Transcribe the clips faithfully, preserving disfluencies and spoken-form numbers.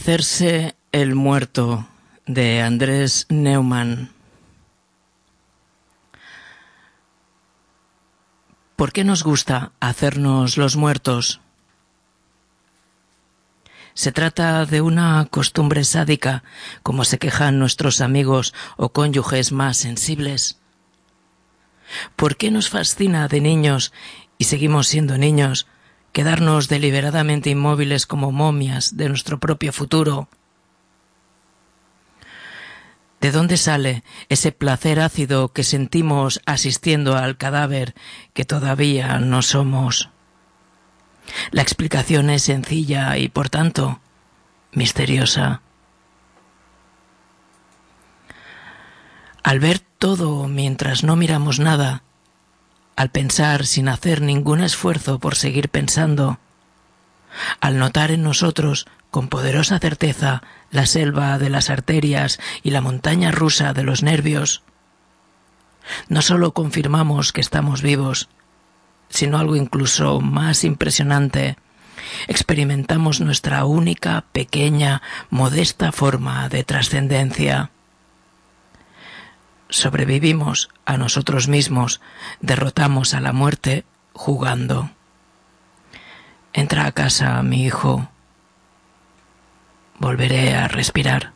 Hacerse el muerto, de Andrés Neumann. ¿Por qué nos gusta hacernos los muertos? Se trata de una costumbre sádica, como se quejan nuestros amigos o cónyuges más sensibles. ¿Por qué nos fascina de niños, y seguimos siendo niños, quedarnos deliberadamente inmóviles como momias de nuestro propio futuro? ¿De dónde sale ese placer ácido que sentimos asistiendo al cadáver que todavía no somos? La explicación es sencilla y, por tanto, misteriosa. Al ver todo mientras no miramos nada, al pensar sin hacer ningún esfuerzo por seguir pensando, al notar en nosotros con poderosa certeza la selva de las arterias y la montaña rusa de los nervios, no solo confirmamos que estamos vivos, sino algo incluso más impresionante, experimentamos nuestra única, pequeña, modesta forma de trascendencia. Sobrevivimos a nosotros mismos, derrotamos a la muerte jugando. Entra a casa, mi hijo. Volveré a respirar.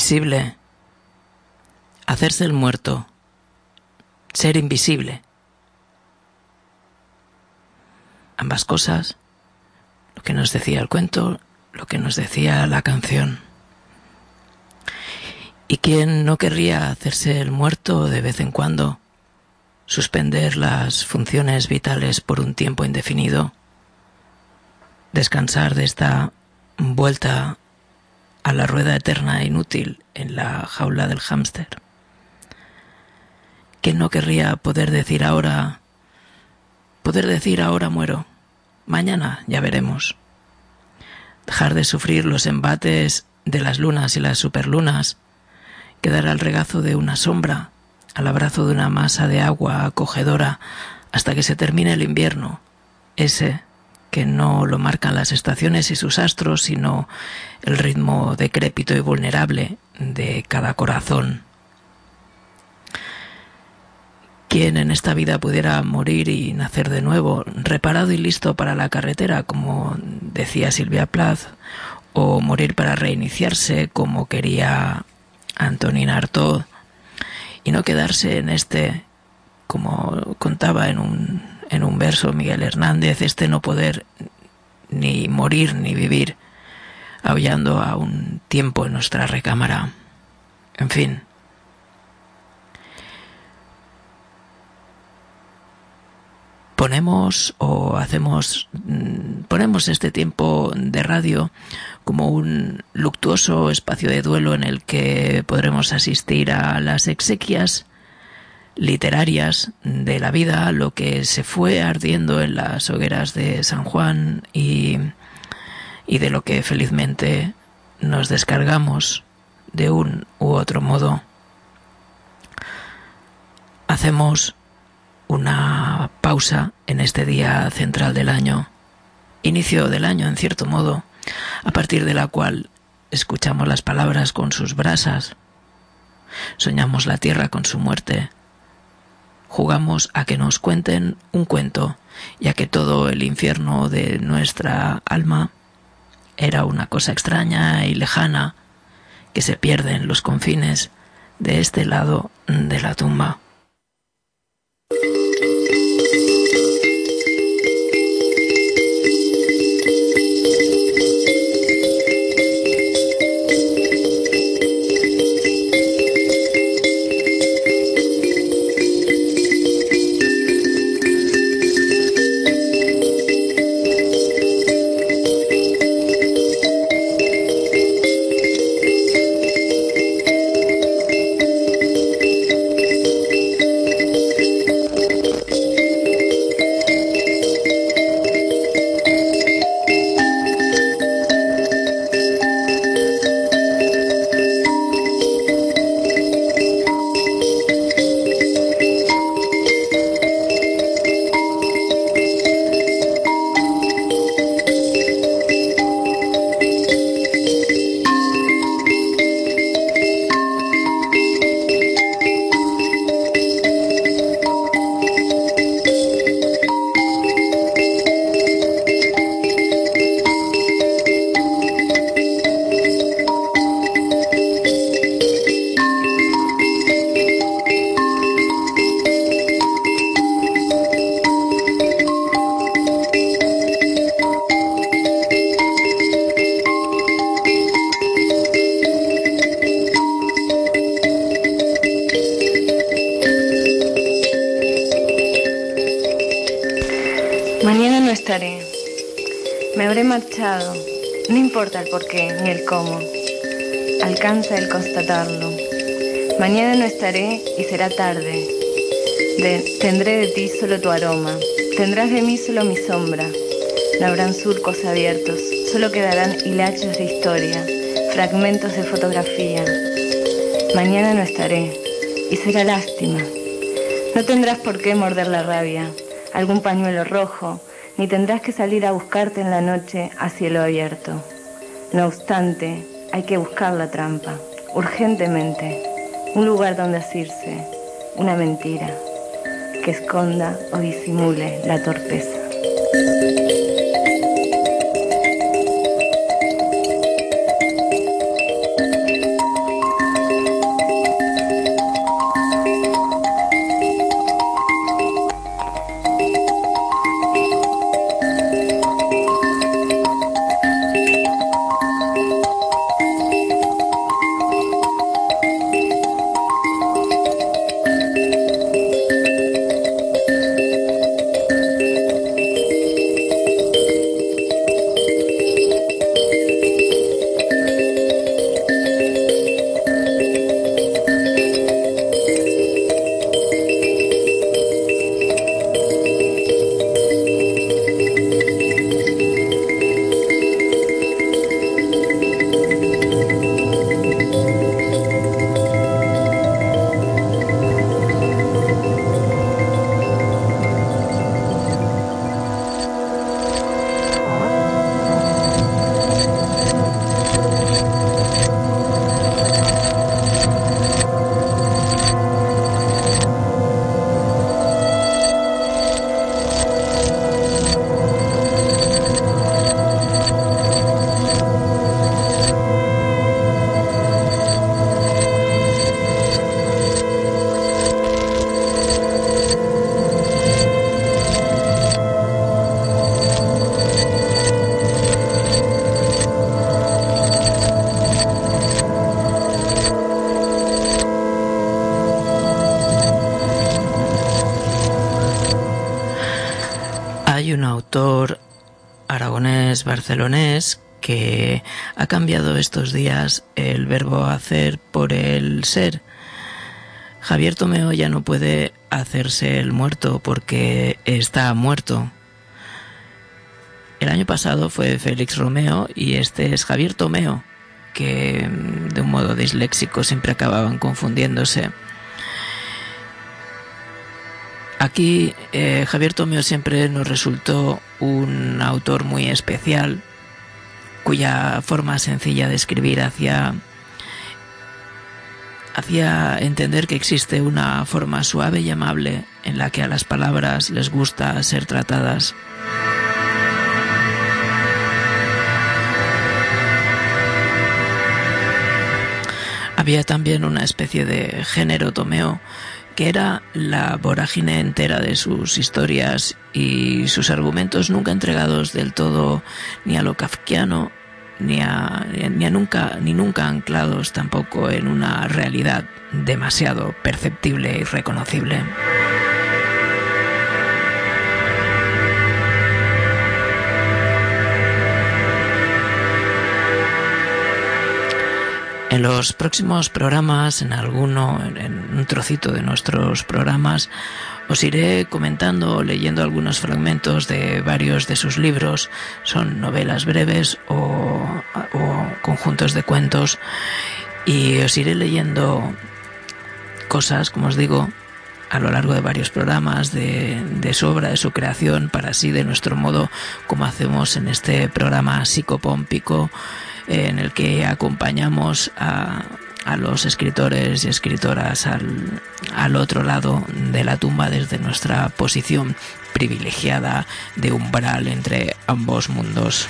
invisible, hacerse el muerto, ser invisible. Ambas cosas, lo que nos decía el cuento, lo que nos decía la canción. ¿Y quién no querría hacerse el muerto de vez en cuando? Suspender las funciones vitales por un tiempo indefinido. Descansar de esta vuelta a la rueda eterna e inútil en la jaula del hámster. ¿Quién no querría poder decir ahora, poder decir ahora muero, mañana ya veremos? Dejar de sufrir los embates de las lunas y las superlunas, quedar al regazo de una sombra, al abrazo de una masa de agua acogedora hasta que se termine el invierno, ese que no lo marcan las estaciones y sus astros, sino el ritmo decrépito y vulnerable de cada corazón. ¿Quién en esta vida pudiera morir y nacer de nuevo, reparado y listo para la carretera, como decía Silvia Plath, o morir para reiniciarse, como quería Antonin Artaud, y no quedarse en este, como contaba en un, en un verso Miguel Hernández, este no poder ni morir ni vivir, aullando a un tiempo en nuestra recámara? En fin. Ponemos o hacemos, ponemos este tiempo de radio como un luctuoso espacio de duelo en el que podremos asistir a las exequias literarias de la vida, lo que se fue ardiendo en las hogueras de San Juan y, y de lo que felizmente nos descargamos de un u otro modo. Hacemos una pausa en este día central del año, inicio del año en cierto modo, a partir de la cual escuchamos las palabras con sus brasas, soñamos la tierra con su muerte, jugamos a que nos cuenten un cuento y a que todo el infierno de nuestra alma era una cosa extraña y lejana que se pierde en los confines de este lado de la tumba. Mañana no estaré. Me habré marchado. No importa el porqué ni el cómo. Alcanza el constatarlo. Mañana no estaré y será tarde. De, tendré de ti solo tu aroma. Tendrás de mí solo mi sombra. No habrán surcos abiertos. Solo quedarán hilachos de historia, fragmentos de fotografía. Mañana no estaré y será lástima. No tendrás por qué morder la rabia, algún pañuelo rojo, ni tendrás que salir a buscarte en la noche a cielo abierto. No obstante, hay que buscar la trampa, urgentemente, un lugar donde asirse, una mentira, que esconda o disimule la torpeza. autor aragonés barcelonés que ha cambiado estos días el verbo hacer por el ser. Javier Tomeo ya no puede hacerse el muerto porque está muerto. El año pasado fue Félix Romeo y este es Javier Tomeo, que de un modo disléxico siempre acababan confundiéndose. Aquí eh, Javier Tomeo siempre nos resultó un autor muy especial, cuya forma sencilla de escribir hacía, hacía entender que existe una forma suave y amable en la que a las palabras les gusta ser tratadas. Había también una especie de género tomeo que era la vorágine entera de sus historias y sus argumentos nunca entregados del todo ni a lo kafkiano ni a, ni a nunca ni nunca anclados tampoco en una realidad demasiado perceptible y reconocible. En los próximos programas, en alguno, en un trocito de nuestros programas, os iré comentando, leyendo algunos fragmentos de varios de sus libros. Son novelas breves o, o conjuntos de cuentos, y os iré leyendo cosas, como os digo, a lo largo de varios programas de, de su obra, de su creación, para así, de nuestro modo, como hacemos en este programa psicopómpico, en el que acompañamos a, a los escritores y escritoras al, al otro lado de la tumba desde nuestra posición privilegiada de umbral entre ambos mundos.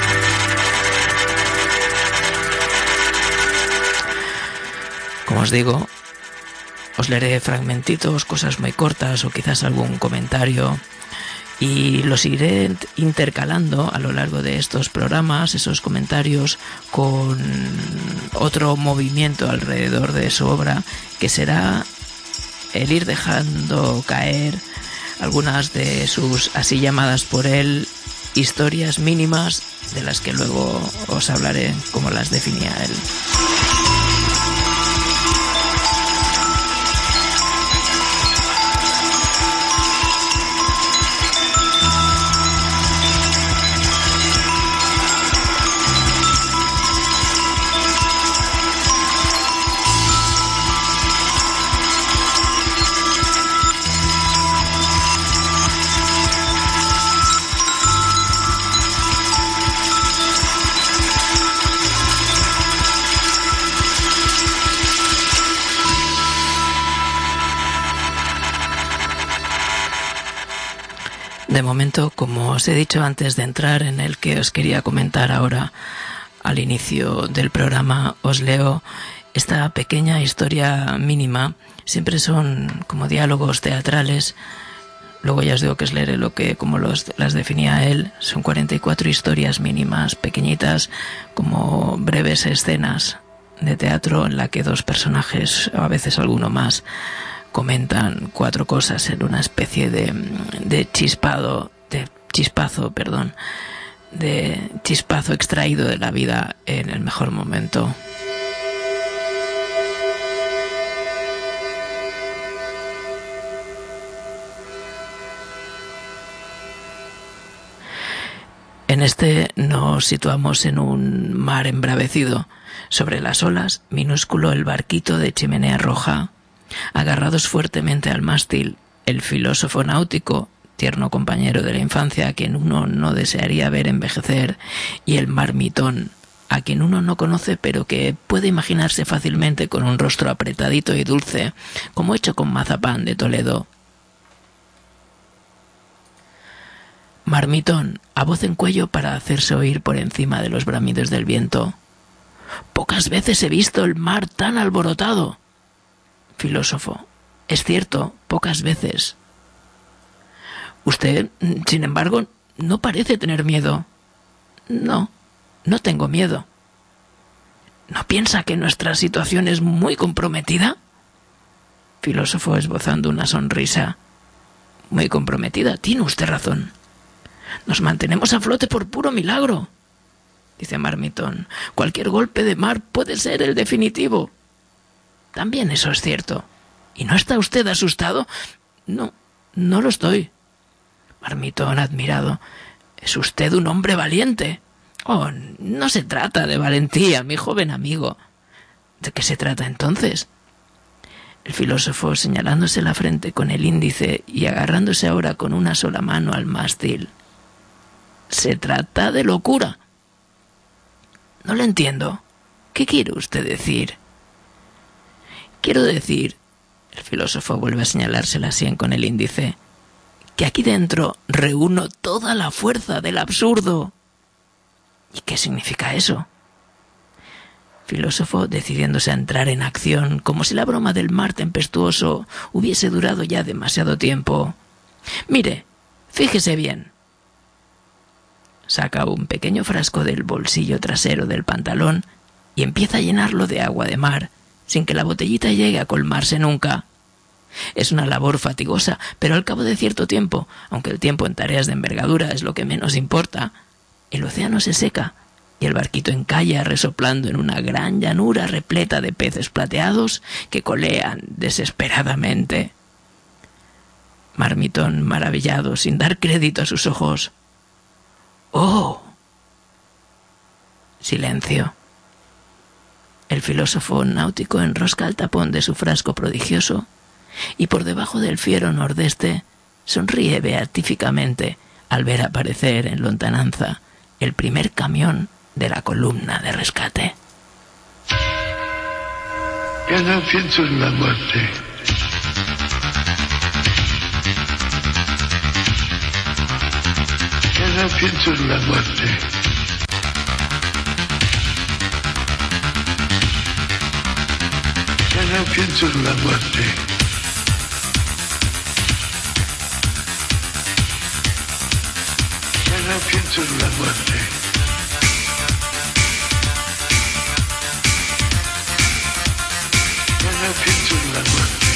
Como os digo, os leeré fragmentitos, cosas muy cortas o quizás algún comentario, y los iré intercalando a lo largo de estos programas, esos comentarios, con otro movimiento alrededor de su obra, que será el ir dejando caer algunas de sus así llamadas por él historias mínimas, de las que luego os hablaré como las definía él. De momento, como os he dicho antes de entrar en el que os quería comentar ahora al inicio del programa, os leo esta pequeña historia mínima. Siempre son como diálogos teatrales. Luego ya os digo que os leeré lo que, como los, las definía él. Son cuarenta y cuatro historias mínimas, pequeñitas, como breves escenas de teatro en la que dos personajes, o a veces alguno más, comentan cuatro cosas en una especie de, de chispado, de chispazo, perdón, de chispazo extraído de la vida en el mejor momento. En este nos situamos en un mar embravecido. Sobre las olas, minúsculo el barquito de chimenea roja. Agarrados fuertemente al mástil, el filósofo náutico, tierno compañero de la infancia a quien uno no desearía ver envejecer, y el marmitón, a quien uno no conoce pero que puede imaginarse fácilmente con un rostro apretadito y dulce, como hecho con mazapán de Toledo. Marmitón, a voz en cuello para hacerse oír por encima de los bramidos del viento. Pocas veces he visto el mar tan alborotado. Filósofo, es cierto, pocas veces. Usted, sin embargo, no parece tener miedo. No, no tengo miedo. ¿No piensa que nuestra situación es muy comprometida? Filósofo, esbozando una sonrisa. Muy comprometida, tiene usted razón. Nos mantenemos a flote por puro milagro, dice Marmitón. Cualquier golpe de mar puede ser el definitivo. También eso es cierto. ¿Y no está usted asustado? No, no lo estoy. Marmitón, admirado. Es usted un hombre valiente. Oh, no se trata de valentía, mi joven amigo. ¿De qué se trata entonces? El filósofo, señalándose la frente con el índice y agarrándose ahora con una sola mano al mástil. Se trata de locura. No lo entiendo. ¿Qué quiere usted decir? Quiero decir, el filósofo vuelve a señalarse la sien con el índice, que aquí dentro reúno toda la fuerza del absurdo. ¿Y qué significa eso? Filósofo, decidiéndose a entrar en acción, como si la broma del mar tempestuoso hubiese durado ya demasiado tiempo. Mire, fíjese bien. Saca un pequeño frasco del bolsillo trasero del pantalón y empieza a llenarlo de agua de mar, sin que la botellita llegue a colmarse nunca. Es una labor fatigosa, pero al cabo de cierto tiempo, aunque el tiempo en tareas de envergadura es lo que menos importa, el océano se seca y el barquito encalla resoplando en una gran llanura repleta de peces plateados que colean desesperadamente. Marmitón, maravillado, sin dar crédito a sus ojos. ¡Oh! Silencio. El filósofo náutico enrosca el tapón de su frasco prodigioso y por debajo del fiero nordeste sonríe beatíficamente al ver aparecer en lontananza el primer camión de la columna de rescate. Ya no pienso en la muerte. Ya no pienso en la muerte. Ya no pienso en la muerte. Ya no pienso en la muerte. Ya no pienso en la muerte.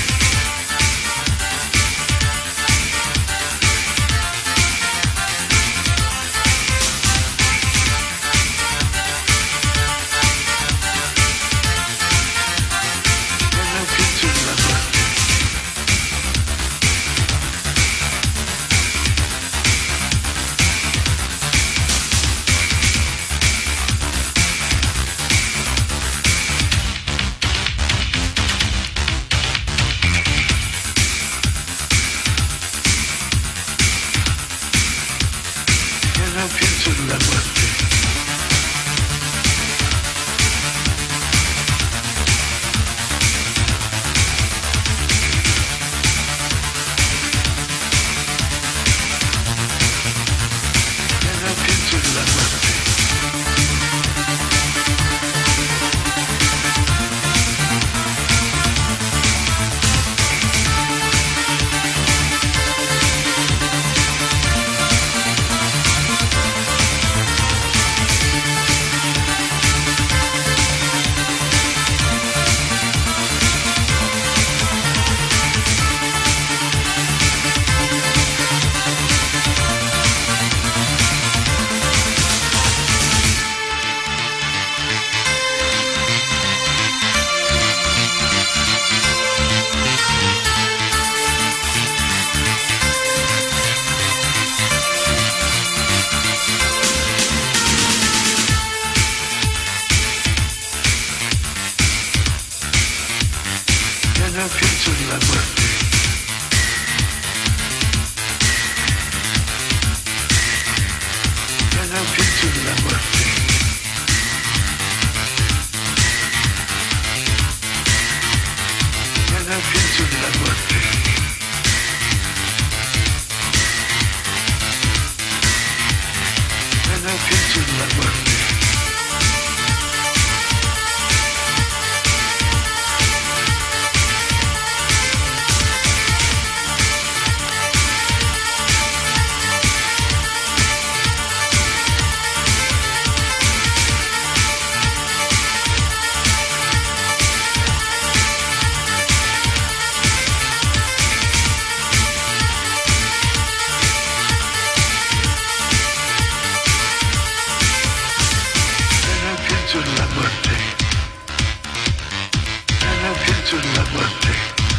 en la muerte.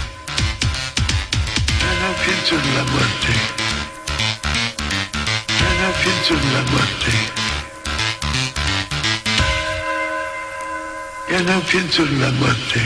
Ya no pienso en la muerte. Ya no pienso en la muerte. Ya no pienso en la muerte.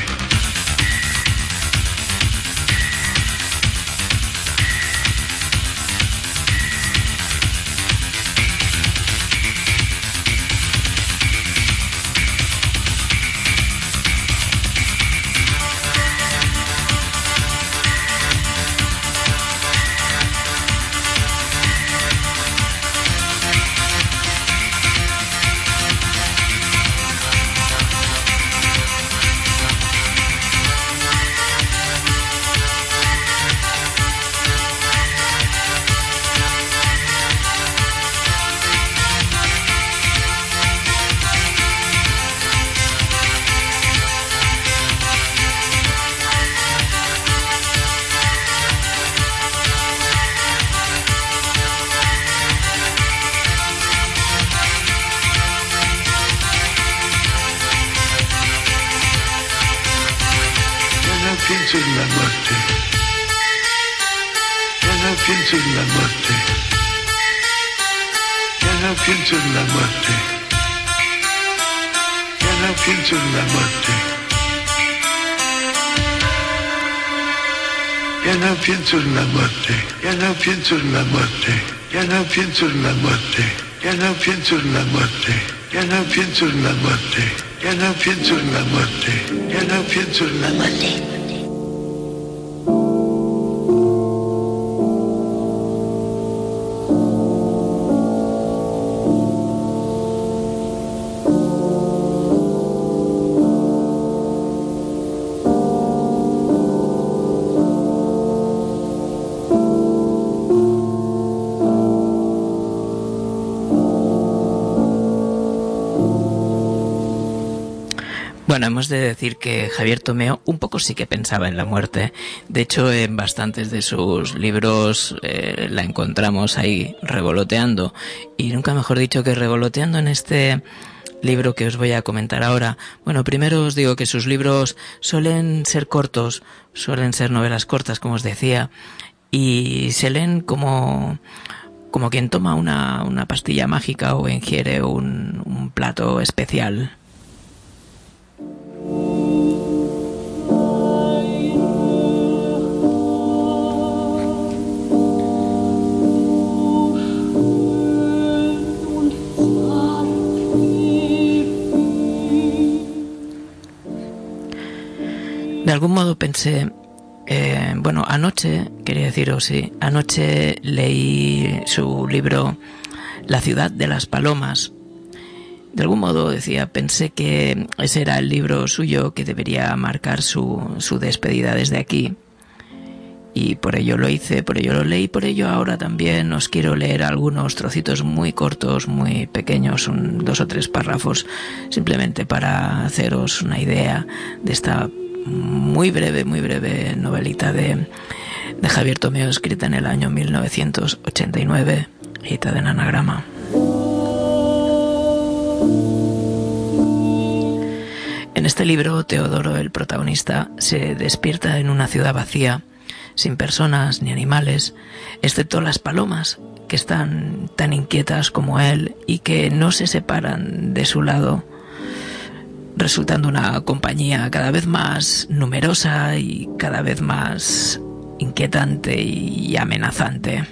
Pienso en la muerte. Ya no pienso en la muerte. Ya no pienso en la muerte. Ya no pienso en la muerte. Ya no pienso en la muerte. Ya no pienso en la muerte. Ya no pienso en la muerte. Ya no pienso en la muerte. Ya no pienso en la muerte. Ya no pienso en la muerte. Ya no pienso en la muerte. Bueno, hemos de decir que Javier Tomeo un poco sí que pensaba en la muerte. De hecho, en bastantes de sus libros eh, la encontramos ahí revoloteando. Y nunca mejor dicho que revoloteando en este libro que os voy a comentar ahora. Bueno, primero os digo que sus libros suelen ser cortos, suelen ser novelas cortas, como os decía, y se leen como... como quien toma una, una pastilla mágica o ingiere un, un plato especial. De algún modo pensé, eh, bueno, anoche, quería deciros, sí, anoche leí su libro La ciudad de las palomas. De algún modo, decía, pensé que ese era el libro suyo que debería marcar su, su despedida desde aquí. Y por ello lo hice, por ello lo leí, por ello ahora también os quiero leer algunos trocitos muy cortos, muy pequeños, un, dos o tres párrafos, simplemente para haceros una idea de esta muy breve, muy breve novelita de, de Javier Tomeo, escrita en el año mil novecientos ochenta y nueve, editada en Anagrama. En este libro, Teodoro, el protagonista, se despierta en una ciudad vacía, sin personas ni animales, excepto las palomas, que están tan inquietas como él y que no se separan de su lado, resultando una compañía cada vez más numerosa y cada vez más inquietante y amenazante.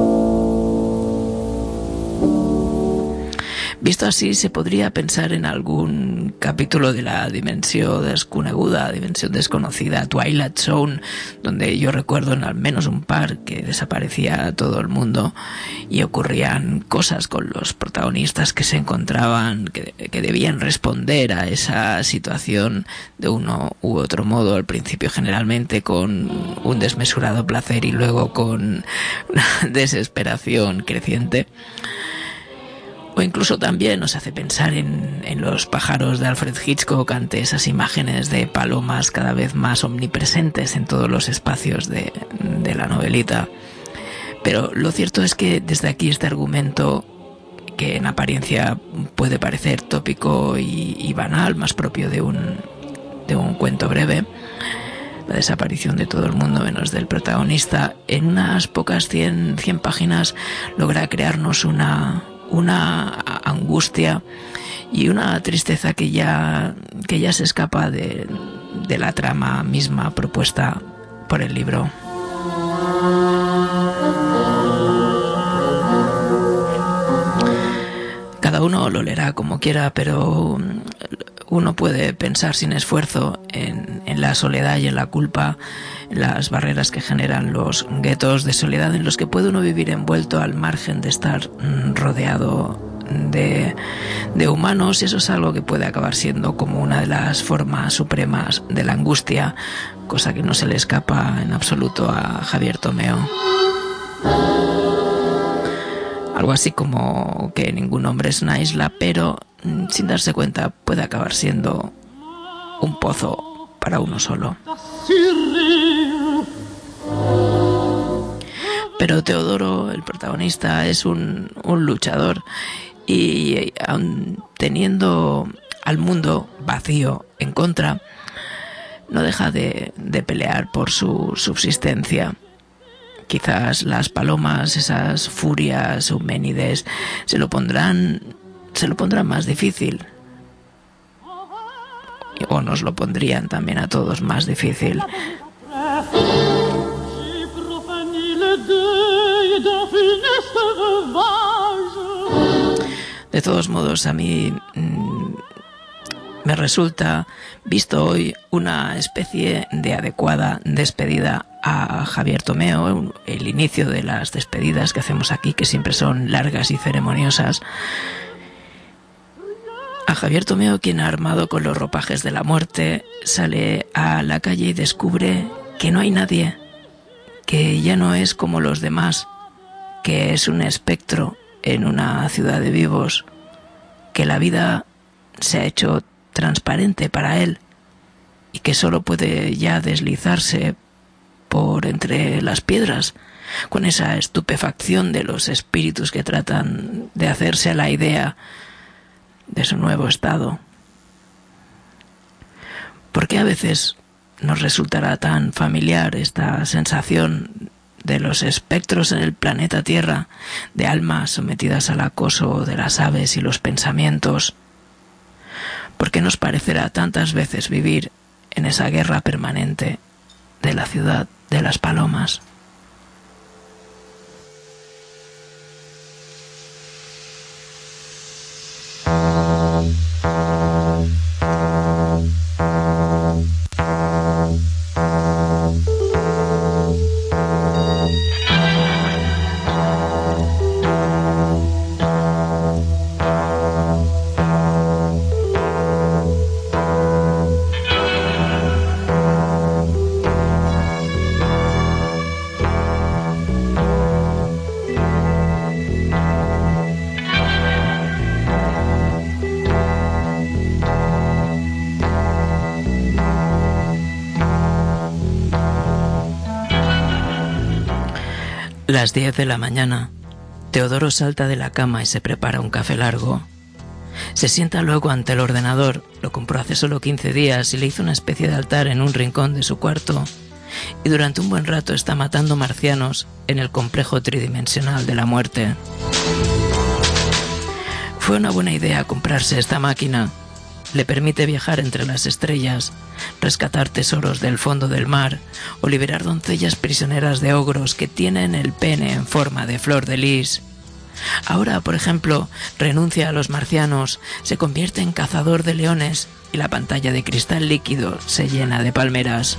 Visto así, se podría pensar en algún capítulo de la dimensión desconeguda, dimensión desconocida, Twilight Zone, donde yo recuerdo en al menos un par que desaparecía todo el mundo y ocurrían cosas con los protagonistas que se encontraban, que, que debían responder a esa situación de uno u otro modo, al principio generalmente con un desmesurado placer y luego con una desesperación creciente. O incluso también nos hace pensar en, en Los pájaros de Alfred Hitchcock, ante esas imágenes de palomas cada vez más omnipresentes en todos los espacios de, de la novelita. Pero lo cierto es que desde aquí este argumento, que en apariencia puede parecer tópico y, y banal, más propio de un, de un cuento breve, la desaparición de todo el mundo menos del protagonista. En unas pocas cien, cien páginas logra crearnos una, una angustia y una tristeza que ya, que ya se escapa de, de la trama misma propuesta por el libro. Cada uno lo leerá como quiera, pero uno puede pensar sin esfuerzo en, en la soledad y en la culpa, en las barreras que generan los guetos de soledad en los que puede uno vivir envuelto al margen de estar rodeado de, de humanos, y eso es algo que puede acabar siendo como una de las formas supremas de la angustia, cosa que no se le escapa en absoluto a Javier Tomeo. Algo así como que ningún hombre es una isla, pero sin darse cuenta puede acabar siendo un pozo para uno solo. Pero Teodoro, el protagonista, es un, un luchador y aun teniendo al mundo vacío en contra, no deja de, de pelear por su subsistencia. Quizás las palomas, esas furias euménides, se lo pondrán, se lo pondrán más difícil. O nos lo pondrían también a todos más difícil. De todos modos, a mí mmm, me resulta, visto hoy, una especie de adecuada despedida a Javier Tomeo, el inicio de las despedidas que hacemos aquí, que siempre son largas y ceremoniosas. A Javier Tomeo, quien, armado con los ropajes de la muerte, sale a la calle y descubre que no hay nadie, que ya no es como los demás, que es un espectro en una ciudad de vivos, que la vida se ha hecho transparente para él y que solo puede ya deslizarse por entre las piedras, con esa estupefacción de los espíritus que tratan de hacerse a la idea de su nuevo estado. ¿Por qué a veces nos resultará tan familiar esta sensación de los espectros en el planeta Tierra, de almas sometidas al acoso de las aves y los pensamientos? ¿Por qué nos parecerá tantas veces vivir en esa guerra permanente de la ciudad de las palomas? Las diez de la mañana, Teodoro salta de la cama y se prepara un café largo. Se sienta luego ante el ordenador, lo compró hace solo quince días y le hizo una especie de altar en un rincón de su cuarto, y durante un buen rato está matando marcianos en el complejo tridimensional de la muerte. Fue una buena idea comprarse esta máquina. Le permite viajar entre las estrellas, rescatar tesoros del fondo del mar o liberar doncellas prisioneras de ogros que tienen el pene en forma de flor de lis. Ahora, por ejemplo, renuncia a los marcianos, se convierte en cazador de leones y la pantalla de cristal líquido se llena de palmeras.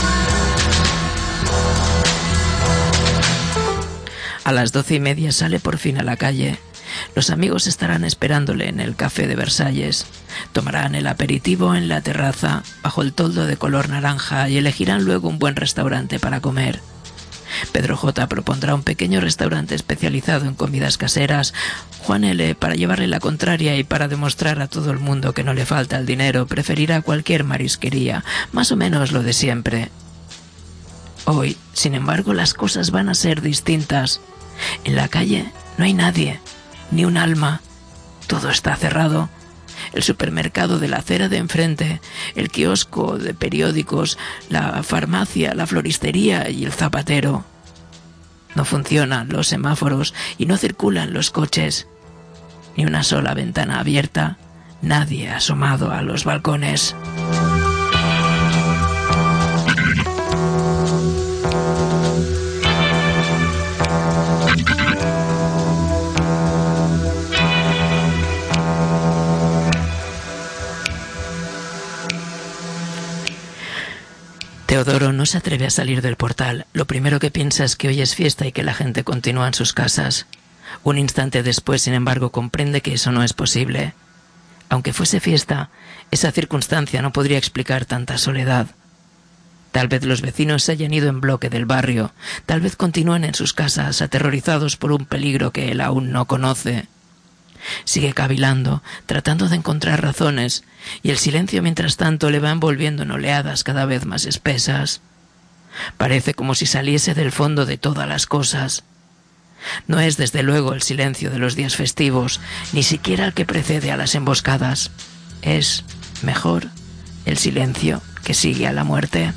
A las doce y media sale por fin a la calle. Los amigos estarán esperándole en el café de Versalles. Tomarán el aperitivo en la terraza, bajo el toldo de color naranja, y elegirán luego un buen restaurante para comer. Pedro J. propondrá un pequeño restaurante especializado en comidas caseras. Juan L., para llevarle la contraria y para demostrar a todo el mundo que no le falta el dinero, preferirá cualquier marisquería, más o menos lo de siempre. Hoy, sin embargo, las cosas van a ser distintas. En la calle no hay nadie, ni un alma. Todo está cerrado. el supermercado de la acera de enfrente, el kiosco de periódicos, la farmacia, la floristería y el zapatero. No funcionan los semáforos y no circulan los coches. Ni una sola ventana abierta, nadie asomado a los balcones. Teodoro no se atreve a salir del portal. Lo primero que piensa es que hoy es fiesta y que la gente continúa en sus casas. Un instante después, sin embargo, comprende que eso no es posible. Aunque fuese fiesta, esa circunstancia no podría explicar tanta soledad. Tal vez los vecinos se hayan ido en bloque del barrio, tal vez continúen en sus casas aterrorizados por un peligro que él aún no conoce. Sigue cavilando, tratando de encontrar razones, y el silencio mientras tanto le va envolviendo en oleadas cada vez más espesas. Parece como si saliese del fondo de todas las cosas. No es desde luego el silencio de los días festivos, ni siquiera el que precede a las emboscadas. Es, mejor, el silencio que sigue a la muerte.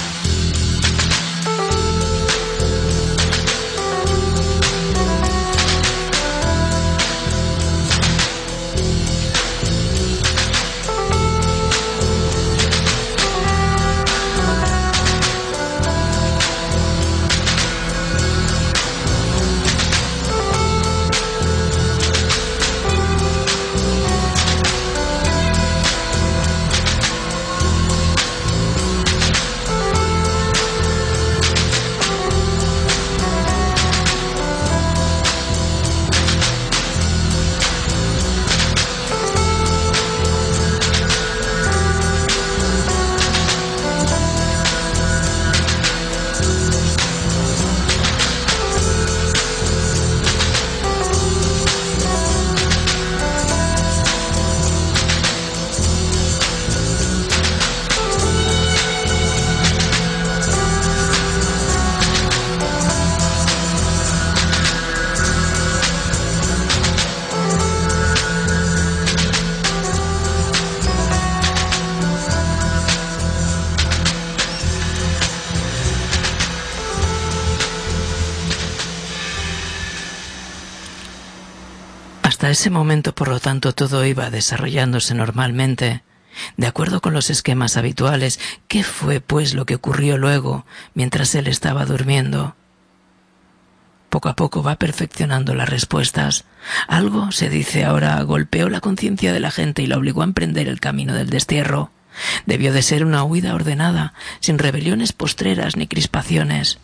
Hasta ese momento, por lo tanto, todo iba desarrollándose normalmente, de acuerdo con los esquemas habituales. ¿Qué fue, pues, lo que ocurrió luego, mientras él estaba durmiendo? Poco a poco va perfeccionando las respuestas. Algo, se dice ahora, golpeó la conciencia de la gente y la obligó a emprender el camino del destierro. Debió de ser una huida ordenada, sin rebeliones postreras ni crispaciones.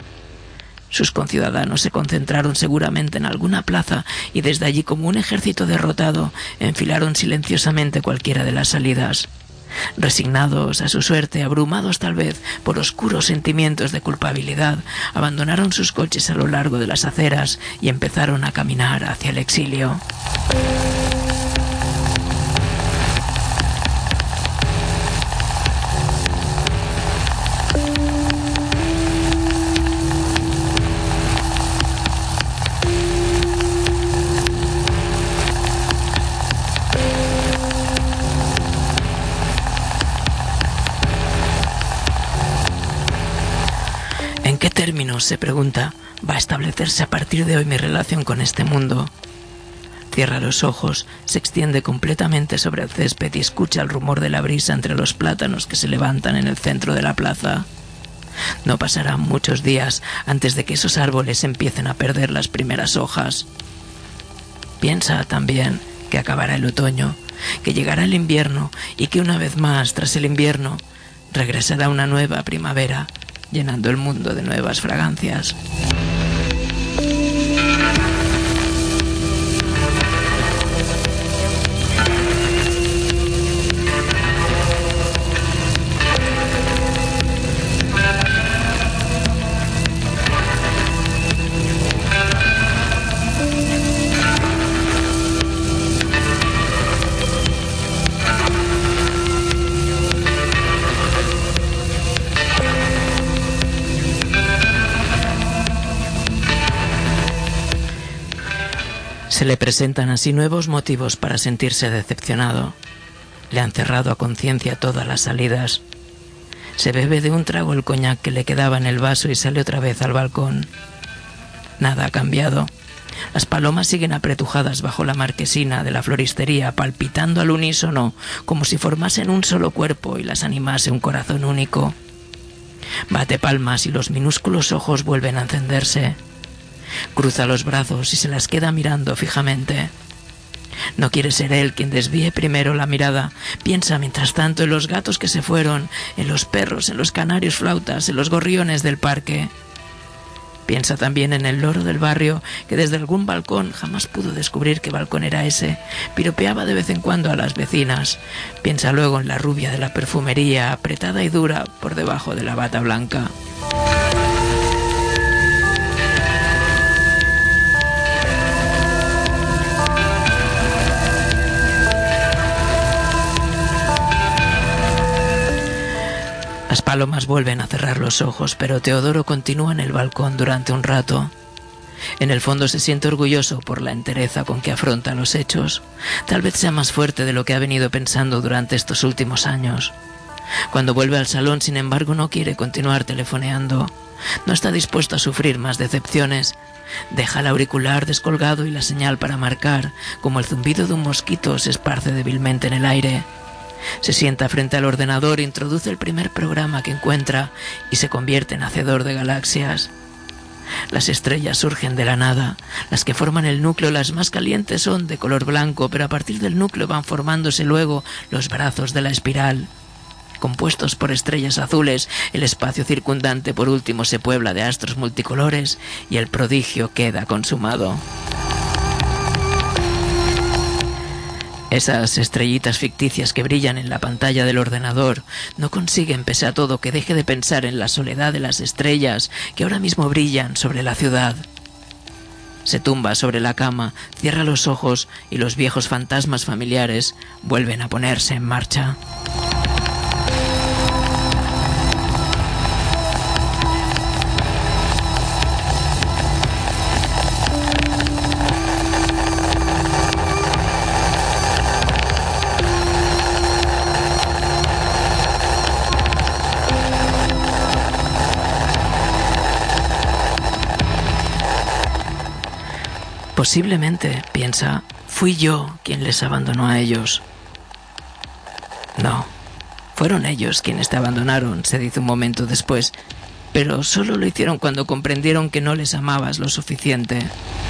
Sus conciudadanos se concentraron seguramente en alguna plaza y desde allí, como un ejército derrotado, enfilaron silenciosamente cualquiera de las salidas. Resignados a su suerte, abrumados tal vez por oscuros sentimientos de culpabilidad, abandonaron sus coches a lo largo de las aceras y empezaron a caminar hacia el exilio. ¿En qué términos, se pregunta, va a establecerse a partir de hoy mi relación con este mundo? Cierra los ojos, se extiende completamente sobre el césped y escucha el rumor de la brisa entre los plátanos que se levantan en el centro de la plaza. No pasarán muchos días antes de que esos árboles empiecen a perder las primeras hojas. Piensa también que acabará el otoño, que llegará el invierno y que una vez más, tras el invierno, regresará una nueva primavera, llenando el mundo de nuevas fragancias. Se le presentan así nuevos motivos para sentirse decepcionado. Le han cerrado a conciencia todas las salidas. Se bebe de un trago el coñac que le quedaba en el vaso y sale otra vez al balcón. Nada ha cambiado. Las palomas siguen apretujadas bajo la marquesina de la floristería, palpitando al unísono, como si formasen un solo cuerpo y las animase un corazón único. Bate palmas y los minúsculos ojos vuelven a encenderse. Cruza los brazos y se las queda mirando fijamente. No quiere ser él quien desvíe primero la mirada. Piensa mientras tanto en los gatos que se fueron, en los perros, en los canarios flautas, en los gorriones del parque. Piensa también en el loro del barrio que desde algún balcón, jamás pudo descubrir qué balcón era ese, piropeaba de vez en cuando a las vecinas. Piensa luego en la rubia de la perfumería, apretada y dura por debajo de la bata blanca. Las palomas vuelven a cerrar los ojos, pero Teodoro continúa en el balcón durante un rato. En el fondo se siente orgulloso por la entereza con que afronta los hechos. Tal vez sea más fuerte de lo que ha venido pensando durante estos últimos años. Cuando vuelve al salón, sin embargo, no quiere continuar telefoneando. No está dispuesto a sufrir más decepciones. Deja el auricular descolgado y la señal para marcar, como el zumbido de un mosquito, se esparce débilmente en el aire. Se sienta frente al ordenador, introduce el primer programa que encuentra y se convierte en hacedor de galaxias. Las estrellas surgen de la nada. Las que forman el núcleo, las más calientes, son de color blanco, pero a partir del núcleo van formándose luego los brazos de la espiral. Compuestos por estrellas azules, el espacio circundante por último se puebla de astros multicolores y el prodigio queda consumado. Esas estrellitas ficticias que brillan en la pantalla del ordenador no consiguen, pese a todo, que deje de pensar en la soledad de las estrellas que ahora mismo brillan sobre la ciudad. Se tumba sobre la cama, cierra los ojos y los viejos fantasmas familiares vuelven a ponerse en marcha. Posiblemente, piensa, fui yo quien les abandonó a ellos. No, fueron ellos quienes te abandonaron, se dice un momento después, pero solo lo hicieron cuando comprendieron que no les amabas lo suficiente.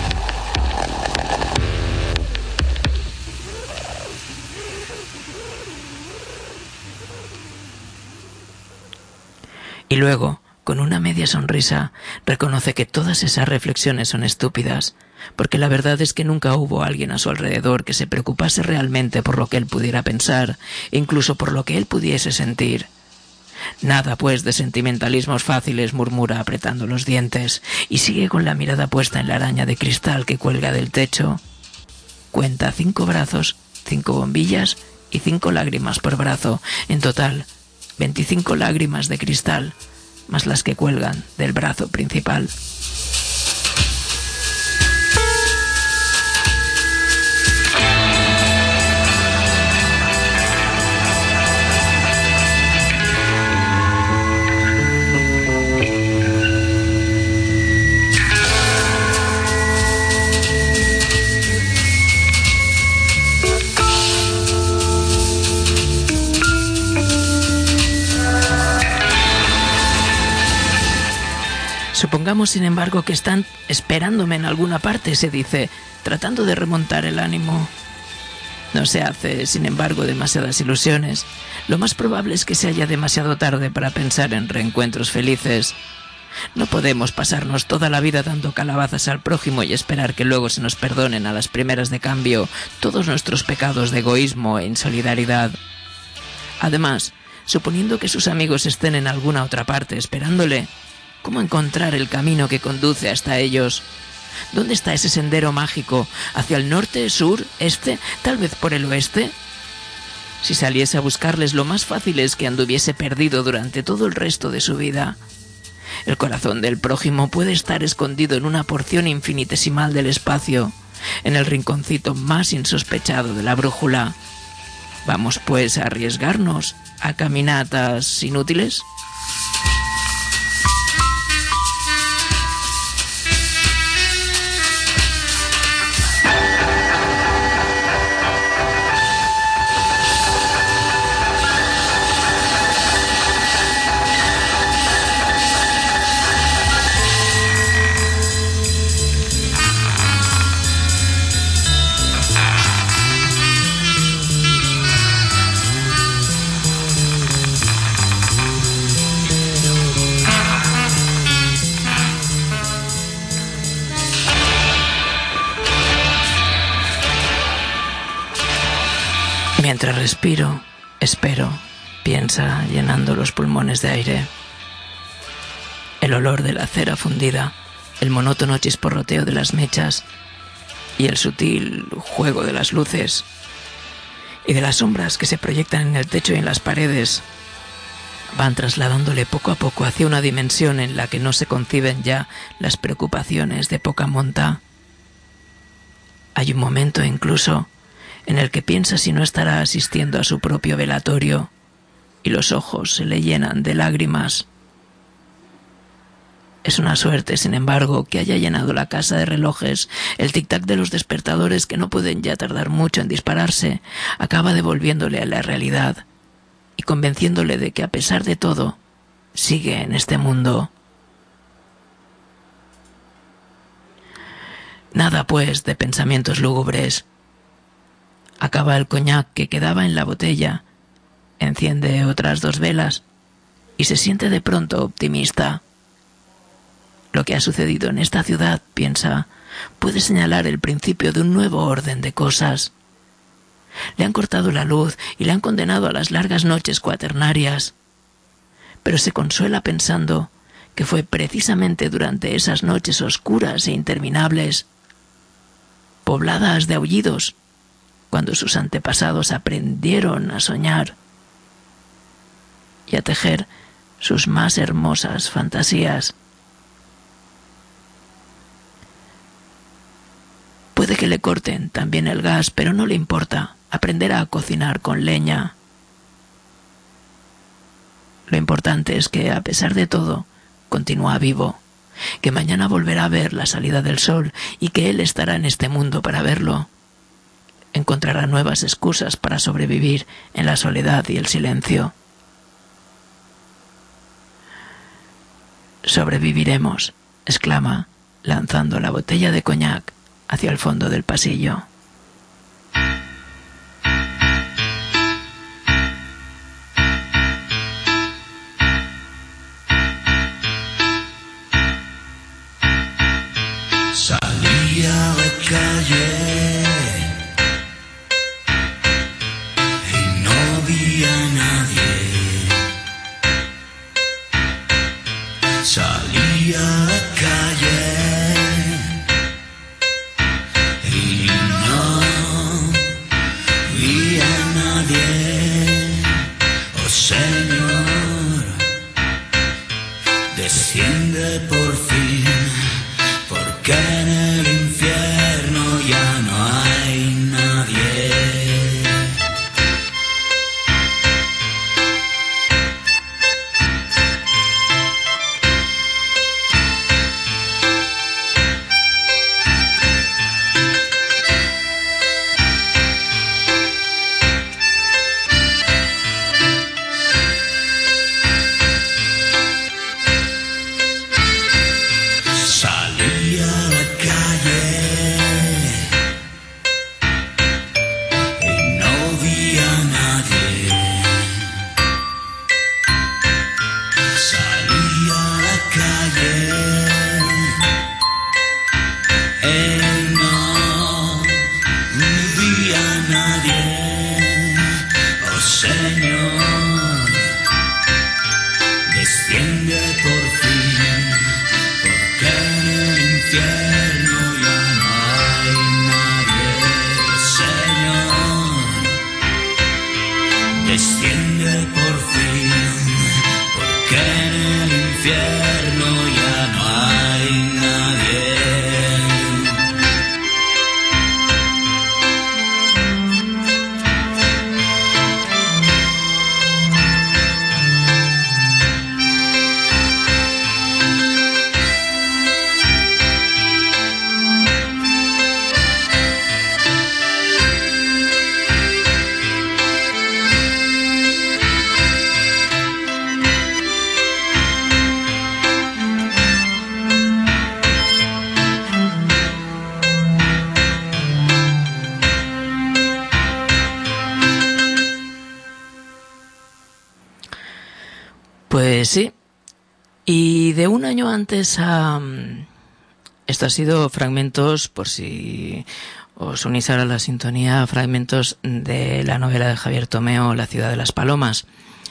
Y luego, con una media sonrisa, reconoce que todas esas reflexiones son estúpidas, porque la verdad es que nunca hubo alguien a su alrededor que se preocupase realmente por lo que él pudiera pensar, e incluso por lo que él pudiese sentir. Nada, pues, de sentimentalismos fáciles, murmura apretando los dientes, y sigue con la mirada puesta en la araña de cristal que cuelga del techo. Cuenta cinco brazos, cinco bombillas y cinco lágrimas por brazo. En total, veinticinco lágrimas de cristal, más las que cuelgan del brazo principal. Supongamos, sin embargo, que están esperándome en alguna parte, se dice, tratando de remontar el ánimo. No se hace, sin embargo, demasiadas ilusiones. Lo más probable es que se haya demasiado tarde para pensar en reencuentros felices. No podemos pasarnos toda la vida dando calabazas al prójimo y esperar que luego se nos perdonen a las primeras de cambio todos nuestros pecados de egoísmo e insolidaridad. Además, suponiendo que sus amigos estén en alguna otra parte esperándole, ¿cómo encontrar el camino que conduce hasta ellos? ¿Dónde está ese sendero mágico? ¿Hacia el norte, sur, este? ¿Tal vez por el oeste? Si saliese a buscarles, lo más fácil es que anduviese perdido durante todo el resto de su vida. El corazón del prójimo puede estar escondido en una porción infinitesimal del espacio, en el rinconcito más insospechado de la brújula. ¿Vamos pues a arriesgarnos a caminatas inútiles? Mientras respiro, espero, piensa, llenando los pulmones de aire. El olor de la cera fundida, el monótono chisporroteo de las mechas y el sutil juego de las luces y de las sombras que se proyectan en el techo y en las paredes van trasladándole poco a poco hacia una dimensión en la que no se conciben ya las preocupaciones de poca monta. Hay un momento incluso en el que piensa si no estará asistiendo a su propio velatorio, y los ojos se le llenan de lágrimas. Es una suerte, sin embargo, que haya llenado la casa de relojes. El tic-tac de los despertadores, que no pueden ya tardar mucho en dispararse, acaba devolviéndole a la realidad y convenciéndole de que, a pesar de todo, sigue en este mundo. Nada, pues, de pensamientos lúgubres. Acaba el coñac que quedaba en la botella, enciende otras dos velas y se siente de pronto optimista. Lo que ha sucedido en esta ciudad, piensa, puede señalar el principio de un nuevo orden de cosas. Le han cortado la luz y le han condenado a las largas noches cuaternarias, pero se consuela pensando que fue precisamente durante esas noches oscuras e interminables, pobladas de aullidos, cuando sus antepasados aprendieron a soñar y a tejer sus más hermosas fantasías. Puede que le corten también el gas, pero no le importa. Aprenderá a cocinar con leña. Lo importante es que, a pesar de todo, continúa vivo, que mañana volverá a ver la salida del sol y que él estará en este mundo para verlo. Encontrará nuevas excusas para sobrevivir en la soledad y el silencio. «Sobreviviremos», exclama, lanzando la botella de coñac hacia el fondo del pasillo. Salí a la calle y no vi a nadie. Salí a la calle y no vi a nadie. Oh Señor, desciende por fin, porque en el infierno ya no hay nadie. Salí a la calle Pues sí. Y de un año antes a... Esto ha sido fragmentos, por si os unís ahora a la sintonía, fragmentos de la novela de Javier Tomeo, La ciudad de las palomas.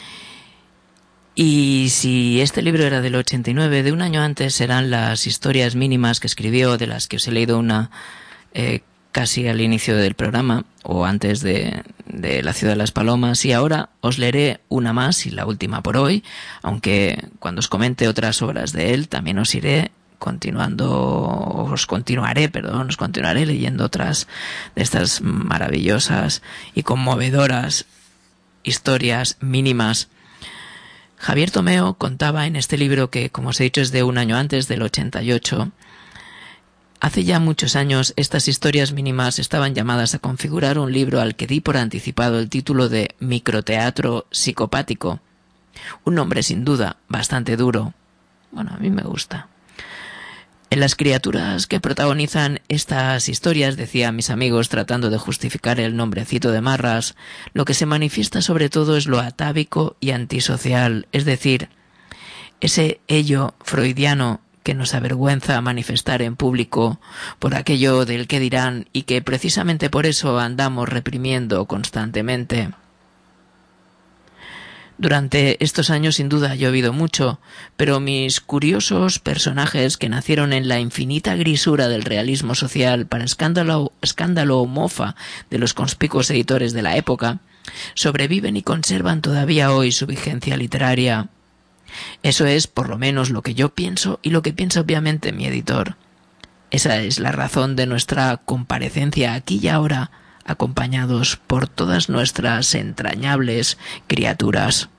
Y si este libro era del ochenta y nueve, de un año antes eran las historias mínimas que escribió, de las que os he leído una eh, casi al inicio del programa, o antes de, de La ciudad de las palomas, y ahora os leeré una más y la última por hoy, aunque cuando os comente otras obras de él también os iré continuando, os continuaré, perdón, os continuaré leyendo otras de estas maravillosas y conmovedoras historias mínimas. Javier Tomeo contaba en este libro que, como os he dicho, es de un año antes, del ochenta y ocho. Hace ya muchos años, estas historias mínimas estaban llamadas a configurar un libro al que di por anticipado el título de Microteatro psicopático. Un nombre sin duda bastante duro. Bueno, a mí me gusta. En las criaturas que protagonizan estas historias, decía a mis amigos tratando de justificar el nombrecito de Marras, lo que se manifiesta sobre todo es lo atávico y antisocial, es decir, ese ello freudiano que nos avergüenza manifestar en público por aquello del que dirán y que precisamente por eso andamos reprimiendo constantemente. Durante estos años sin duda ha llovido mucho, pero mis curiosos personajes que nacieron en la infinita grisura del realismo social para escándalo, escándalo o mofa de los conspicuos editores de la época, sobreviven y conservan todavía hoy su vigencia literaria. Eso es por lo menos lo que yo pienso y lo que piensa obviamente mi editor. Esa es la razón de nuestra comparecencia aquí y ahora, acompañados por todas nuestras entrañables criaturas.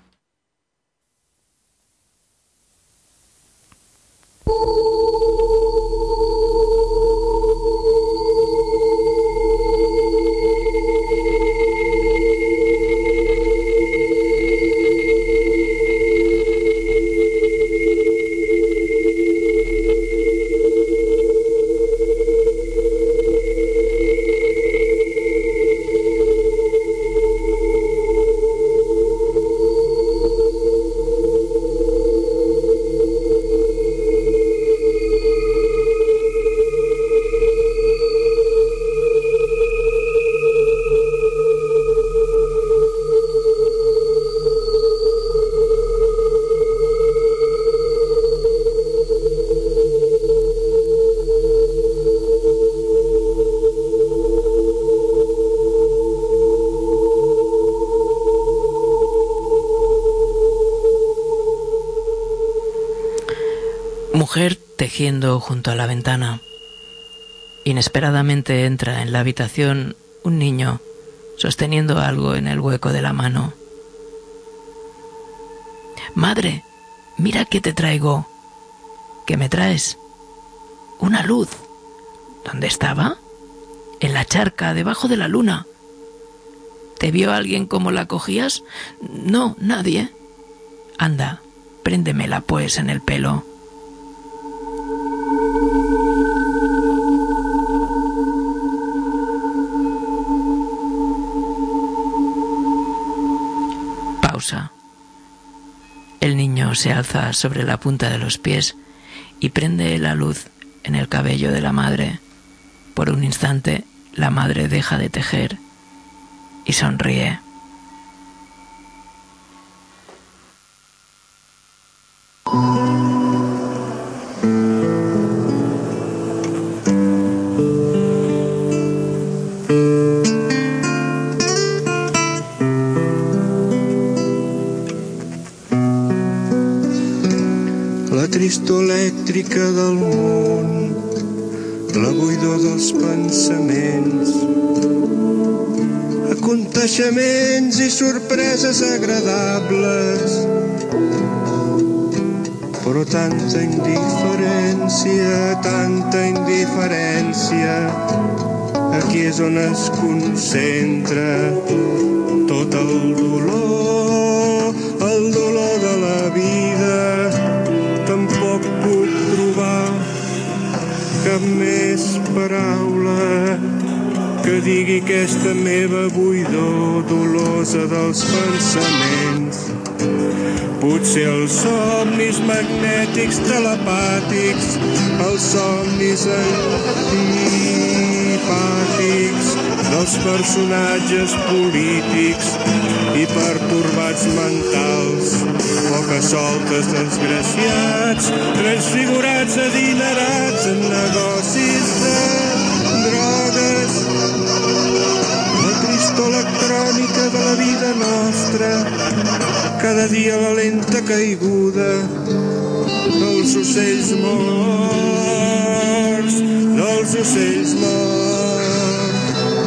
Mujer tejiendo junto a la ventana. Inesperadamente entra en la habitación un niño sosteniendo algo en el hueco de la mano. Madre, mira qué te traigo. ¿Qué me traes? Una luz. ¿Dónde estaba? En la charca, debajo de la luna. ¿Te vio alguien cómo la cogías? No, nadie. Anda, préndemela pues en el pelo. Pausa. El niño se alza sobre la punta de los pies y prende la luz en el cabello de la madre. Por un instante, la madre deja de tejer y sonríe. tristor elèctrica del món, la buidor dels pensaments, aconteixements i sorpreses agradables, però tanta indiferència, tanta indiferència, aquí és on es concentra tot el dolor, el dolor de la vida. Tampoc puc trobar cap més paraula que digui aquesta meva buidor dolosa dels pensaments. Potser els somnis magnètics telepàtics, els somnis antipàtics dels personatges polítics i pertorbats mentals, poques soltes desgraciats, transfigurats adinerats en negocis de drogues. La tristor electrònica de la vida nostra, cada dia la lenta caiguda dels ocells morts, dels ocells morts.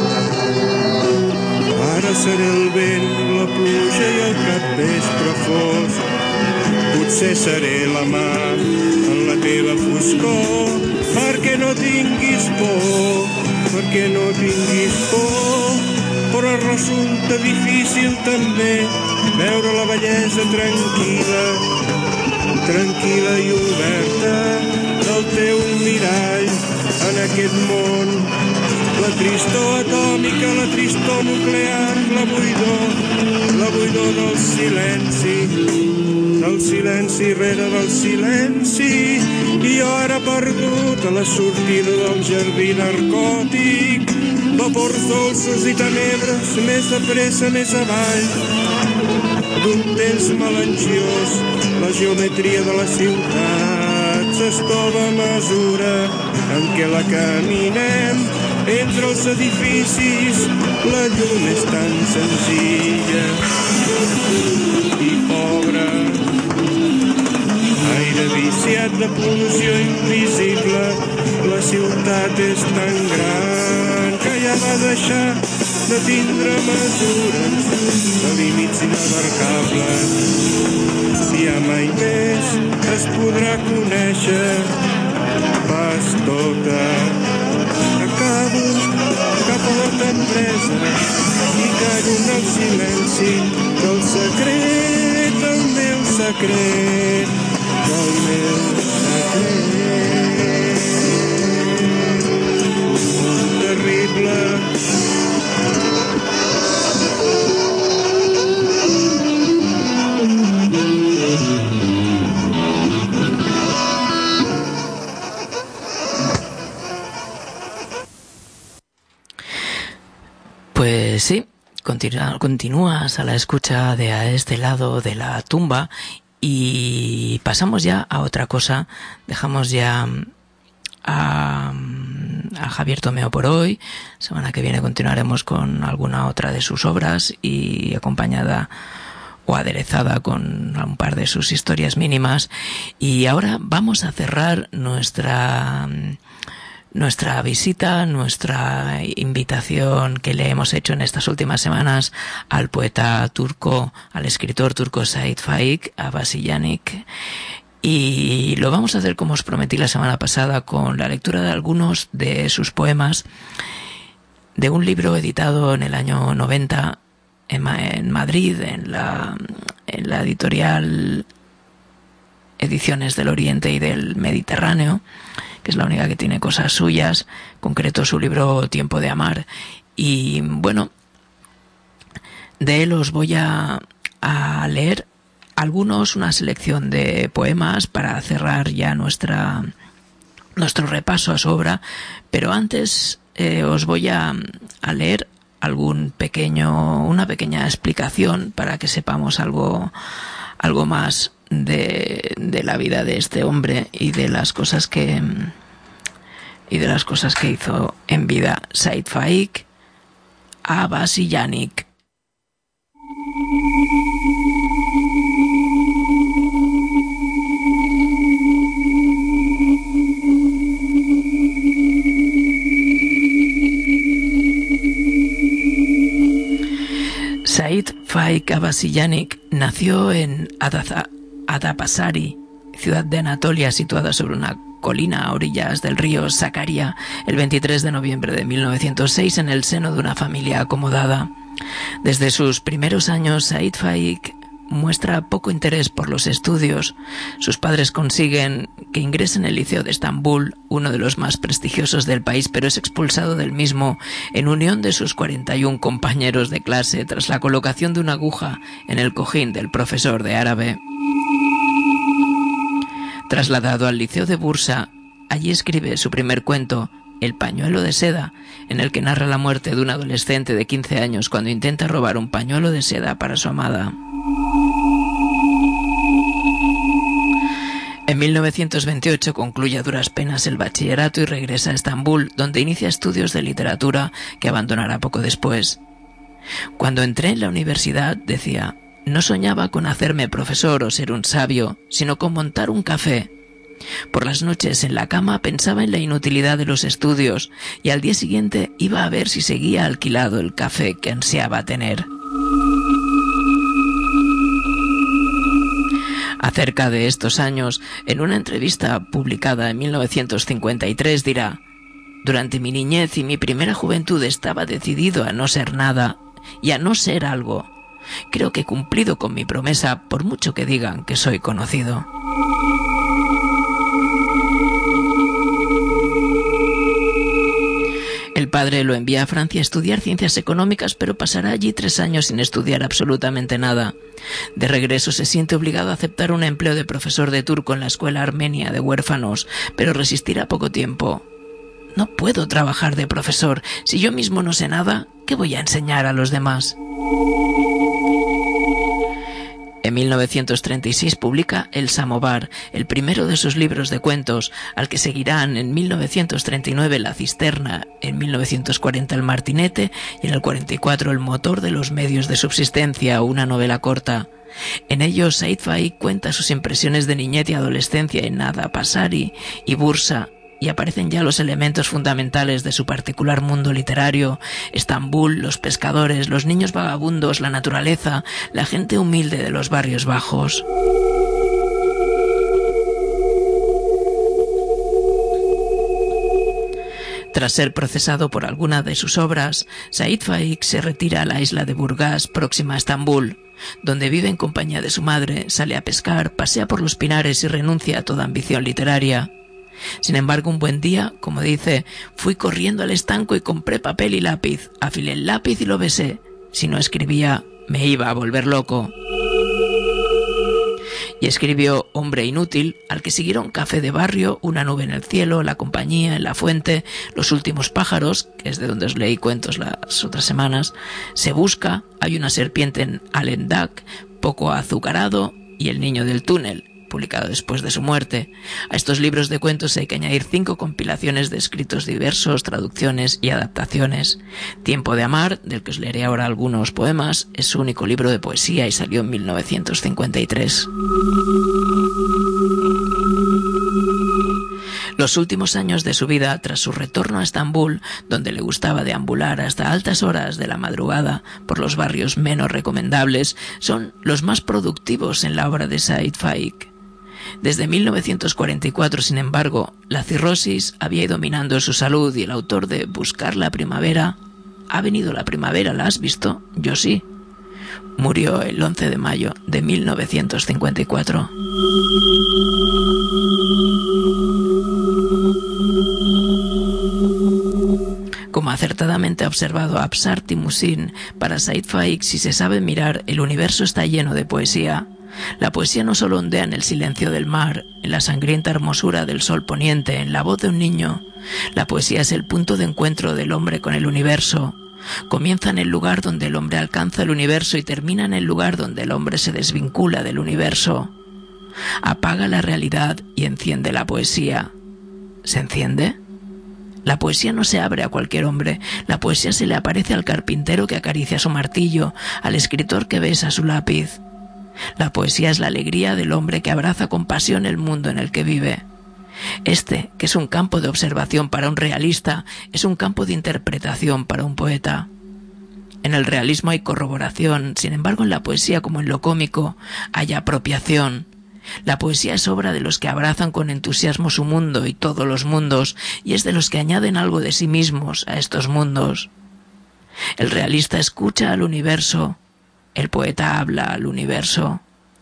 Ara seré el vent, la pluja i el capvespre fosc. Potser seré la mar en la teva foscor, perquè no tinguis por, perquè no tinguis por. Però resulta difícil també veure la bellesa tranquil·la, tranquil·la i oberta del teu mirall en aquest món. La tristor atòmica, la tristor nuclear, la buidor, la buidor del silenci, del silenci rere del silenci. I jo ara perdut a la sortida del jardí narcòtic, vapors dolços i tenebres, més de pressa, més avall, d'un temps melangiós, la geometria de la ciutat s'estova a mesura en què la caminem. Entre els edificis la llum és tan senzilla i pobra, aire viciat de pol·lució invisible. La ciutat és tan gran que ja va deixar de tindre mesures, de límits inabarcables. Ja mai més es podrà conèixer pas tota. Acabo cap a la tendresa i callo en el silenci del secret, el meu secret, el meu secret. Molt terrible. Pues sí, continúa, continúas a la escucha de A este lado de la tumba y pasamos ya a otra cosa. Dejamos ya a, a Javier Tomeo por hoy. Semana que viene continuaremos con alguna otra de sus obras y acompañada o aderezada con un par de sus historias mínimas. Y ahora vamos a cerrar nuestra... Nuestra visita, nuestra invitación que le hemos hecho en estas últimas semanas al poeta turco, al escritor turco Sait Faik, a Abasi Yannick. Y lo vamos a hacer como os prometí la semana pasada, con la lectura de algunos de sus poemas de un libro editado en el año noventa en, en Madrid, en la, en la editorial Ediciones del Oriente y del Mediterráneo, que es la única que tiene cosas suyas, en concreto su libro Tiempo de Amar. Y bueno, de él os voy a, a leer algunos, una selección de poemas para cerrar ya nuestra nuestro repaso a su obra, pero antes eh, os voy a, a leer algún pequeño, una pequeña explicación para que sepamos algo, algo más de, de la vida de este hombre y de las cosas que y de las cosas que hizo en vida. Sait Faik, a Abasi Yannick. Sait Faik Abasi Yannick nació en Adaza, Adapazari, ciudad de Anatolia situada sobre una colina a orillas del río Sakarya, el veintitrés de noviembre de mil novecientos seis, en el seno de una familia acomodada. Desde sus primeros años, Sait Faik muestra poco interés por los estudios. Sus padres consiguen que ingrese en el Liceo de Estambul, uno de los más prestigiosos del país, pero es expulsado del mismo en unión de sus cuarenta y un compañeros de clase tras la colocación de una aguja en el cojín del profesor de árabe. Trasladado al Liceo de Bursa, allí escribe su primer cuento, El pañuelo de seda, en el que narra la muerte de un adolescente de quince años cuando intenta robar un pañuelo de seda para su amada. En mil novecientos veintiocho concluye a duras penas el bachillerato y regresa a Estambul, donde inicia estudios de literatura que abandonará poco después. Cuando entré en la universidad, decía, no soñaba con hacerme profesor o ser un sabio, sino con montar un café. Por las noches en la cama pensaba en la inutilidad de los estudios y al día siguiente iba a ver si seguía alquilado el café que ansiaba tener. Acerca de estos años, en una entrevista publicada en mil novecientos cincuenta y tres dirá: durante mi niñez y mi primera juventud estaba decidido a no ser nada y a no ser algo. Creo que he cumplido con mi promesa por mucho que digan que soy conocido. El padre lo envía a Francia a estudiar ciencias económicas, pero pasará allí tres años sin estudiar absolutamente nada. De regreso se siente obligado a aceptar un empleo de profesor de turco en la escuela armenia de huérfanos, pero resistirá poco tiempo. No puedo trabajar de profesor. Si yo mismo no sé nada, ¿qué voy a enseñar a los demás? En mil novecientos treinta y seis publica El Samovar, el primero de sus libros de cuentos, al que seguirán en mil novecientos treinta y nueve La Cisterna, en mil novecientos cuarenta El Martinete y en el cuarenta y cuatro El Motor de los medios de subsistencia, una novela corta. En ellos Said Faik cuenta sus impresiones de niñez y adolescencia en Nada Pasari y Bursa, y aparecen ya los elementos fundamentales de su particular mundo literario: Estambul, los pescadores, los niños vagabundos, la naturaleza, la gente humilde de los barrios bajos. Tras ser procesado por alguna de sus obras, Said Faik se retira a la isla de Burgas, próxima a Estambul, donde vive en compañía de su madre, sale a pescar, pasea por los pinares y renuncia a toda ambición literaria. Sin embargo, un buen día, como dice, fui corriendo al estanco y compré papel y lápiz, afilé el lápiz y lo besé. Si no escribía, me iba a volver loco. Y escribió Hombre inútil, al que siguieron Café de barrio, Una nube en el cielo, La compañía, En la fuente, Los últimos pájaros, que es de donde os leí cuentos las otras semanas, Se busca, Hay una serpiente en Alendak, Poco azucarado y El niño del túnel, publicado después de su muerte. A estos libros de cuentos hay que añadir cinco compilaciones de escritos diversos, traducciones y adaptaciones. Tiempo de amar, del que os leeré ahora algunos poemas, es su único libro de poesía y salió en mil novecientos cincuenta y tres. Los últimos años de su vida, tras su retorno a Estambul, donde le gustaba deambular hasta altas horas de la madrugada por los barrios menos recomendables, son los más productivos en la obra de Said Faik. Desde mil novecientos cuarenta y cuatro, sin embargo, la cirrosis había ido minando su salud y el autor de Buscar la primavera, ¿ha venido la primavera? ¿La has visto? Yo sí. Murió el once de mayo de mil novecientos cincuenta y cuatro. Como acertadamente ha observado Absar Timusin, para Said Faik, si se sabe mirar, el universo está lleno de poesía. La poesía no solo ondea en el silencio del mar, en la sangrienta hermosura del sol poniente, en la voz de un niño. La poesía es el punto de encuentro del hombre con el universo. Comienza en el lugar donde el hombre alcanza el universo y termina en el lugar donde el hombre se desvincula del universo. Apaga la realidad y enciende la poesía. ¿Se enciende? La poesía no se abre a cualquier hombre. La poesía se le aparece al carpintero que acaricia su martillo, al escritor que besa su lápiz. La poesía es la alegría del hombre que abraza con pasión el mundo en el que vive. Este, que es un campo de observación para un realista, es un campo de interpretación para un poeta. En el realismo hay corroboración, sin embargo en la poesía, como en lo cómico, hay apropiación. La poesía es obra de los que abrazan con entusiasmo su mundo y todos los mundos, y es de los que añaden algo de sí mismos a estos mundos. El realista escucha al universo, El poeta habla al universo.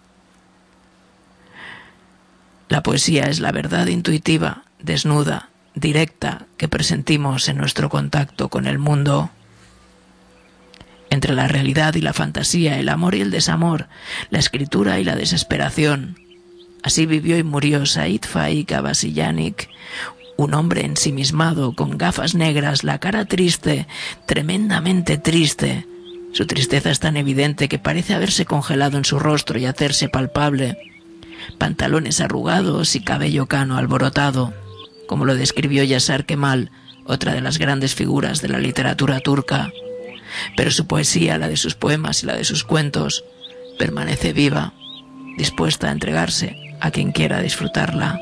La poesía es la verdad intuitiva, desnuda, directa, que presentimos en nuestro contacto con el mundo. Entre la realidad y la fantasía, el amor y el desamor, la escritura y la desesperación. Así vivió y murió Said Faik Abasiyanic, un hombre ensimismado, con gafas negras, la cara triste, tremendamente triste. Su tristeza es tan evidente que parece haberse congelado en su rostro y hacerse palpable. Pantalones arrugados y cabello cano alborotado, como lo describió Yasar Kemal, otra de las grandes figuras de la literatura turca. Pero su poesía, la de sus poemas y la de sus cuentos, permanece viva, dispuesta a entregarse a quien quiera disfrutarla.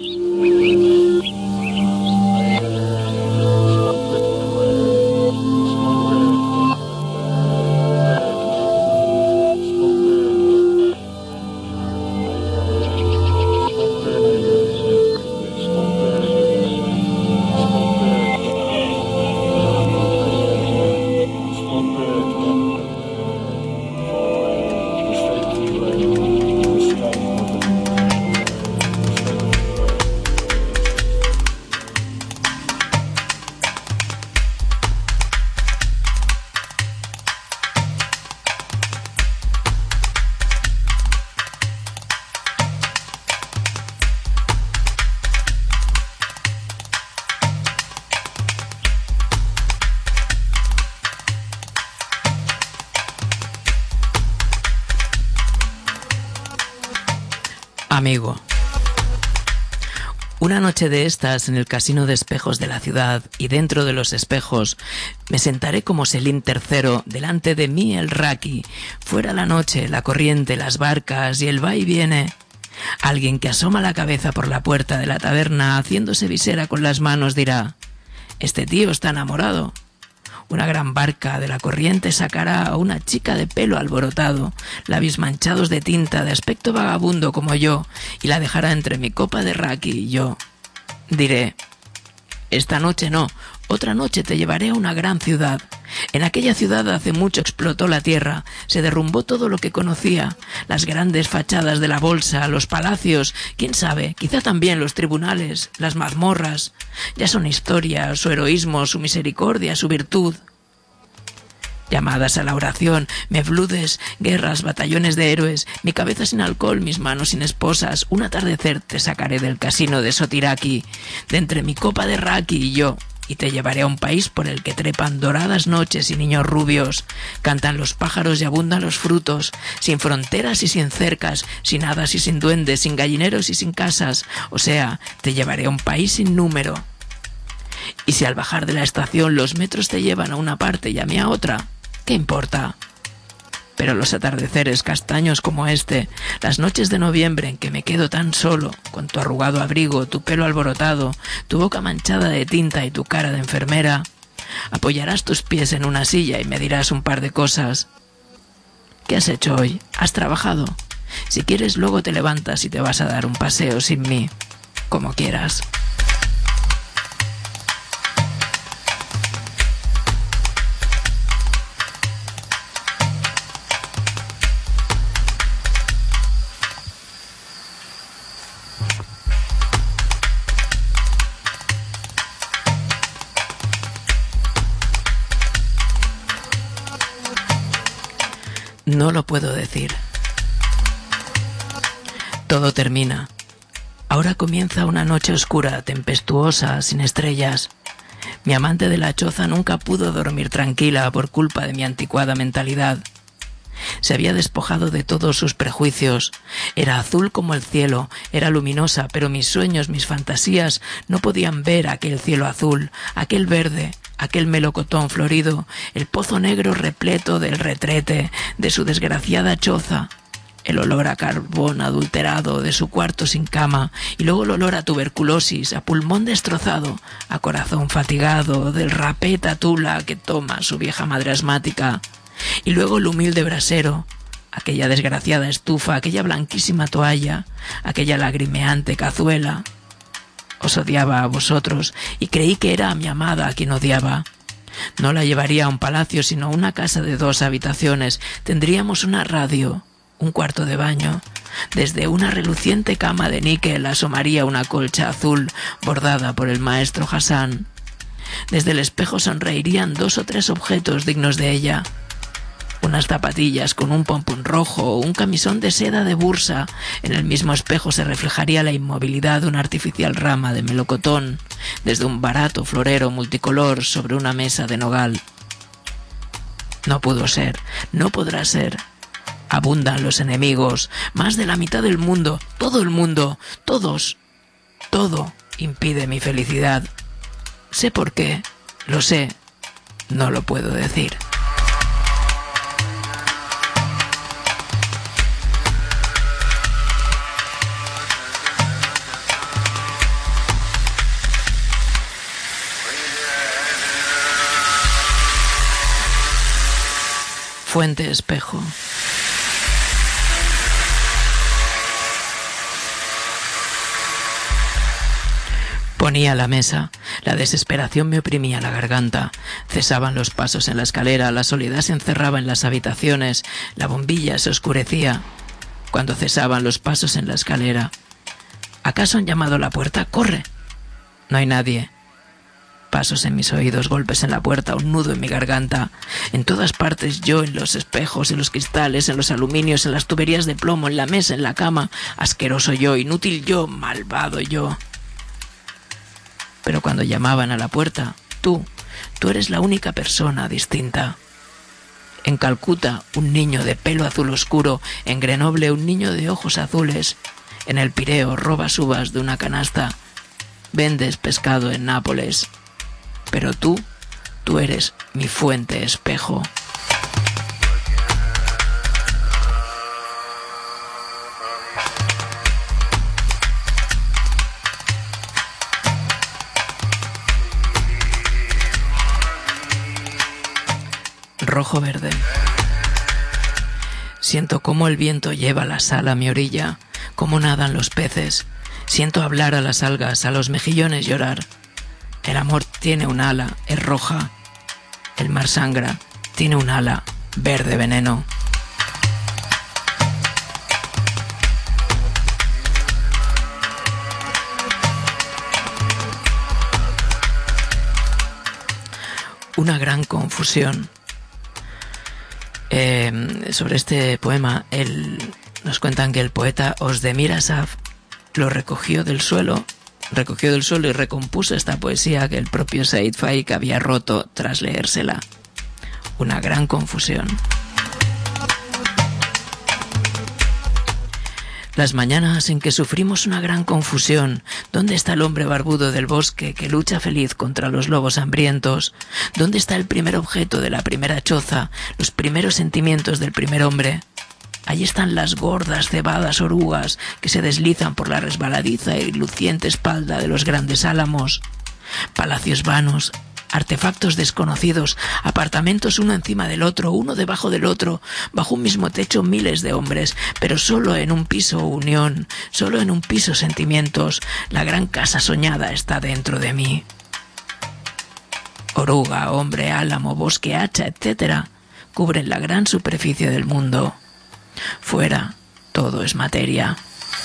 Amigo. Una noche de estas en el casino de espejos de la ciudad, y dentro de los espejos me sentaré como Selim tercero, delante de mí el raki, fuera la noche, la corriente, las barcas y el va y viene. Alguien que asoma la cabeza por la puerta de la taberna haciéndose visera con las manos dirá: este tío está enamorado. Una gran barca de la corriente sacará a una chica de pelo alborotado, labios manchados de tinta, de aspecto vagabundo como yo, y la dejará entre mi copa de raki y yo. Diré: esta noche no, otra noche te llevaré a una gran ciudad. En aquella ciudad hace mucho explotó la tierra, se derrumbó todo lo que conocía, las grandes fachadas de la bolsa, los palacios, quién sabe, quizá también los tribunales, las mazmorras. Ya son historia, su heroísmo, su misericordia, su virtud. Llamadas a la oración, mevludes, guerras, batallones de héroes, mi cabeza sin alcohol, mis manos sin esposas, un atardecer te sacaré del casino de Sotiraki, de entre mi copa de raki y yo, y te llevaré a un país por el que trepan doradas noches y niños rubios, cantan los pájaros y abundan los frutos, sin fronteras y sin cercas, sin hadas y sin duendes, sin gallineros y sin casas, o sea, te llevaré a un país sin número. Y si al bajar de la estación los metros te llevan a una parte y a mí a otra, ¿qué importa? Pero los atardeceres castaños como este, las noches de noviembre en que me quedo tan solo, con tu arrugado abrigo, tu pelo alborotado, tu boca manchada de tinta y tu cara de enfermera, apoyarás tus pies en una silla y me dirás un par de cosas. ¿Qué has hecho hoy? ¿Has trabajado? Si quieres, luego te levantas y te vas a dar un paseo sin mí, como quieras. No lo puedo decir. Todo termina. Ahora comienza una noche oscura, tempestuosa, sin estrellas. Mi amante de la choza nunca pudo dormir tranquila por culpa de mi anticuada mentalidad. Se había despojado de todos sus prejuicios. Era azul como el cielo, era luminosa, pero mis sueños, mis fantasías no podían ver aquel cielo azul, aquel verde, aquel melocotón florido, el pozo negro repleto del retrete de su desgraciada choza, el olor a carbón adulterado de su cuarto sin cama, y luego el olor a tuberculosis, a pulmón destrozado, a corazón fatigado del rapé tatula que toma su vieja madre asmática, y luego el humilde brasero, aquella desgraciada estufa, aquella blanquísima toalla, aquella lagrimeante cazuela. Os odiaba a vosotros y creí que era a mi amada a quien odiaba. No la llevaría a un palacio, sino a una casa de dos habitaciones. Tendríamos una radio, un cuarto de baño. Desde una reluciente cama de níquel asomaría una colcha azul bordada por el maestro Hassan. Desde el espejo sonreirían dos o tres objetos dignos de ella. Unas zapatillas con un pompón rojo o un camisón de seda de bursa. En el mismo espejo se reflejaría la inmovilidad de una artificial rama de melocotón desde un barato florero multicolor sobre una mesa de nogal. No pudo ser, no podrá ser. Abundan los enemigos, más de la mitad del mundo, todo el mundo, todos, todo impide mi felicidad. Sé por qué, lo sé, no lo puedo decir. Fuente espejo. Ponía la mesa, la desesperación me oprimía la garganta, cesaban los pasos en la escalera, la soledad se encerraba en las habitaciones, la bombilla se oscurecía. Cuando cesaban los pasos en la escalera, ¿acaso han llamado a la puerta? ¡Corre! No hay nadie. Pasos en mis oídos, golpes en la puerta, un nudo en mi garganta. En todas partes yo, en los espejos, en los cristales, en los aluminios, en las tuberías de plomo, en la mesa, en la cama. Asqueroso yo, inútil yo, malvado yo. Pero cuando llamaban a la puerta, tú, tú eres la única persona distinta. En Calcuta, un niño de pelo azul oscuro. En Grenoble, un niño de ojos azules. En el Pireo, robas uvas de una canasta. Vendes pescado en Nápoles. Pero tú, tú eres mi fuente espejo. Rojo verde. Siento cómo el viento lleva la sal a mi orilla, cómo nadan los peces. Siento hablar a las algas, a los mejillones llorar. El amor tiene un ala, es roja. El mar sangra, tiene un ala, verde veneno. Una gran confusión. Eh, sobre este poema, el, nos cuentan que el poeta Özdemir Asaf lo recogió del suelo, recogió del suelo y recompuso esta poesía que el propio Said Faik había roto tras leérsela. Una gran confusión. Las mañanas en que sufrimos una gran confusión. ¿Dónde está el hombre barbudo del bosque que lucha feliz contra los lobos hambrientos? ¿Dónde está el primer objeto de la primera choza, los primeros sentimientos del primer hombre? Allí están las gordas, cebadas orugas que se deslizan por la resbaladiza y luciente espalda de los grandes álamos. Palacios vanos, artefactos desconocidos, apartamentos uno encima del otro, uno debajo del otro, bajo un mismo techo miles de hombres, pero solo en un piso unión, solo en un piso sentimientos. La gran casa soñada está dentro de mí. Oruga, hombre, álamo, bosque, hacha, etcétera, cubren la gran superficie del mundo. Fuera, todo es materia.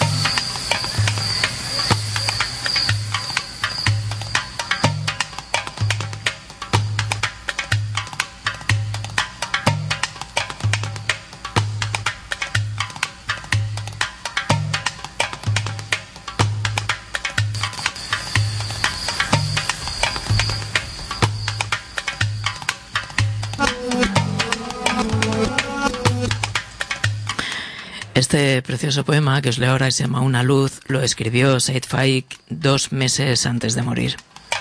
Este precioso poema que os leo ahora se llama Una luz, lo escribió Said Faik dos meses antes de morir.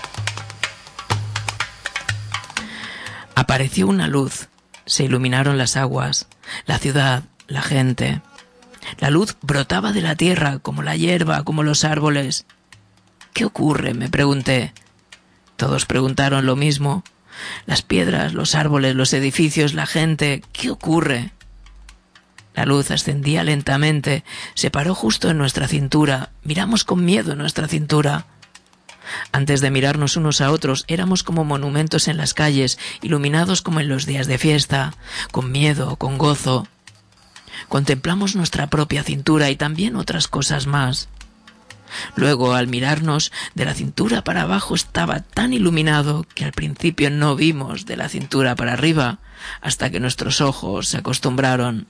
Apareció una luz, se iluminaron las aguas, la ciudad, la gente. La luz brotaba de la tierra, como la hierba, como los árboles. ¿Qué ocurre?, me pregunté. Todos preguntaron lo mismo. Las piedras, los árboles, los edificios, la gente. ¿Qué ocurre? La luz ascendía lentamente, se paró justo en nuestra cintura. Miramos con miedo en nuestra cintura. Antes de mirarnos unos a otros, éramos como monumentos en las calles, iluminados como en los días de fiesta, con miedo, con gozo. Contemplamos nuestra propia cintura y también otras cosas más. Luego, al mirarnos, de la cintura para abajo estaba tan iluminado que al principio no vimos de la cintura para arriba, hasta que nuestros ojos se acostumbraron.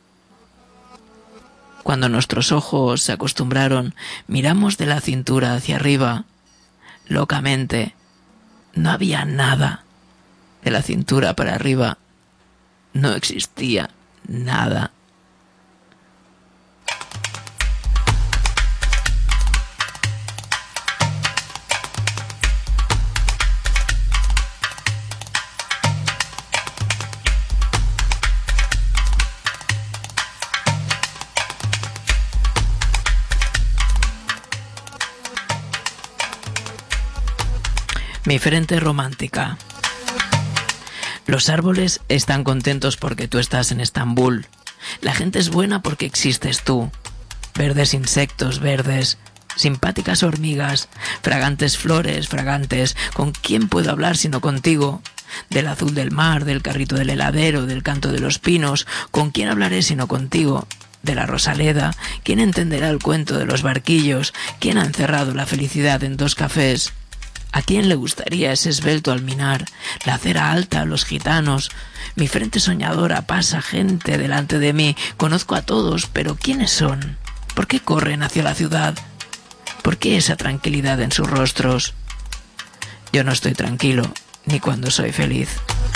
Cuando nuestros ojos se acostumbraron, miramos de la cintura hacia arriba. Locamente, no había nada. De la cintura para arriba no existía nada. Mi frente romántica. Los árboles están contentos porque tú estás en Estambul. La gente es buena porque existes tú. Verdes insectos verdes, simpáticas hormigas, fragantes flores fragantes. ¿Con quién puedo hablar sino contigo? Del azul del mar, del carrito del heladero, del canto de los pinos. ¿Con quién hablaré sino contigo? De la Rosaleda. ¿Quién entenderá el cuento de los barquillos? ¿Quién ha encerrado la felicidad en dos cafés? ¿A quién le gustaría ese esbelto alminar, la acera alta, los gitanos? Mi frente soñadora pasa gente delante de mí. Conozco a todos, pero ¿quiénes son? ¿Por qué corren hacia la ciudad? ¿Por qué esa tranquilidad en sus rostros? Yo no estoy tranquilo, ni cuando soy feliz.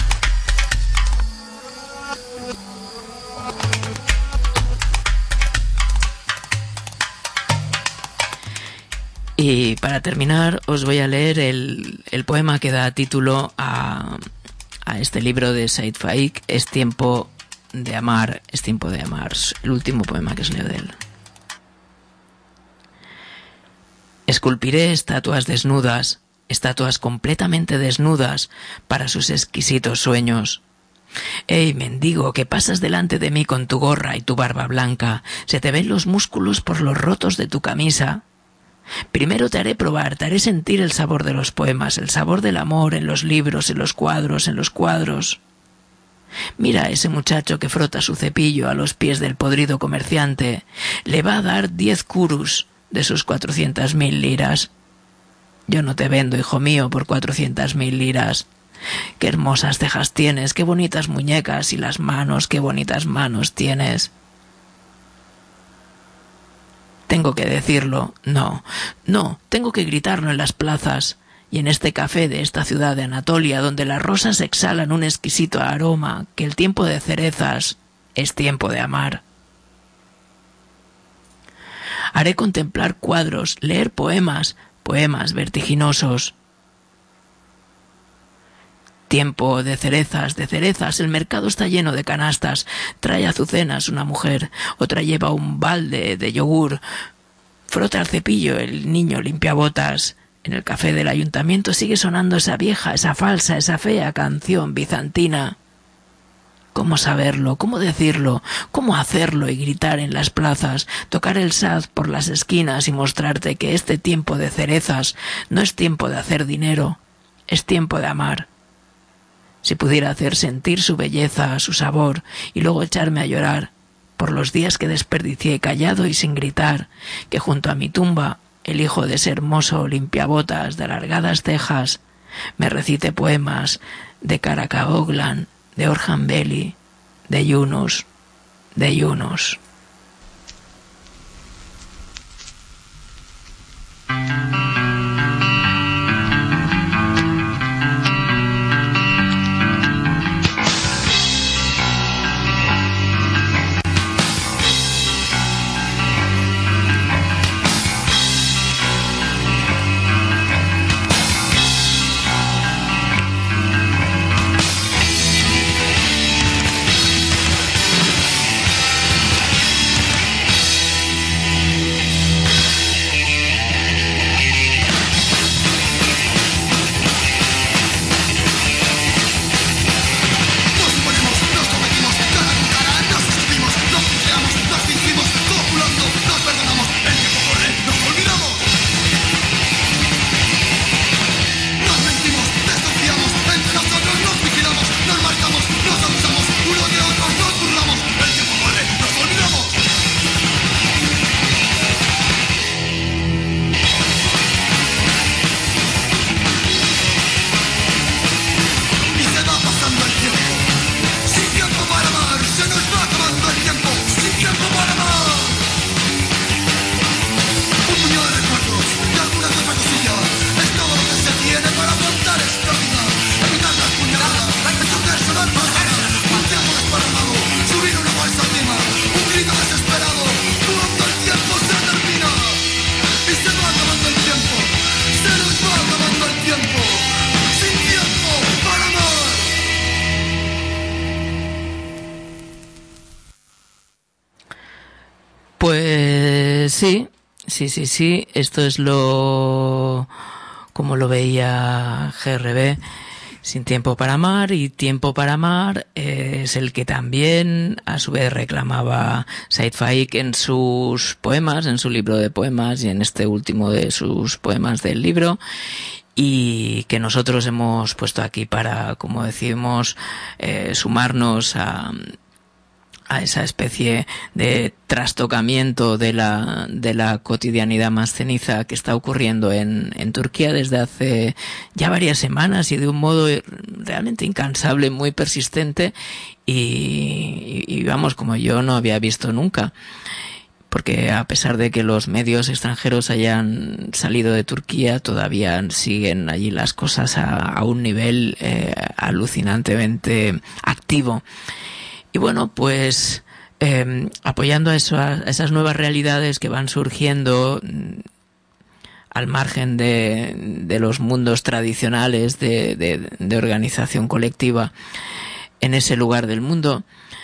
Y para terminar os voy a leer el, el poema que da título a, a este libro de Said Faik, Es tiempo de amar, es tiempo de amar, el último poema que os leo de él. Esculpiré estatuas desnudas, estatuas completamente desnudas para sus exquisitos sueños. ¡Ey, mendigo, que pasas delante de mí con tu gorra y tu barba blanca! Se te ven los músculos por los rotos de tu camisa. Primero te haré probar, te haré sentir el sabor de los poemas, el sabor del amor en los libros, en los cuadros, en los cuadros. Mira a ese muchacho que frota su cepillo a los pies del podrido comerciante. Le va a dar diez kurus de sus cuatrocientas mil liras. Yo no te vendo, hijo mío, por cuatrocientas mil liras. Qué hermosas cejas tienes, qué bonitas muñecas, y las manos, qué bonitas manos tienes. Tengo que decirlo, no, no, tengo que gritarlo en las plazas y en este café de esta ciudad de Anatolia, donde las rosas exhalan un exquisito aroma, que el tiempo de cerezas es tiempo de amar. Haré contemplar cuadros, leer poemas, poemas vertiginosos. Tiempo de cerezas, de cerezas, el mercado está lleno de canastas. Trae azucenas una mujer, otra lleva un balde de yogur. Frota el cepillo, el niño limpia botas. En el café del ayuntamiento sigue sonando esa vieja, esa falsa, esa fea canción bizantina. ¿Cómo saberlo? ¿Cómo decirlo? ¿Cómo hacerlo y gritar en las plazas? Tocar el sad por las esquinas y mostrarte que este tiempo de cerezas no es tiempo de hacer dinero, es tiempo de amar. Si pudiera hacer sentir su belleza, su sabor, y luego echarme a llorar por los días que desperdicié callado y sin gritar, que junto a mi tumba el hijo de ese hermoso limpiabotas de alargadas cejas me recite poemas de Karacaoglan, de Orhan Veli, de Yunus, de Yunus. Sí, sí, sí, sí. Esto es lo... como lo veía G R B. Sin tiempo para amar, y tiempo para amar es el que también a su vez reclamaba Said Faik en sus poemas, en su libro de poemas y en este último de sus poemas del libro, y que nosotros hemos puesto aquí para, como decimos, eh, sumarnos a a esa especie de trastocamiento de la de la cotidianidad más ceniza que está ocurriendo en, en Turquía desde hace ya varias semanas y de un modo realmente incansable, muy persistente y, y, y vamos, como yo no había visto nunca. Porque a pesar de que los medios extranjeros hayan salido de Turquía, todavía siguen allí las cosas a, a un nivel eh, alucinantemente activo. Y bueno, pues eh, apoyando a, eso, a esas nuevas realidades que van surgiendo al margen de, de los mundos tradicionales de, de, de organización colectiva en ese lugar del mundo,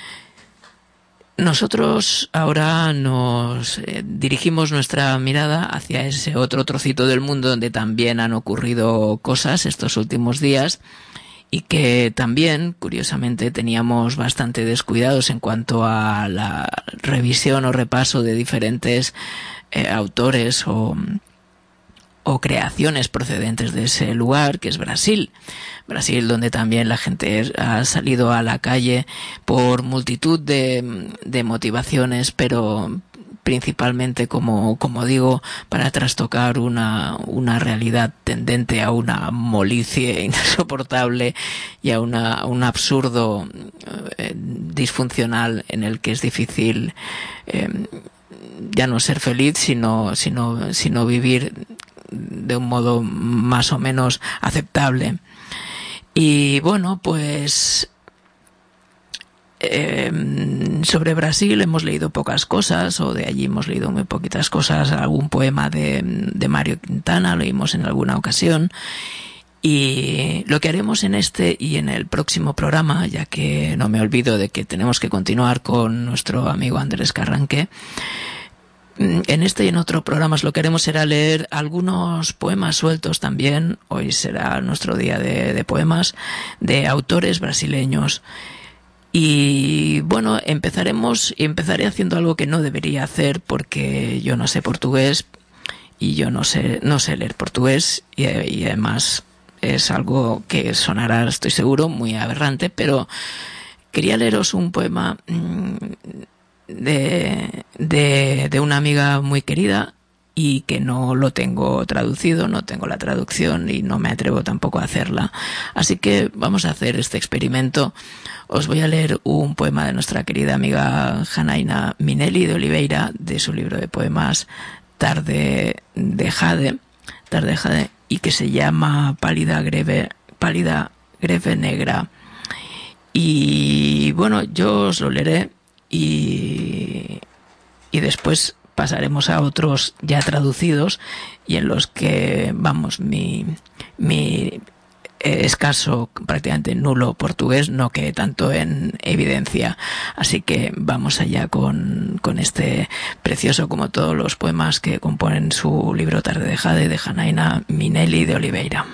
nosotros ahora nos eh, dirigimos nuestra mirada hacia ese otro trocito del mundo donde también han ocurrido cosas estos últimos días, y que también, curiosamente, teníamos bastante descuidados en cuanto a la revisión o repaso de diferentes eh, autores o, o creaciones procedentes de ese lugar, que es Brasil. Brasil, donde también la gente ha salido a la calle por multitud de, de motivaciones, pero principalmente, como, como digo, para trastocar una, una realidad tendente a una molicie insoportable y a, una, a un absurdo eh, disfuncional en el que es difícil eh, ya no ser feliz, sino, sino, sino vivir de un modo más o menos aceptable. Y bueno, pues Eh, sobre Brasil hemos leído pocas cosas, o de allí hemos leído muy poquitas cosas. Algún poema de, de Mario Quintana leímos en alguna ocasión, y lo que haremos en este y en el próximo programa, ya que no me olvido de que tenemos que continuar con nuestro amigo Andrés Carranque, en este y en otros programas lo que haremos será leer algunos poemas sueltos también. Hoy será nuestro día de, de poemas de autores brasileños. Y bueno, empezaremos y empezaré haciendo algo que no debería hacer, porque yo no sé portugués y yo no sé no sé leer portugués, y, y además es algo que sonará, estoy seguro, muy aberrante, pero quería leeros un poema de de, de una amiga muy querida, y que no lo tengo traducido, no tengo la traducción y no me atrevo tampoco a hacerla. Así que vamos a hacer este experimento. Os voy a leer un poema de nuestra querida amiga Janaína Minelli de Oliveira, de su libro de poemas Tarde de Jade, Tarde de Jade, y que se llama Pálida Greve, Pálida Greve Negra. Y bueno, yo os lo leeré y, y después pasaremos a otros ya traducidos, y en los que, vamos, mi, mi escaso, prácticamente nulo portugués no quede tanto en evidencia. Así que vamos allá con, con este precioso, como todos los poemas que componen su libro Tarde de Jade, de Janaína Minelli de Oliveira.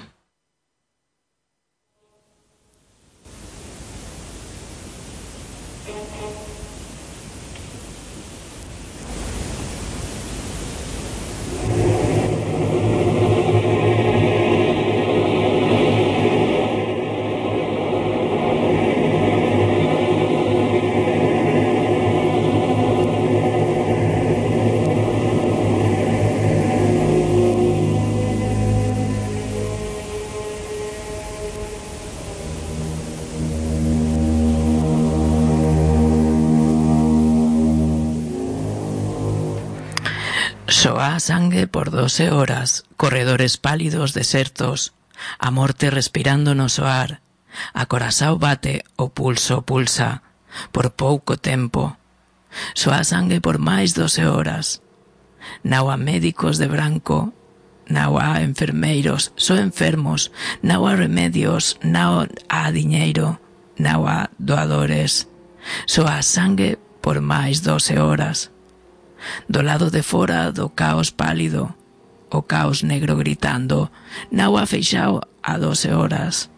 Soá sangue por doce horas, corredores pálidos desertos, a morte respirando no soar, a corazao bate o pulso pulsa, por pouco tempo. Soá sangue por máis doce horas. Nao há médicos de branco, nao há enfermeiros, só enfermos, nao há remedios, nao há diñeiro, nao há doadores. Soá sangue por máis doce horas. Do lado de fora do caos pálido, o caos negro gritando, nau afeixao a doce horas.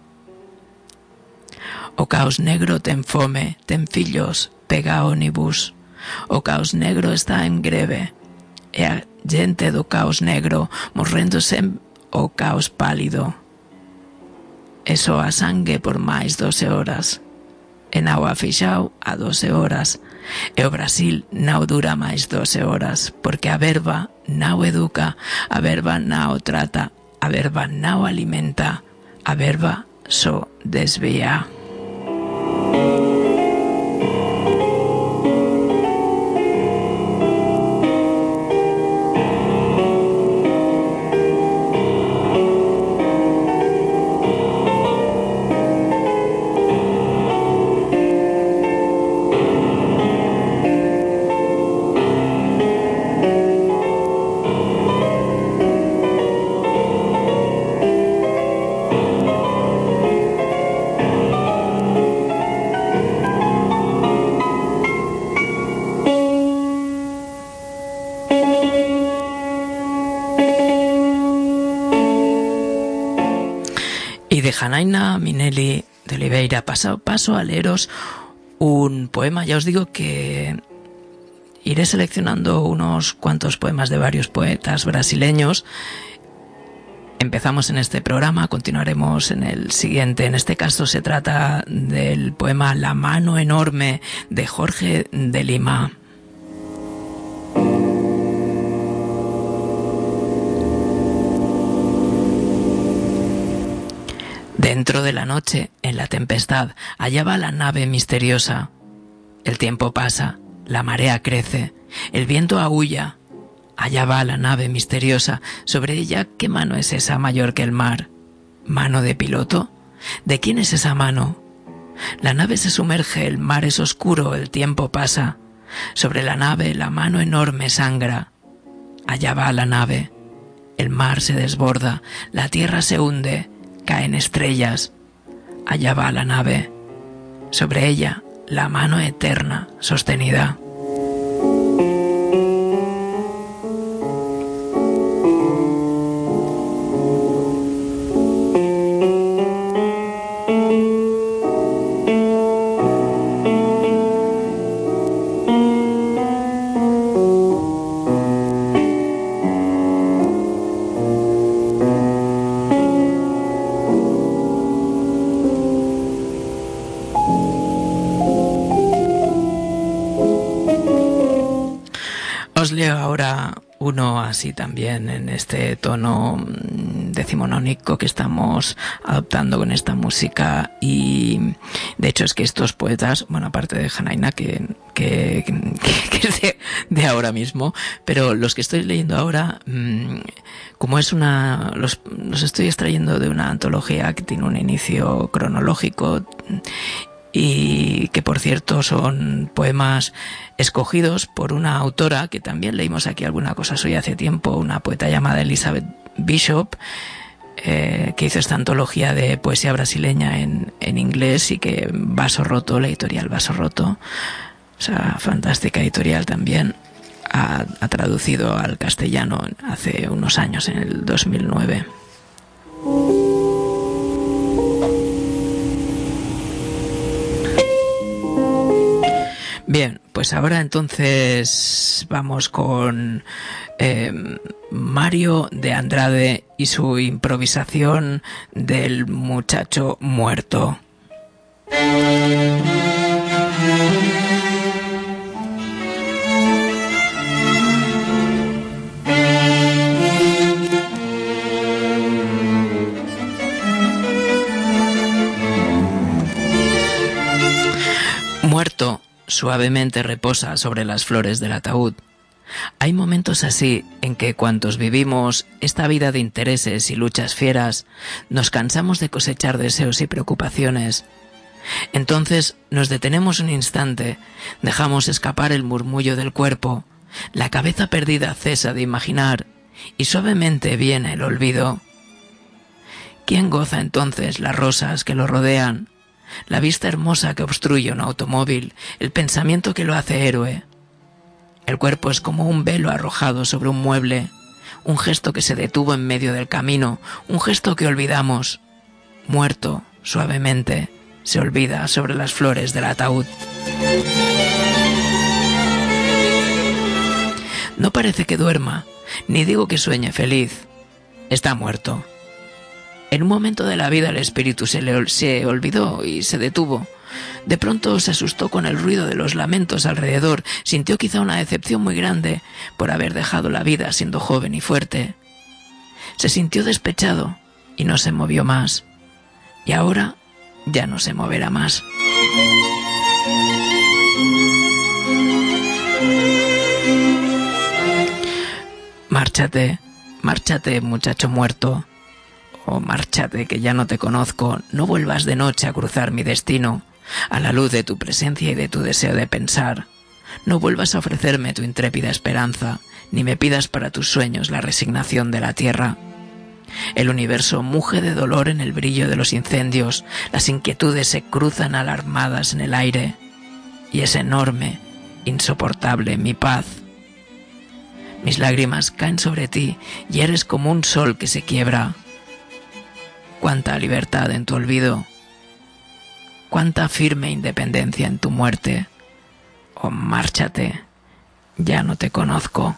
O caos negro ten fome, ten fillos, pega ónibus. O caos negro está en greve, e a gente do caos negro morrendose o caos pálido. E só a sangue por máis doce horas. E nau afeixao a doce horas. E o Brasil nau dura máis doce horas, porque a verba nau educa, a verba nau trata, a verba nau alimenta, a verba só desvía. Janaina Minelli de Oliveira paso, paso a leeros un poema. Ya os digo que iré seleccionando unos cuantos poemas de varios poetas brasileños. Empezamos en este programa, continuaremos en el siguiente. En este caso se trata del poema La mano enorme de Jorge de Lima. Dentro de la noche, en la tempestad, allá va la nave misteriosa. El tiempo pasa, la marea crece, el viento aúlla. Allá va la nave misteriosa. Sobre ella, ¿qué mano es esa mayor que el mar? ¿Mano de piloto? ¿De quién es esa mano? La nave se sumerge, el mar es oscuro, el tiempo pasa. Sobre la nave, la mano enorme sangra. Allá va la nave. El mar se desborda, la tierra se hunde. Caen estrellas, allá va la nave, sobre ella la mano eterna sostenida. Os leo ahora uno así también en este tono decimonónico que estamos adoptando con esta música, y de hecho es que estos poetas, bueno, aparte de Janaina que, que, que, que es de, de ahora mismo, pero los que estoy leyendo ahora, como es una, los, los estoy extrayendo de una antología que tiene un inicio cronológico y que por cierto son poemas escogidos por una autora que también leímos aquí alguna cosa suya hace tiempo, una poeta llamada Elizabeth Bishop, eh, que hizo esta antología de poesía brasileña en, en inglés, y que Vaso Roto, la editorial Vaso Roto, o sea, fantástica editorial también, ha, ha traducido al castellano hace unos años, en el dos mil nueve. Bien, pues ahora entonces vamos con eh, Mario de Andrade y su improvisación del muchacho muerto. Muerto suavemente reposa sobre las flores del ataúd. Hay momentos así en que cuantos vivimos esta vida de intereses y luchas fieras, nos cansamos de cosechar deseos y preocupaciones. Entonces nos detenemos un instante, dejamos escapar el murmullo del cuerpo, la cabeza perdida cesa de imaginar y suavemente viene el olvido. ¿Quién goza entonces las rosas que lo rodean? La vista hermosa que obstruye un automóvil, el pensamiento que lo hace héroe. El cuerpo es como un velo arrojado sobre un mueble, un gesto que se detuvo en medio del camino, un gesto que olvidamos. Muerto, suavemente, se olvida sobre las flores del ataúd. No parece que duerma, ni digo que sueñe feliz. Está muerto. En un momento de la vida el espíritu se le se olvidó y se detuvo. De pronto se asustó con el ruido de los lamentos alrededor, sintió quizá una decepción muy grande por haber dejado la vida siendo joven y fuerte. Se sintió despechado y no se movió más. Y ahora ya no se moverá más. Márchate, márchate, muchacho muerto. Oh, márchate, que ya no te conozco. No vuelvas de noche a cruzar mi destino, a la luz de tu presencia y de tu deseo de pensar. No vuelvas a ofrecerme tu intrépida esperanza, ni me pidas para tus sueños la resignación de la tierra. El universo muge de dolor en el brillo de los incendios, las inquietudes se cruzan alarmadas en el aire, y es enorme, insoportable mi paz. Mis lágrimas caen sobre ti y eres como un sol que se quiebra. Cuánta libertad en tu olvido, cuánta firme independencia en tu muerte. Oh, márchate, ya no te conozco.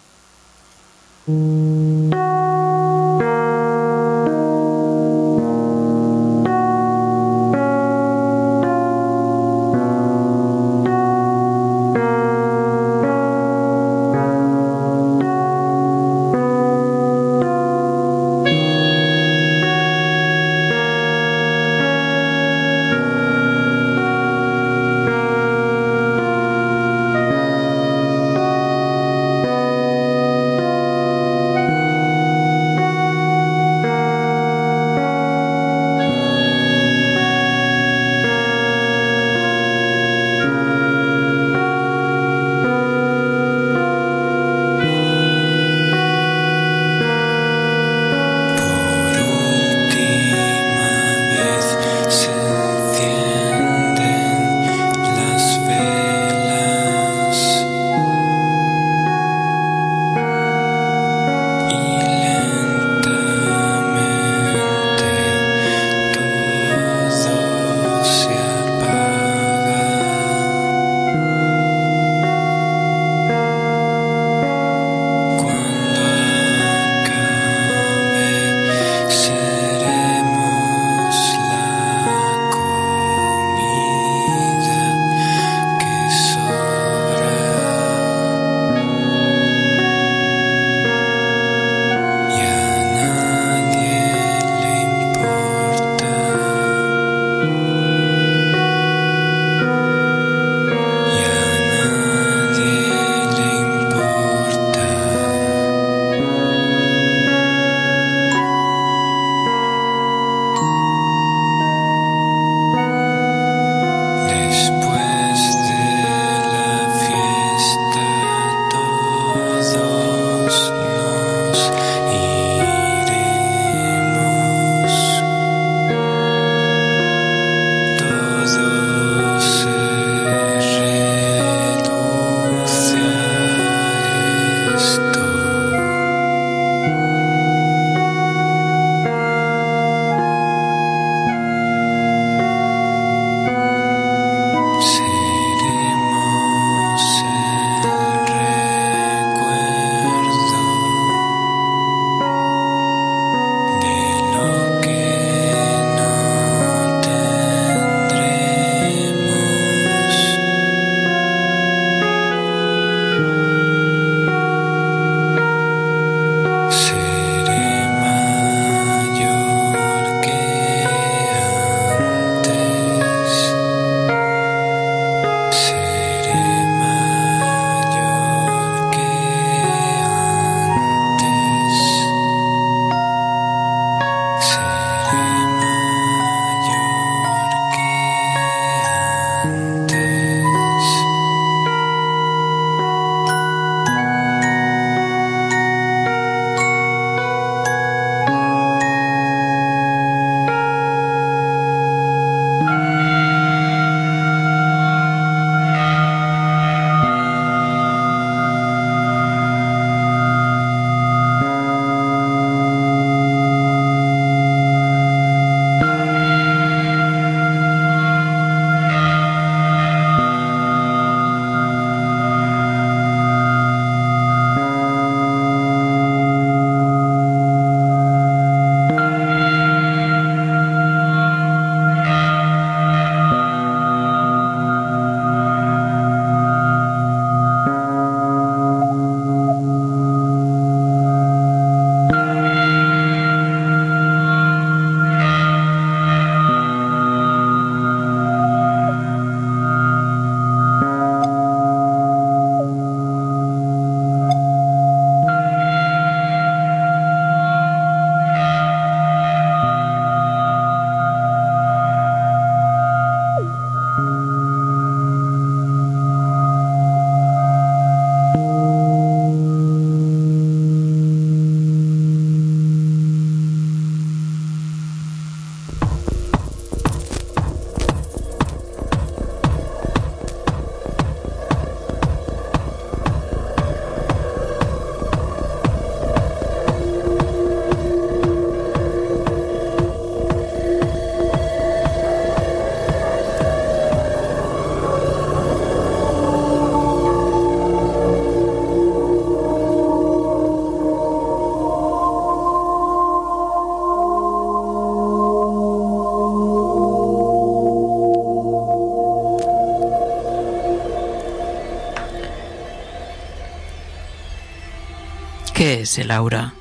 es el aura.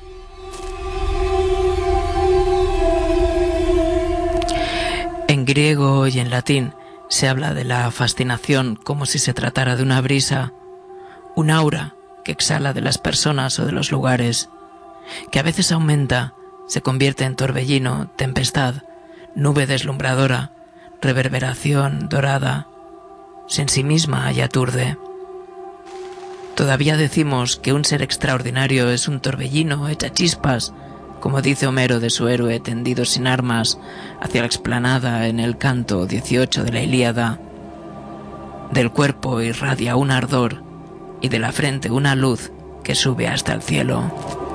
En griego y en latín se habla de la fascinación como si se tratara de una brisa, un aura que exhala de las personas o de los lugares, que a veces aumenta, se convierte en torbellino, tempestad, nube deslumbradora, reverberación dorada, se ensimisma y aturde. Todavía decimos que un ser extraordinario es un torbellino hecha chispas, como dice Homero de su héroe tendido sin armas hacia la explanada en el canto dieciocho de la Ilíada. Del cuerpo irradia un ardor y de la frente una luz que sube hasta el cielo.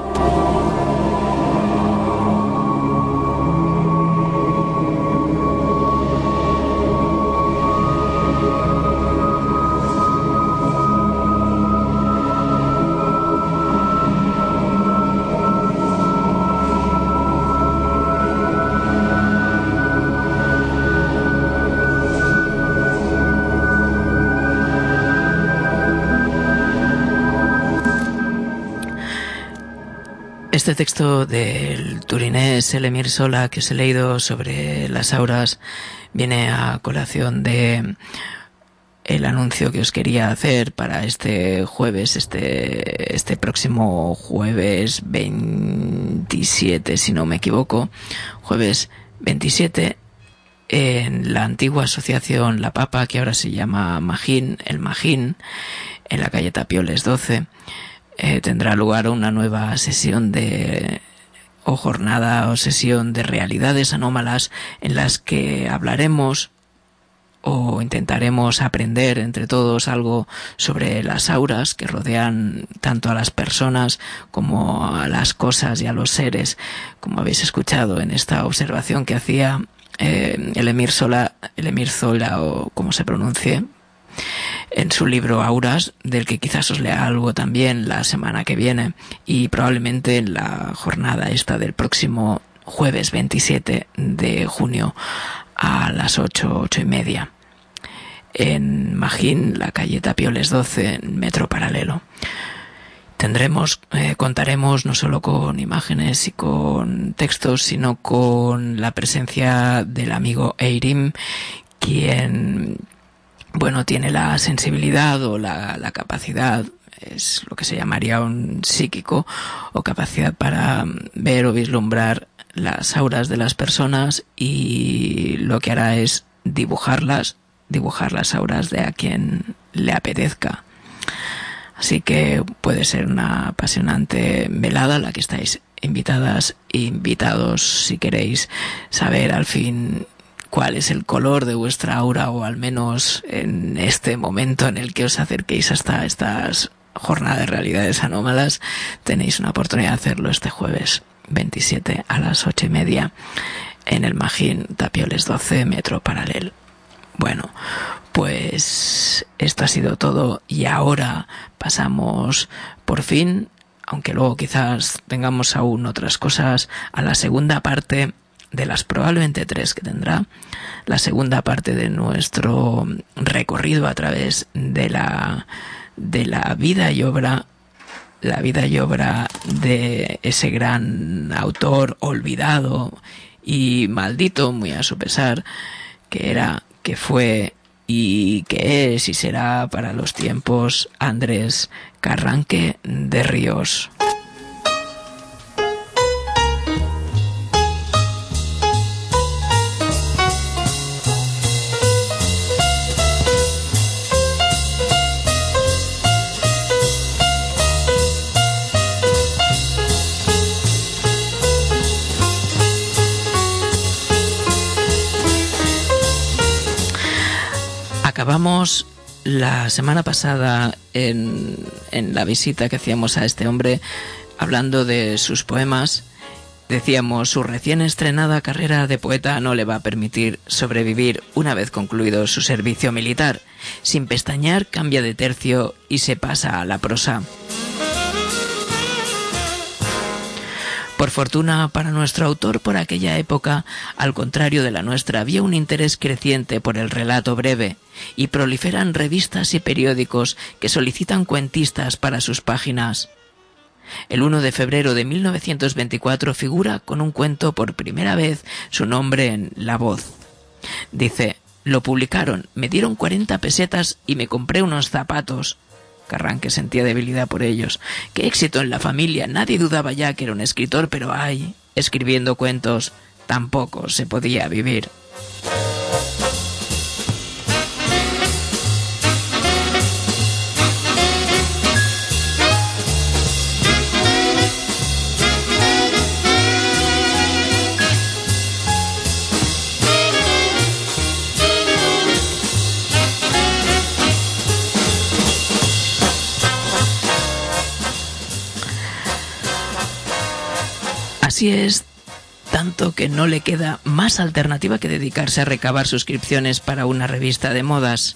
Este texto del turinés El Emir Solá que os he leído sobre las auras viene a colación de el anuncio que os quería hacer para este jueves, este, este próximo jueves veintisiete, si no me equivoco, jueves veintisiete, en la antigua asociación La Papa, que ahora se llama Magín, el Magín, en la calle Tapioles doce. Eh, tendrá lugar una nueva sesión de o jornada o sesión de realidades anómalas en las que hablaremos o intentaremos aprender entre todos algo sobre las auras que rodean tanto a las personas como a las cosas y a los seres, como habéis escuchado en esta observación que hacía eh, el Emir Solá, el Emir Solá o como se pronuncie, en su libro Auras, del que quizás os lea algo también la semana que viene y probablemente en la jornada esta del próximo jueves veintisiete de junio a las ocho, ocho y media en Magín, la calle Tapioles doce, en Metro Paralelo. Tendremos, eh, contaremos no solo con imágenes y con textos, sino con la presencia del amigo Eirim, quien bueno, tiene la sensibilidad o la, la capacidad, es lo que se llamaría un psíquico, o capacidad para ver o vislumbrar las auras de las personas, y lo que hará es dibujarlas, dibujar las auras de a quien le apetezca. Así que puede ser una apasionante velada a la que estáis invitadas e invitados si queréis saber al fin cuál es el color de vuestra aura, o al menos en este momento en el que os acerquéis hasta estas jornadas de realidades anómalas, tenéis una oportunidad de hacerlo este jueves veintisiete a las ocho y media en el Magín, Tapioles doce, Metro Paralel. Bueno, pues esto ha sido todo y ahora pasamos por fin, aunque luego quizás tengamos aún otras cosas, a la segunda parte de las probablemente tres que tendrá, la segunda parte de nuestro recorrido a través de la de la vida y obra, la vida y obra de ese gran autor olvidado y maldito, muy a su pesar, que era, que fue y que es y será para los tiempos Andrés Carranque de Ríos. Acabamos la semana pasada en, en la visita que hacíamos a este hombre hablando de sus poemas. Decíamos, su recién estrenada carrera de poeta no le va a permitir sobrevivir una vez concluido su servicio militar. Sin pestañear, cambia de tercio y se pasa a la prosa. Por fortuna para nuestro autor, por aquella época, al contrario de la nuestra, había un interés creciente por el relato breve, y proliferan revistas y periódicos que solicitan cuentistas para sus páginas. El uno de febrero de mil novecientos veinticuatro figura con un cuento por primera vez su nombre en La Voz. Dice: lo publicaron, me dieron cuarenta pesetas y me compré unos zapatos. Carranque sentía debilidad por ellos. Qué éxito en la familia, nadie dudaba ya que era un escritor, pero ay, escribiendo cuentos tampoco se podía vivir. Así es, tanto que no le queda más alternativa que dedicarse a recabar suscripciones para una revista de modas.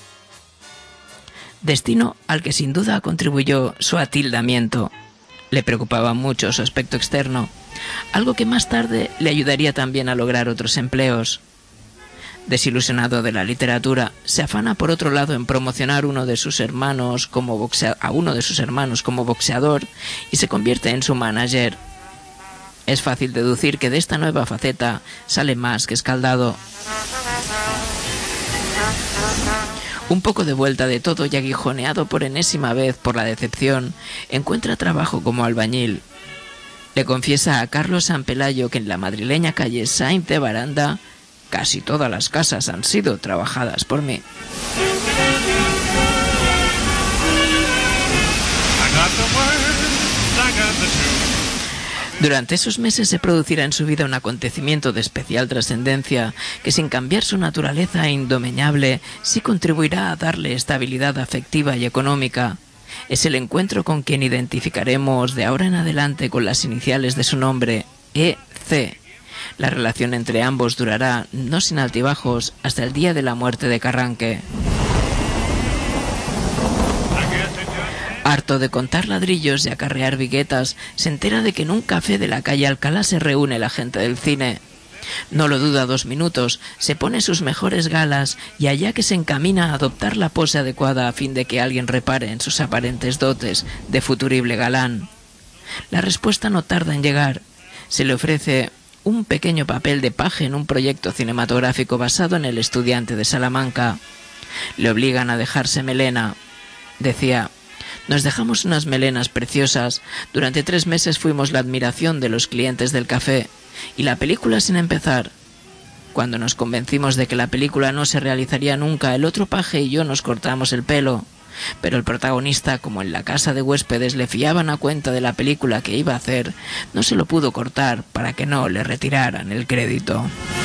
Destino al que sin duda contribuyó su atildamiento. Le preocupaba mucho su aspecto externo, algo que más tarde le ayudaría también a lograr otros empleos. Desilusionado de la literatura, se afana por otro lado en promocionar uno de sus hermanos como boxea- a uno de sus hermanos como boxeador y se convierte en su manager. Es fácil deducir que de esta nueva faceta sale más que escaldado. Un poco de vuelta de todo y aguijoneado por enésima vez por la decepción, encuentra trabajo como albañil. Le confiesa a Carlos San Pelayo que en la madrileña calle Sainz de Baranda casi todas las casas han sido trabajadas por mí. Durante esos meses se producirá en su vida un acontecimiento de especial trascendencia que, sin cambiar su naturaleza indomeñable, sí contribuirá a darle estabilidad afectiva y económica. Es el encuentro con quien identificaremos de ahora en adelante con las iniciales de su nombre, E C. La relación entre ambos durará, no sin altibajos, hasta el día de la muerte de Carranque. Harto de contar ladrillos y acarrear viguetas, se entera de que en un café de la calle Alcalá se reúne la gente del cine. No lo duda dos minutos, se pone sus mejores galas y allá que se encamina a adoptar la pose adecuada a fin de que alguien repare en sus aparentes dotes de futurible galán. La respuesta no tarda en llegar. Se le ofrece un pequeño papel de paje en un proyecto cinematográfico basado en El estudiante de Salamanca. Le obligan a dejarse melena. Decía: nos dejamos unas melenas preciosas. Durante tres meses fuimos la admiración de los clientes del café. Y la película sin empezar. Cuando nos convencimos de que la película no se realizaría nunca, el otro paje y yo nos cortamos el pelo. Pero el protagonista, como en la casa de huéspedes le fiaban a cuenta de la película que iba a hacer, no se lo pudo cortar para que no le retiraran el crédito.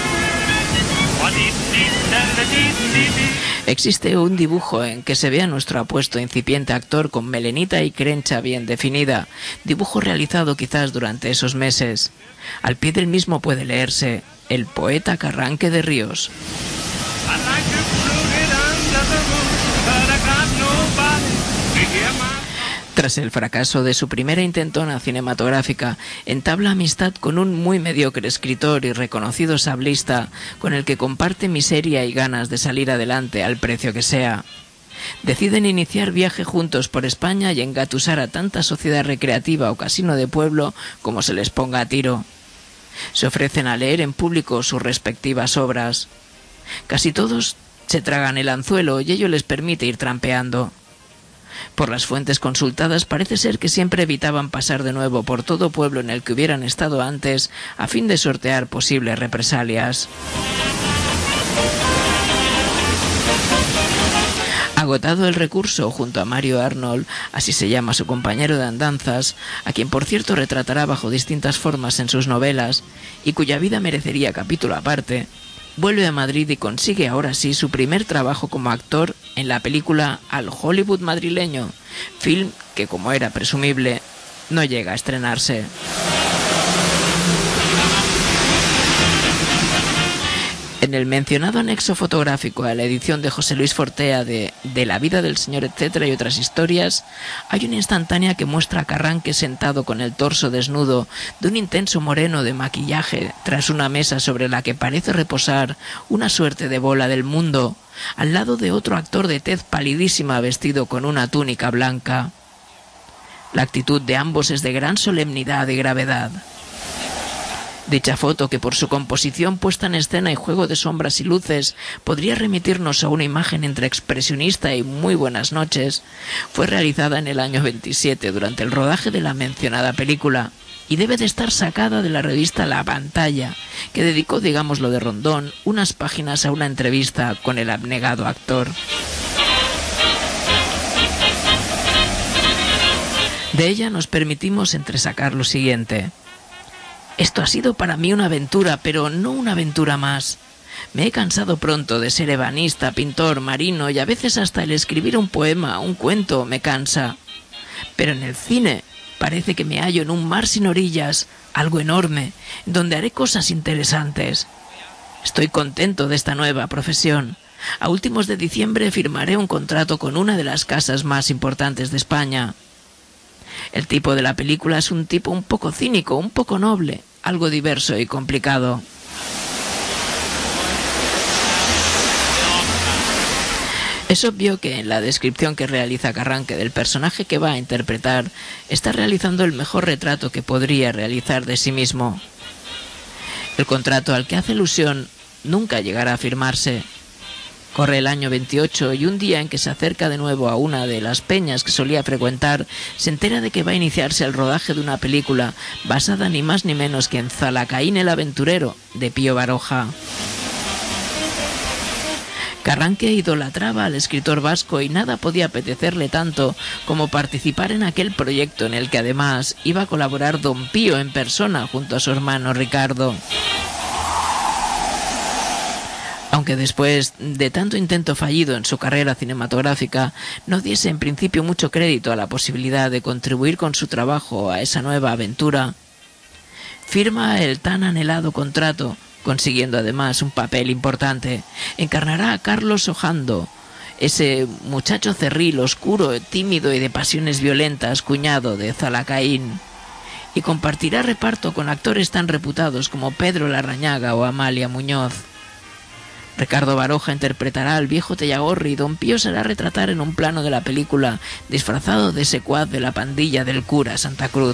Existe un dibujo en que se ve a nuestro apuesto incipiente actor con melenita y crencha bien definida, dibujo realizado quizás durante esos meses. Al pie del mismo puede leerse: el poeta Carranque de Ríos. Tras el fracaso de su primera intentona cinematográfica, entabla amistad con un muy mediocre escritor y reconocido sablista con el que comparte miseria y ganas de salir adelante al precio que sea. Deciden iniciar viaje juntos por España y engatusar a tanta sociedad recreativa o casino de pueblo como se les ponga a tiro. Se ofrecen a leer en público sus respectivas obras. Casi todos se tragan el anzuelo y ello les permite ir trampeando. Por las fuentes consultadas parece ser que siempre evitaban pasar de nuevo por todo pueblo en el que hubieran estado antes a fin de sortear posibles represalias. Agotado el recurso, junto a Mario Arnold, así se llama su compañero de andanzas, a quien por cierto retratará bajo distintas formas en sus novelas, y cuya vida merecería capítulo aparte, vuelve a Madrid y consigue ahora sí su primer trabajo como actor en la película Al Hollywood madrileño, film que, como era presumible, no llega a estrenarse. En el mencionado anexo fotográfico a la edición de José Luis Fortea de De la vida del señor etcétera y otras historias, hay una instantánea que muestra a Carranque sentado con el torso desnudo de un intenso moreno de maquillaje tras una mesa sobre la que parece reposar una suerte de bola del mundo, al lado de otro actor de tez palidísima vestido con una túnica blanca. La actitud de ambos es de gran solemnidad y gravedad. Dicha foto, que por su composición, puesta en escena y juego de sombras y luces podría remitirnos a una imagen entre expresionista y muy buenas noches, fue realizada en el año veintisiete durante el rodaje de la mencionada película y debe de estar sacada de la revista La Pantalla, que dedicó, digámoslo de rondón, unas páginas a una entrevista con el abnegado actor. De ella nos permitimos entresacar lo siguiente. Esto ha sido para mí una aventura, pero no una aventura más. Me he cansado pronto de ser ebanista, pintor, marino y a veces hasta el escribir un poema, un cuento, me cansa. Pero en el cine parece que me hallo en un mar sin orillas, algo enorme, donde haré cosas interesantes. Estoy contento de esta nueva profesión. A últimos de diciembre firmaré un contrato con una de las casas más importantes de España. El tipo de la película es un tipo un poco cínico, un poco noble, algo diverso y complicado. Es obvio que en la descripción que realiza Carranque del personaje que va a interpretar, está realizando el mejor retrato que podría realizar de sí mismo. El contrato al que hace alusión nunca llegará a firmarse. Corre el año veintiocho y un día en que se acerca de nuevo a una de las peñas que solía frecuentar, se entera de que va a iniciarse el rodaje de una película basada ni más ni menos que en Zalacaín el aventurero, de Pío Baroja. Carranque idolatraba al escritor vasco y nada podía apetecerle tanto como participar en aquel proyecto en el que además iba a colaborar don Pío en persona junto a su hermano Ricardo. Aunque después de tanto intento fallido en su carrera cinematográfica, no diese en principio mucho crédito a la posibilidad de contribuir con su trabajo a esa nueva aventura, firma el tan anhelado contrato, consiguiendo además un papel importante. Encarnará a Carlos Ojando, ese muchacho cerril, oscuro, tímido y de pasiones violentas, cuñado de Zalacaín, y compartirá reparto con actores tan reputados como Pedro Larrañaga o Amalia Muñoz. Ricardo Baroja interpretará al viejo Tellagorri y don Pío será retratar en un plano de la película, disfrazado de secuaz de la pandilla del cura Santa Cruz.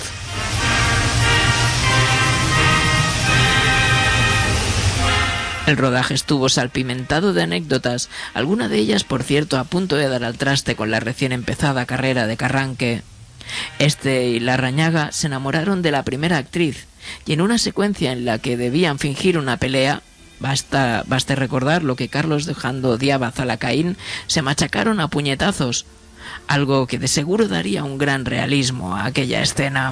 El rodaje estuvo salpimentado de anécdotas, alguna de ellas, por cierto, a punto de dar al traste con la recién empezada carrera de Carranque. Este y Larrañaga se enamoraron de la primera actriz, y en una secuencia en la que debían fingir una pelea, Basta, basta recordar lo que Carlos Ojando odiaba a Zalacaín, se machacaron a puñetazos, algo que de seguro daría un gran realismo a aquella escena.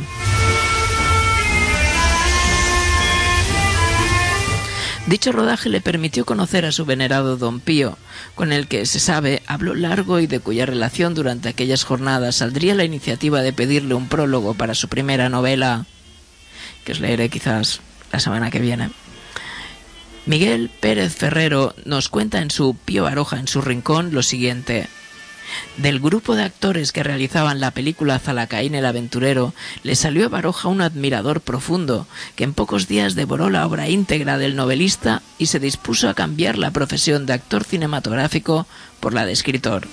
Dicho rodaje le permitió conocer a su venerado don Pío, con el que, se sabe, habló largo y de cuya relación durante aquellas jornadas saldría la iniciativa de pedirle un prólogo para su primera novela, que os leeré quizás la semana que viene. Miguel Pérez Ferrero nos cuenta en su Pío Baroja en su rincón lo siguiente. Del grupo de actores que realizaban la película Zalacaín el aventurero, le salió a Baroja un admirador profundo, que en pocos días devoró la obra íntegra del novelista y se dispuso a cambiar la profesión de actor cinematográfico por la de escritor.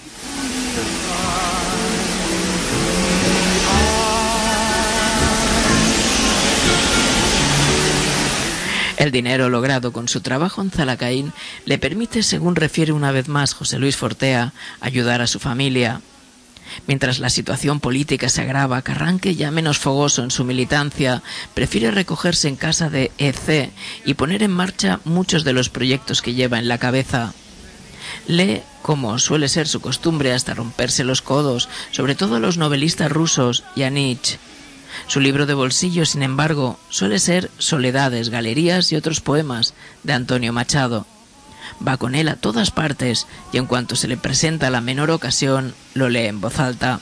El dinero logrado con su trabajo en Zalacaín le permite, según refiere una vez más José Luis Fortea, ayudar a su familia. Mientras la situación política se agrava, Carranque, ya menos fogoso en su militancia, prefiere recogerse en casa de E C y poner en marcha muchos de los proyectos que lleva en la cabeza. Lee, como suele ser su costumbre, hasta romperse los codos, sobre todo a los novelistas rusos y a Nietzsche. Su libro de bolsillo, sin embargo, suele ser Soledades, Galerías y otros poemas, de Antonio Machado. Va con él a todas partes y en cuanto se le presenta la menor ocasión, lo lee en voz alta.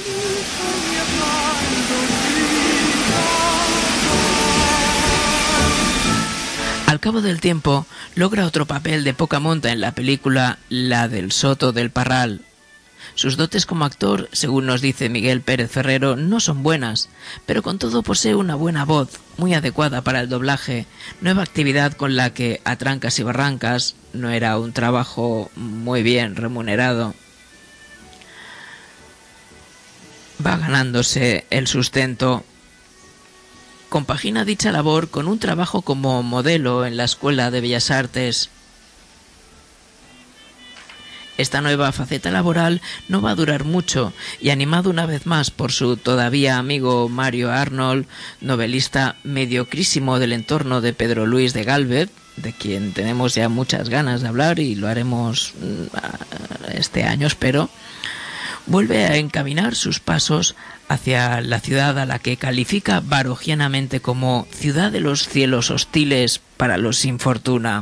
Al cabo del tiempo, logra otro papel de poca monta en la película La del Soto del Parral. Sus dotes como actor, según nos dice Miguel Pérez Ferrero, no son buenas, pero con todo posee una buena voz, muy adecuada para el doblaje, nueva actividad con la que, a trancas y barrancas, no era un trabajo muy bien remunerado, va ganándose el sustento. Compagina dicha labor con un trabajo como modelo en la Escuela de Bellas Artes. Esta nueva faceta laboral no va a durar mucho y, animado una vez más por su todavía amigo Mario Arnold, novelista mediocrísimo del entorno de Pedro Luis de Gálvez, de quien tenemos ya muchas ganas de hablar y lo haremos este año, espero, vuelve a encaminar sus pasos hacia la ciudad a la que califica barogianamente como ciudad de los cielos hostiles para los sin fortuna.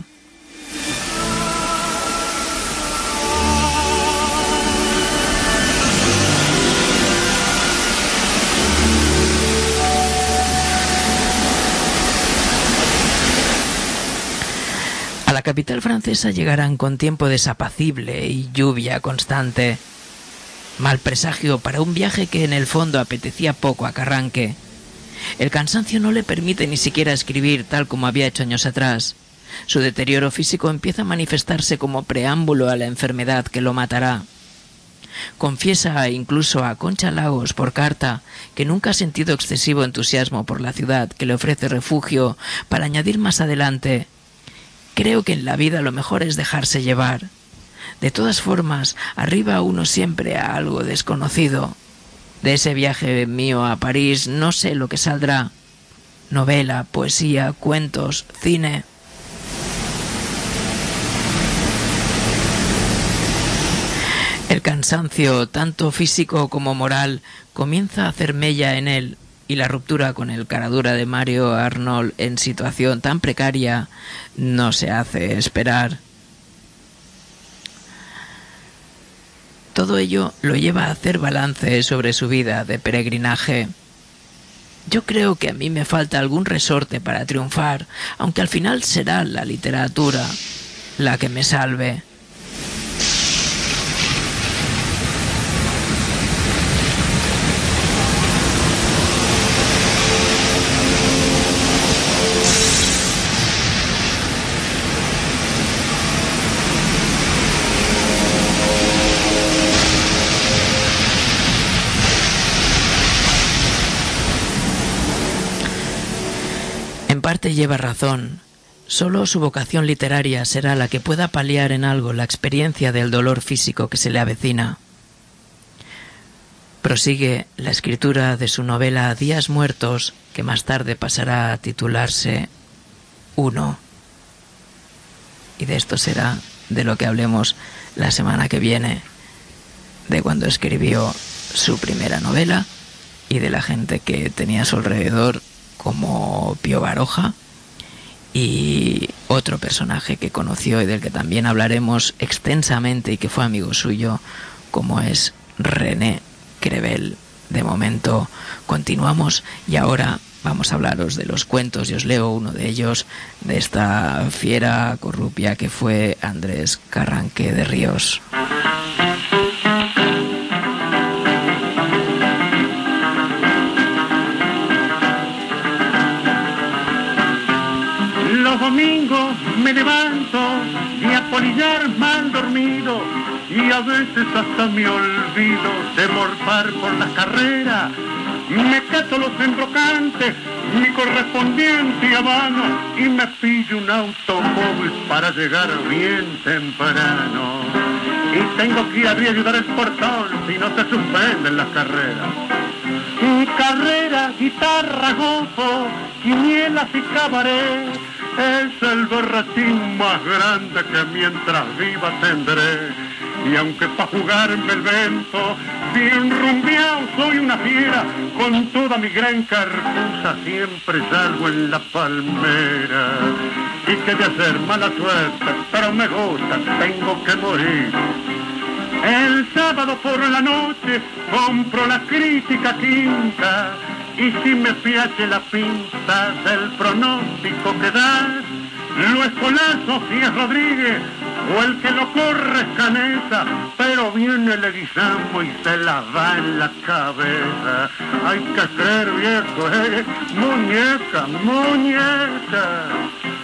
A la capital francesa llegarán con tiempo desapacible y lluvia constante. Mal presagio para un viaje que en el fondo apetecía poco a Carranque. El cansancio no le permite ni siquiera escribir tal como había hecho años atrás. Su deterioro físico empieza a manifestarse como preámbulo a la enfermedad que lo matará. Confiesa incluso a Concha Lagos por carta que nunca ha sentido excesivo entusiasmo por la ciudad que le ofrece refugio, para añadir más adelante: creo que en la vida lo mejor es dejarse llevar. De todas formas, arriba uno siempre a algo desconocido. De ese viaje mío a París no sé lo que saldrá. Novela, poesía, cuentos, cine. El cansancio, tanto físico como moral, comienza a hacer mella en él, y la ruptura con el caradura de Mario Arnold en situación tan precaria no se hace esperar. Todo ello lo lleva a hacer balance sobre su vida de peregrinaje. Yo creo que a mí me falta algún resorte para triunfar, aunque al final será la literatura la que me salve. En parte lleva razón. Solo su vocación literaria será la que pueda paliar en algo la experiencia del dolor físico que se le avecina. Prosigue la escritura de su novela Días Muertos, que más tarde pasará a titularse Uno. Y de esto será de lo que hablemos la semana que viene, de cuando escribió su primera novela y de la gente que tenía a su alrededor, como Pío Baroja, y otro personaje que conoció y del que también hablaremos extensamente y que fue amigo suyo, como es René Crevel. De momento continuamos y ahora vamos a hablaros de los cuentos, y os leo uno de ellos, de esta fiera corrupia que fue Andrés Carranque de Ríos. Los domingos me levanto y a polillar mal dormido, y a veces hasta me olvido de morfar por las carreras. Me cato los embrocantes, mi correspondiente Habano, y me pillo un automóvil para llegar bien temprano. Y tengo que ir a ayudar el portón si no se suspenden las carreras. Carrera, guitarra, gozo, quinielas y cabaret, es el berretín más grande que mientras viva tendré. Y aunque pa' jugarme el vento, bien rumbeado soy una fiera, con toda mi gran cartuza siempre salgo en la palmera. Y que de hacer mala suerte, pero me gusta, tengo que morir. El sábado por la noche compro la crítica quinta, y si me piace la pinta del pronóstico que da, lo escolazo si es Rodríguez, o el que lo corre es Canesa, pero viene Leguizamo y se la da en la cabeza. Hay que creer, viejo, eh, muñeca, muñeca.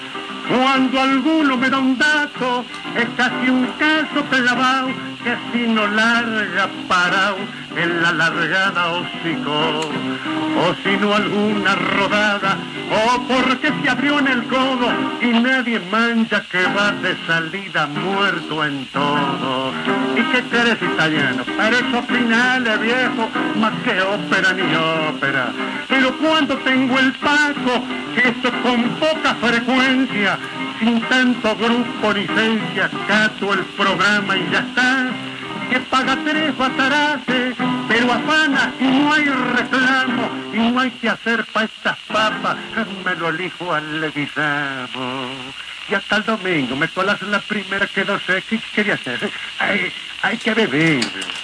Cuando alguno me da un dato, es casi un caso clavado, que si no larga parado, en la largada hocicó. O si no alguna rodada, o porque se abrió en el codo, y nadie mancha que va de salida muerto en todo. ¿Y qué querés, italiano? Para esos finales, viejo, más que ópera ni ópera. Pero cuando tengo el paco, que esto con poca frecuencia, sin tanto grupo ni licencia, cato el programa y ya está. Que paga tres bataraces, pero afana y no hay reclamo, y no hay que hacer pa' estas papas, me lo elijo al leguizamo. Y hasta el domingo, me colas la primera que no sé qué quería hacer. Hay, hay que beber.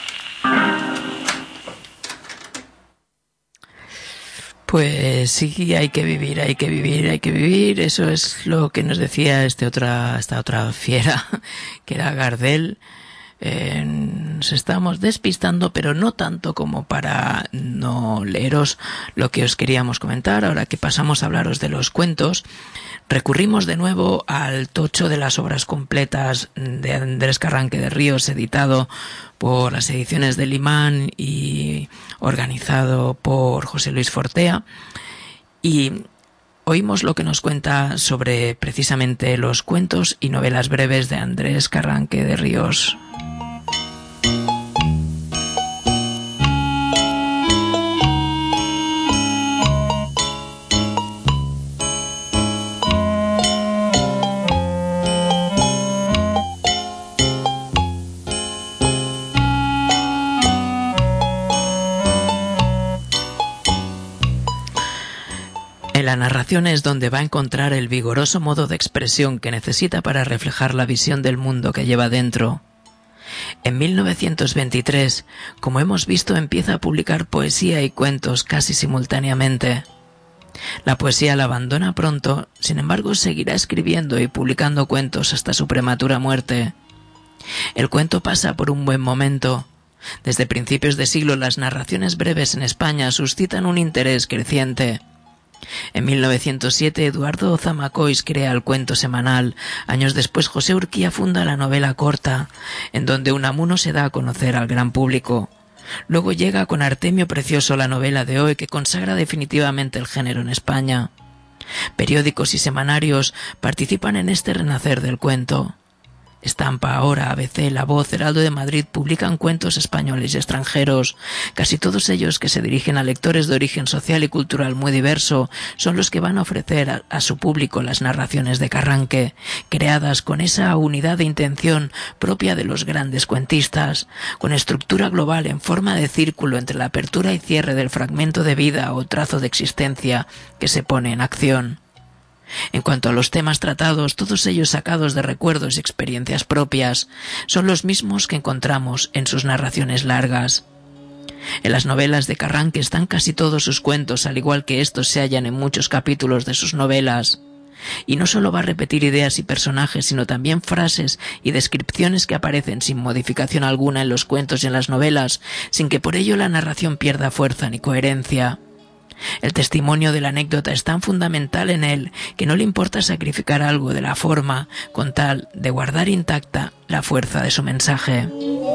Pues sí, hay que vivir, hay que vivir, hay que vivir. Eso es lo que nos decía este otra, esta otra fiera, que era Gardel. Eh, nos estamos despistando, pero no tanto como para no leeros lo que os queríamos comentar. Ahora que pasamos a hablaros de los cuentos, recurrimos de nuevo al tocho de las obras completas de Andrés Carranque de Ríos, editado por las ediciones del Imán y organizado por José Luis Fortea, y oímos lo que nos cuenta sobre precisamente los cuentos y novelas breves de Andrés Carranque de Ríos. La narración es donde va a encontrar el vigoroso modo de expresión que necesita para reflejar la visión del mundo que lleva dentro. En mil novecientos veintitrés, como hemos visto, empieza a publicar poesía y cuentos casi simultáneamente. La poesía la abandona pronto, sin embargo seguirá escribiendo y publicando cuentos hasta su prematura muerte. El cuento pasa por un buen momento. Desde principios de siglo las narraciones breves en España suscitan un interés creciente. En mil novecientos siete Eduardo Zamacois crea el cuento semanal. Años después José Urquía funda la novela corta, en donde Unamuno se da a conocer al gran público. Luego llega con Artemio Precioso la novela de hoy, que consagra definitivamente el género en España. Periódicos y semanarios participan en este renacer del cuento. Estampa, Ahora, A B C, La Voz, Heraldo de Madrid publican cuentos españoles y extranjeros. Casi todos ellos, que se dirigen a lectores de origen social y cultural muy diverso, son los que van a ofrecer a, a su público las narraciones de Carranque, creadas con esa unidad de intención propia de los grandes cuentistas, con estructura global en forma de círculo entre la apertura y cierre del fragmento de vida o trazo de existencia que se pone en acción. En cuanto a los temas tratados, todos ellos sacados de recuerdos y experiencias propias, son los mismos que encontramos en sus narraciones largas. En las novelas de Carranque están casi todos sus cuentos, al igual que estos se hallan en muchos capítulos de sus novelas. Y no solo va a repetir ideas y personajes, sino también frases y descripciones que aparecen sin modificación alguna en los cuentos y en las novelas, sin que por ello la narración pierda fuerza ni coherencia. El testimonio de la anécdota es tan fundamental en él que no le importa sacrificar algo de la forma con tal de guardar intacta la fuerza de su mensaje.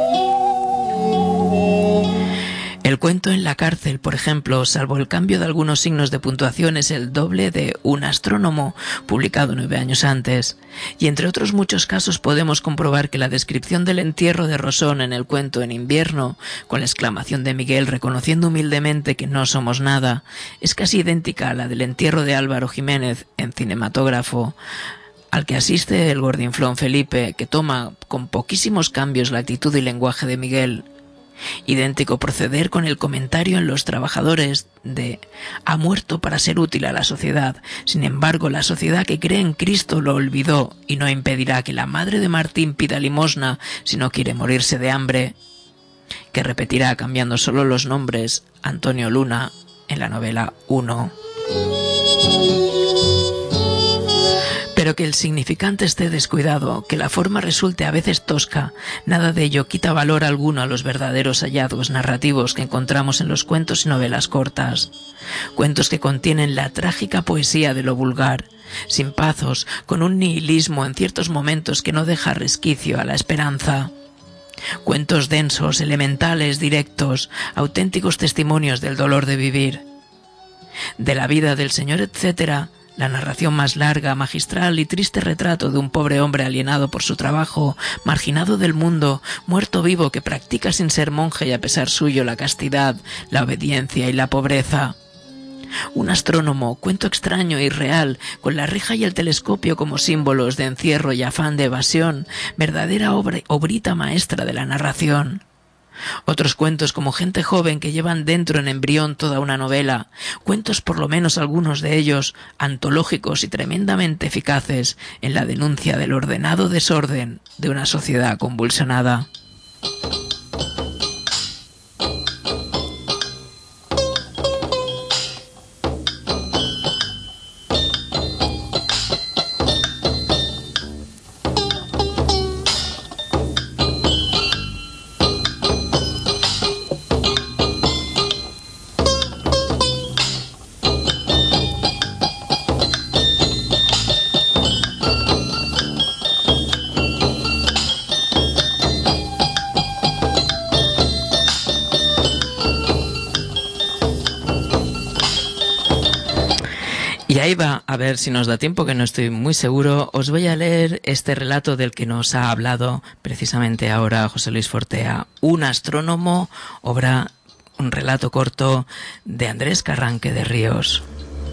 El cuento en la cárcel, por ejemplo, salvo el cambio de algunos signos de puntuación, es el doble de Un astrónomo, publicado nueve años antes. Y entre otros muchos casos podemos comprobar que la descripción del entierro de Rosón en el cuento En invierno, con la exclamación de Miguel reconociendo humildemente que no somos nada, es casi idéntica a la del entierro de Álvaro Jiménez en Cinematógrafo, al que asiste el gordinflón Felipe, que toma con poquísimos cambios la actitud y lenguaje de Miguel. Idéntico proceder con el comentario en Los trabajadores de ha muerto para ser útil a la sociedad. Sin embargo, la sociedad que cree en Cristo lo olvidó y no impedirá que la madre de Martín pida limosna si no quiere morirse de hambre, que repetirá cambiando solo los nombres Antonio Luna en la novela uno. Pero Puesto que el significante esté descuidado, que la forma resulte a veces tosca, nada de ello quita valor alguno a los verdaderos hallazgos narrativos que encontramos en los cuentos y novelas cortas. Cuentos que contienen la trágica poesía de lo vulgar, sin pazos, con un nihilismo en ciertos momentos que no deja resquicio a la esperanza. Cuentos densos, elementales, directos, auténticos testimonios del dolor de vivir. De la vida del señor etcétera, la narración más larga, magistral y triste retrato de un pobre hombre alienado por su trabajo, marginado del mundo, muerto vivo que practica sin ser monje y a pesar suyo la castidad, la obediencia y la pobreza. Un astrónomo, cuento extraño e irreal, con la reja y el telescopio como símbolos de encierro y afán de evasión, verdadera obra, obrita maestra de la narración. Otros cuentos como gente joven que llevan dentro en embrión toda una novela, cuentos por lo menos algunos de ellos antológicos y tremendamente eficaces en la denuncia del ordenado desorden de una sociedad convulsionada. Y ahí va, a ver si nos da tiempo, que no estoy muy seguro. Os voy a leer este relato del que nos ha hablado precisamente ahora José Luis Fortea, Un astrónomo, obra, un relato corto de Andrés Carranque de Ríos.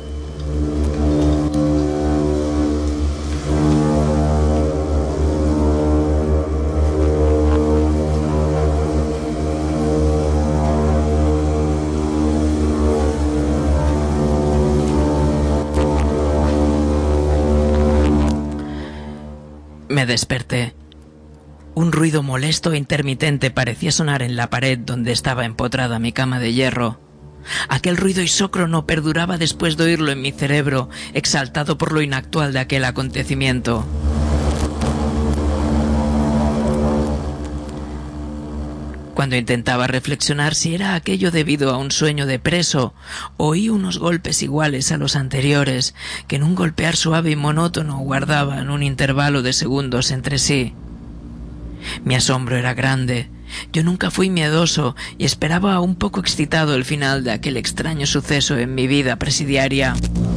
Me desperté. Un ruido molesto e intermitente parecía sonar en la pared donde estaba empotrada mi cama de hierro. Aquel ruido isócrono perduraba después de oírlo en mi cerebro, exaltado por lo inactual de aquel acontecimiento. Cuando intentaba reflexionar si era aquello debido a un sueño de preso, oí unos golpes iguales a los anteriores, que en un golpear suave y monótono guardaban un intervalo de segundos entre sí. Mi asombro era grande. Yo nunca fui miedoso y esperaba un poco excitado el final de aquel extraño suceso en mi vida presidiaria.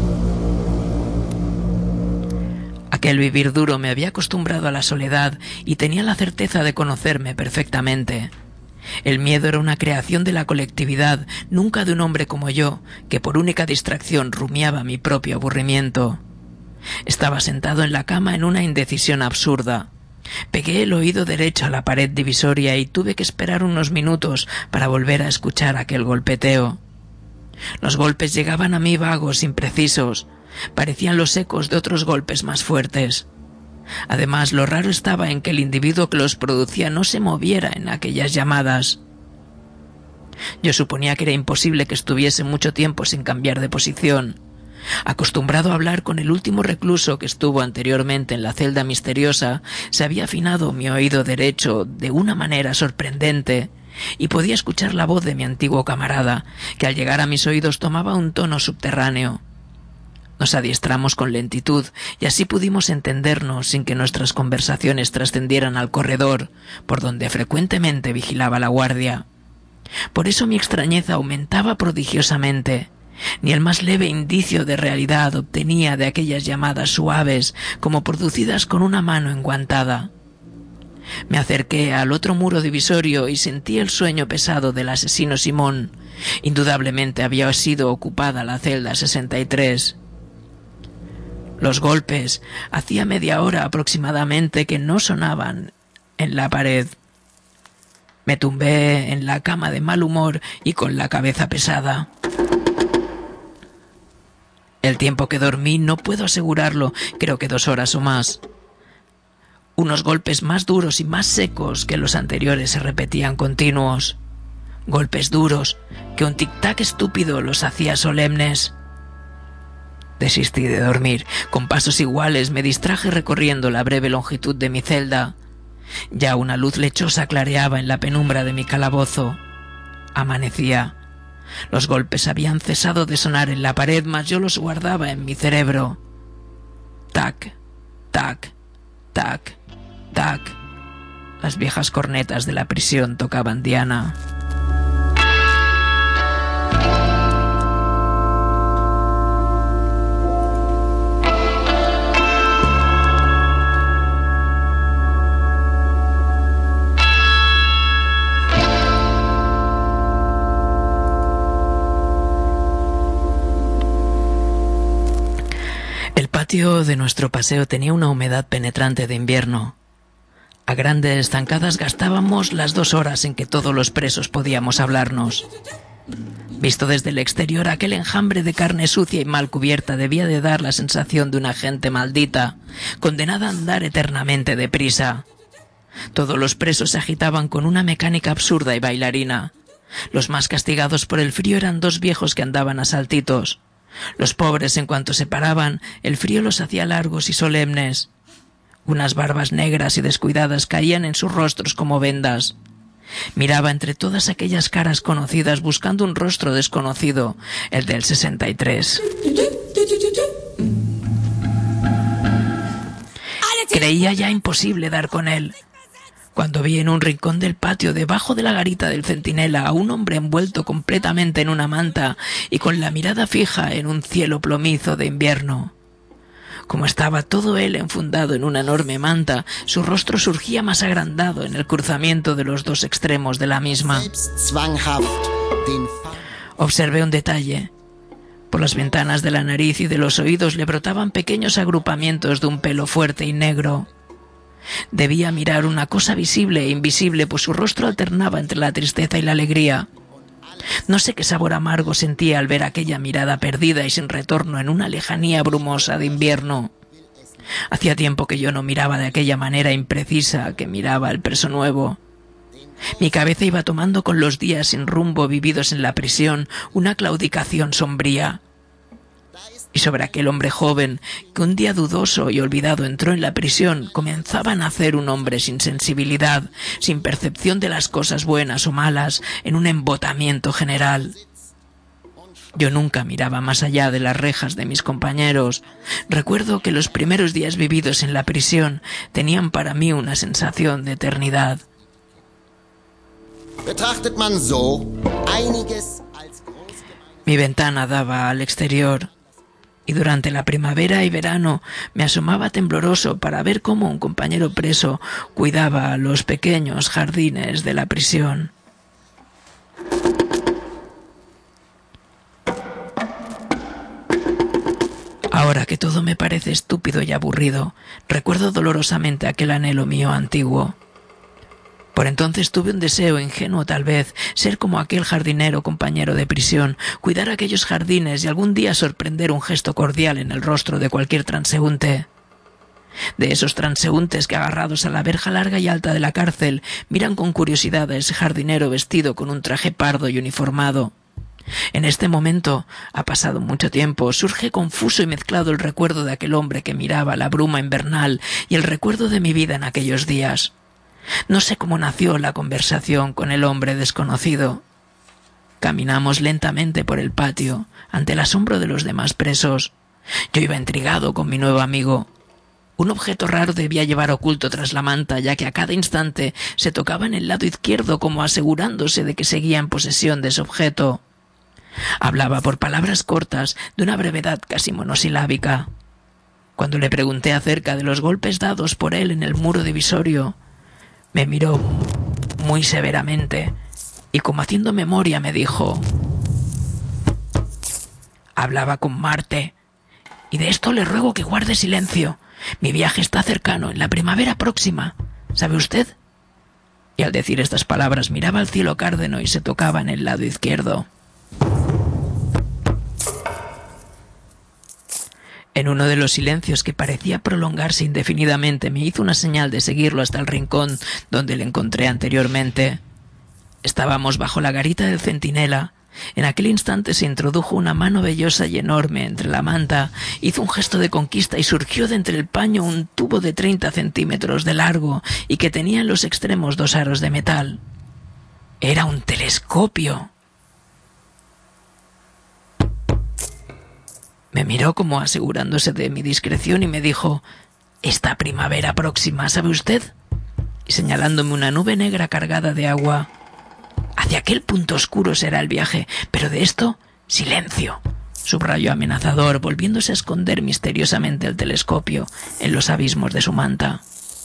Aquel vivir duro me había acostumbrado a la soledad y tenía la certeza de conocerme perfectamente. El miedo era una creación de la colectividad, nunca de un hombre como yo, que por única distracción rumiaba mi propio aburrimiento. Estaba sentado en la cama en una indecisión absurda. Pegué el oído derecho a la pared divisoria y tuve que esperar unos minutos para volver a escuchar aquel golpeteo. Los golpes llegaban a mí vagos, imprecisos. Parecían los ecos de otros golpes más fuertes. Además, lo raro estaba en que el individuo que los producía no se moviera en aquellas llamadas. Yo suponía que era imposible que estuviese mucho tiempo sin cambiar de posición. Acostumbrado a hablar con el último recluso que estuvo anteriormente en la celda misteriosa, se había afinado mi oído derecho de una manera sorprendente y podía escuchar la voz de mi antiguo camarada, que al llegar a mis oídos tomaba un tono subterráneo. Nos adiestramos con lentitud y así pudimos entendernos sin que nuestras conversaciones trascendieran al corredor, por donde frecuentemente vigilaba la guardia. Por eso mi extrañeza aumentaba prodigiosamente. Ni el más leve indicio de realidad obtenía de aquellas llamadas suaves como producidas con una mano enguantada. Me acerqué al otro muro divisorio y sentí el sueño pesado del asesino Simón. Indudablemente había sido ocupada la celda sesenta y tres. Los golpes hacía media hora aproximadamente que no sonaban en la pared. Me tumbé en la cama de mal humor y con la cabeza pesada. El tiempo que dormí no puedo asegurarlo, creo que dos horas o más. Unos golpes más duros y más secos que los anteriores se repetían continuos. Golpes duros que un tic-tac estúpido los hacía solemnes. Desistí de dormir. Con pasos iguales me distraje recorriendo la breve longitud de mi celda. Ya una luz lechosa clareaba en la penumbra de mi calabozo. Amanecía. Los golpes habían cesado de sonar en la pared, mas yo los guardaba en mi cerebro. Tac, tac, tac, tac. Las viejas cornetas de la prisión tocaban diana. El patio de nuestro paseo tenía una humedad penetrante de invierno. A grandes zancadas gastábamos las dos horas en que todos los presos podíamos hablarnos. Visto desde el exterior, aquel enjambre de carne sucia y mal cubierta debía de dar la sensación de una gente maldita, condenada a andar eternamente deprisa. Todos los presos se agitaban con una mecánica absurda y bailarina. Los más castigados por el frío eran dos viejos que andaban a saltitos. Los pobres, en cuanto se paraban, el frío los hacía largos y solemnes. Unas barbas negras y descuidadas caían en sus rostros como vendas. Miraba entre todas aquellas caras conocidas buscando un rostro desconocido, el del sesenta y tres. Creía ya imposible dar con él, cuando vi en un rincón del patio, debajo de la garita del centinela, a un hombre envuelto completamente en una manta y con la mirada fija en un cielo plomizo de invierno. Como estaba todo él enfundado en una enorme manta, su rostro surgía más agrandado en el cruzamiento de los dos extremos de la misma. Observé un detalle. Por las ventanas de la nariz y de los oídos le brotaban pequeños agrupamientos de un pelo fuerte y negro. Debía mirar una cosa visible e invisible, pues su rostro alternaba entre la tristeza y la alegría. No sé qué sabor amargo sentía al ver aquella mirada perdida y sin retorno en una lejanía brumosa de invierno. Hacía tiempo que yo no miraba de aquella manera imprecisa que miraba el preso nuevo. Mi cabeza iba tomando con los días sin rumbo vividos en la prisión una claudicación sombría. Y sobre aquel hombre joven que un día dudoso y olvidado entró en la prisión, comenzaba a nacer un hombre sin sensibilidad, sin percepción de las cosas buenas o malas, en un embotamiento general. Yo nunca miraba más allá de las rejas de mis compañeros. Recuerdo que los primeros días vividos en la prisión tenían para mí una sensación de eternidad. Mi ventana daba al exterior, y durante la primavera y verano me asomaba tembloroso para ver cómo un compañero preso cuidaba los pequeños jardines de la prisión. Ahora que todo me parece estúpido y aburrido, recuerdo dolorosamente aquel anhelo mío antiguo. Por entonces tuve un deseo ingenuo, tal vez, ser como aquel jardinero compañero de prisión, cuidar aquellos jardines y algún día sorprender un gesto cordial en el rostro de cualquier transeúnte. De esos transeúntes que, agarrados a la verja larga y alta de la cárcel, miran con curiosidad a ese jardinero vestido con un traje pardo y uniformado. En este momento, ha pasado mucho tiempo, surge confuso y mezclado el recuerdo de aquel hombre que miraba la bruma invernal y el recuerdo de mi vida en aquellos días. No sé cómo nació la conversación con el hombre desconocido. Caminamos lentamente por el patio, ante el asombro de los demás presos. Yo iba intrigado con mi nuevo amigo. Un objeto raro debía llevar oculto tras la manta, ya que a cada instante se tocaba en el lado izquierdo como asegurándose de que seguía en posesión de ese objeto. Hablaba por palabras cortas, de una brevedad casi monosilábica. Cuando le pregunté acerca de los golpes dados por él en el muro divisorio, me miró muy severamente y, como haciendo memoria, me dijo: hablaba con Marte, y de esto le ruego que guarde silencio. Mi viaje está cercano, en la primavera próxima. ¿Sabe usted? Y al decir estas palabras miraba al cielo cárdeno y se tocaba en el lado izquierdo. En uno de los silencios que parecía prolongarse indefinidamente, me hizo una señal de seguirlo hasta el rincón donde le encontré anteriormente. Estábamos bajo la garita del centinela, En aquel instante se introdujo una mano vellosa y enorme entre la manta, hizo un gesto de conquista y surgió de entre el paño un tubo de treinta centímetros de largo y que tenía en los extremos dos aros de metal. Era un telescopio. Me miró como asegurándose de mi discreción y me dijo: «Esta primavera próxima, ¿sabe usted?», y señalándome una nube negra cargada de agua. «Hacia aquel punto oscuro será el viaje, pero de esto, silencio», subrayó amenazador, volviéndose a esconder misteriosamente el telescopio en los abismos de su manta.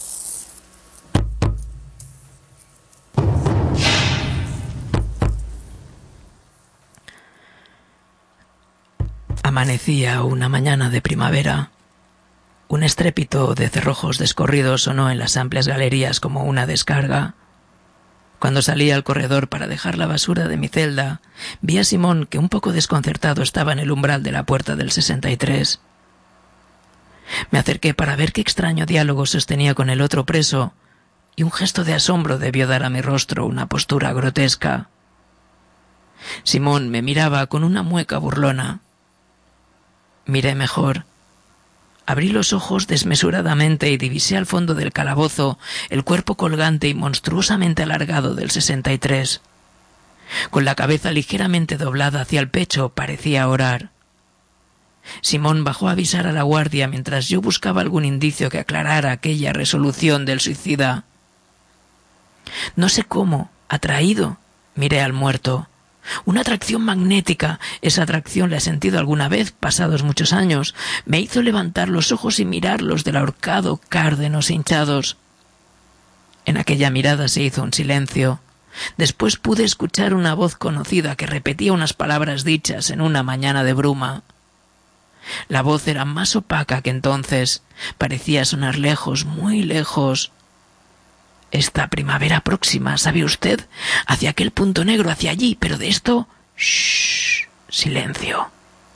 Amanecía una mañana de primavera. Un estrépito de cerrojos descorridos sonó en las amplias galerías como una descarga. Cuando salí al corredor para dejar la basura de mi celda, vi a Simón, que un poco desconcertado estaba en el umbral de la puerta del sesenta y tres. Me acerqué para ver qué extraño diálogo sostenía con el otro preso, y un gesto de asombro debió dar a mi rostro una postura grotesca. Simón me miraba con una mueca burlona. Miré mejor. Abrí los ojos desmesuradamente y divisé al fondo del calabozo el cuerpo colgante y monstruosamente alargado del sesenta y tres. Con la cabeza ligeramente doblada hacia el pecho, parecía orar. Simón bajó a avisar a la guardia mientras yo buscaba algún indicio que aclarara aquella resolución del suicida. No sé cómo, atraído, miré al muerto. Una atracción magnética, esa atracción la he sentido alguna vez, pasados muchos años, me hizo levantar los ojos y mirarlos del ahorcado, cárdenos hinchados. En aquella mirada se hizo un silencio. Después pude escuchar una voz conocida que repetía unas palabras dichas en una mañana de bruma. La voz era más opaca que entonces, parecía sonar lejos, muy lejos. «Esta primavera próxima, ¿sabe usted? Hacia aquel punto negro, hacia allí, pero de esto... ¡shh! Silencio».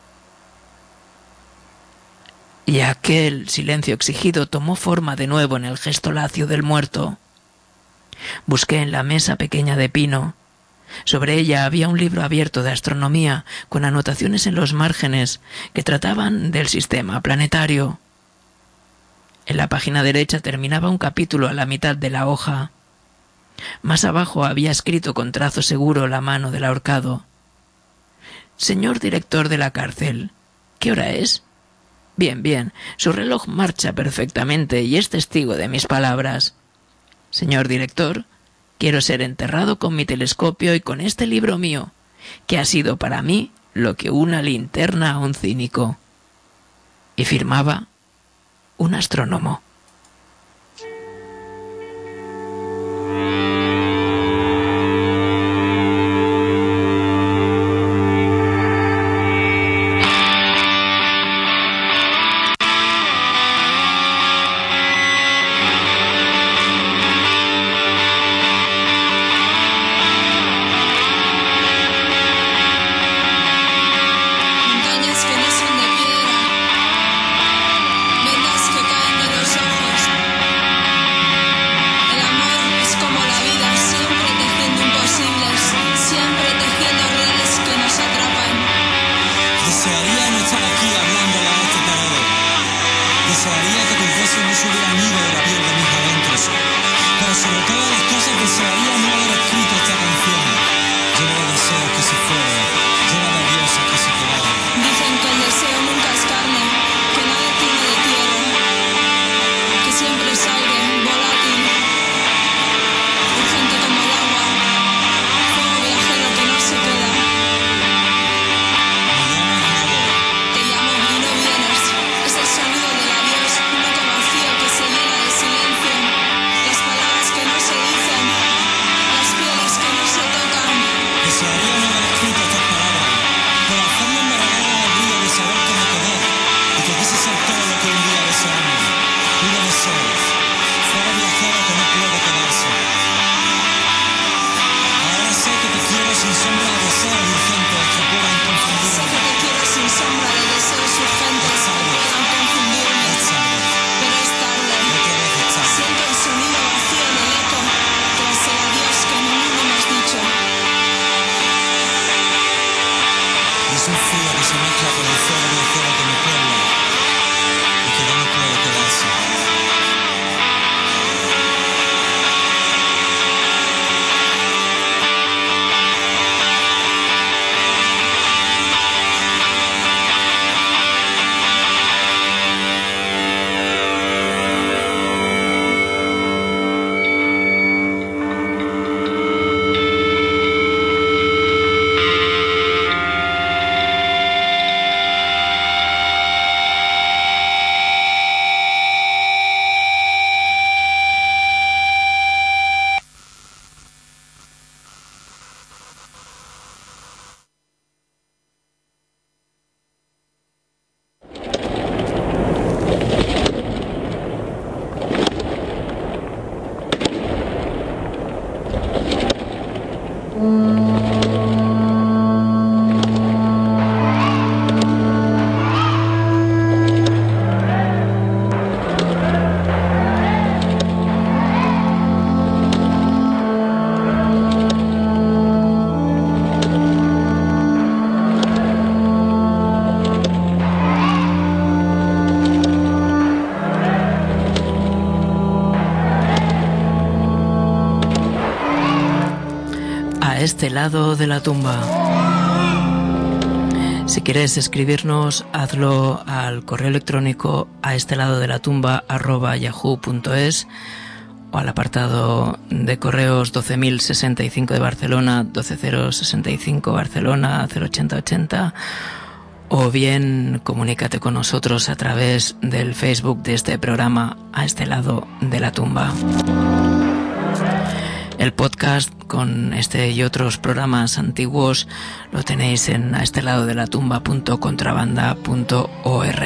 Y aquel silencio exigido tomó forma de nuevo en el gesto lacio del muerto. Busqué en la mesa pequeña de pino. Sobre ella había un libro abierto de astronomía, con anotaciones en los márgenes que trataban del sistema planetario. En la página derecha terminaba un capítulo a la mitad de la hoja. Más abajo había escrito con trazo seguro la mano del ahorcado: «Señor director de la cárcel, ¿qué hora es? Bien, bien, su reloj marcha perfectamente y es testigo de mis palabras. Señor director, quiero ser enterrado con mi telescopio y con este libro mío, que ha sido para mí lo que una linterna a un cínico». Y firmaba: un astrónomo. Montañas que no son de piedra, vendas que caen de los ojos. a este lado de la tumba. Si quieres escribirnos, hazlo al correo electrónico a este lado de la tumba arroba yahoo punto es o al apartado de correos doce mil sesenta y cinco de Barcelona, doce mil sesenta y cinco Barcelona, cero ochenta ochenta, o bien comunícate con nosotros a través del Facebook de este programa a este lado de la tumba. El podcast con este y otros programas antiguos lo tenéis en a este lado de la tumba punto contrabanda punto org.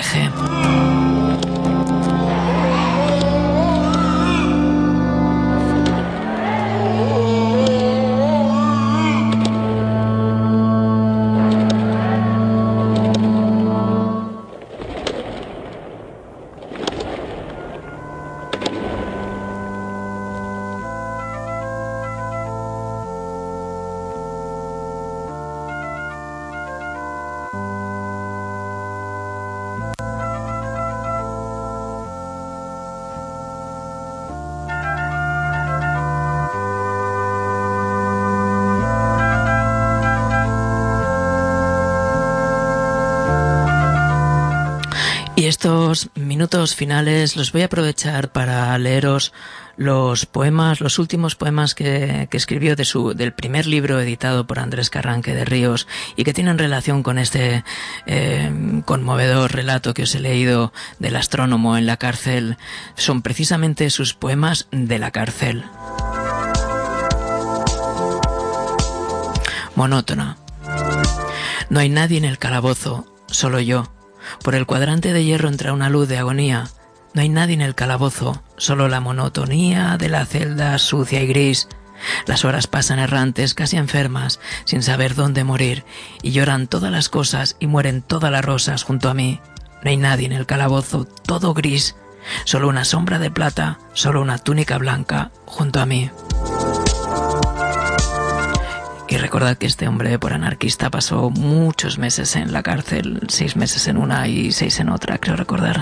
Y estos minutos finales los voy a aprovechar para leeros los poemas, los últimos poemas que, que escribió de su, del primer libro editado por Andrés Carranque de Ríos y que tienen relación con este eh, conmovedor relato que os he leído del astrónomo en la cárcel. Son precisamente sus poemas de la cárcel. Monótona. No hay nadie en el calabozo, solo yo. Por el cuadrante de hierro entra una luz de agonía. No hay nadie en el calabozo, solo la monotonía de la celda sucia y gris. Las horas pasan errantes, casi enfermas, sin saber dónde morir, y lloran todas las cosas y mueren todas las rosas junto a mí. No hay nadie en el calabozo, todo gris, solo una sombra de plata, solo una túnica blanca junto a mí. Y recordad que este hombre, por anarquista, pasó muchos meses en la cárcel, seis meses en una y seis en otra, creo recordar.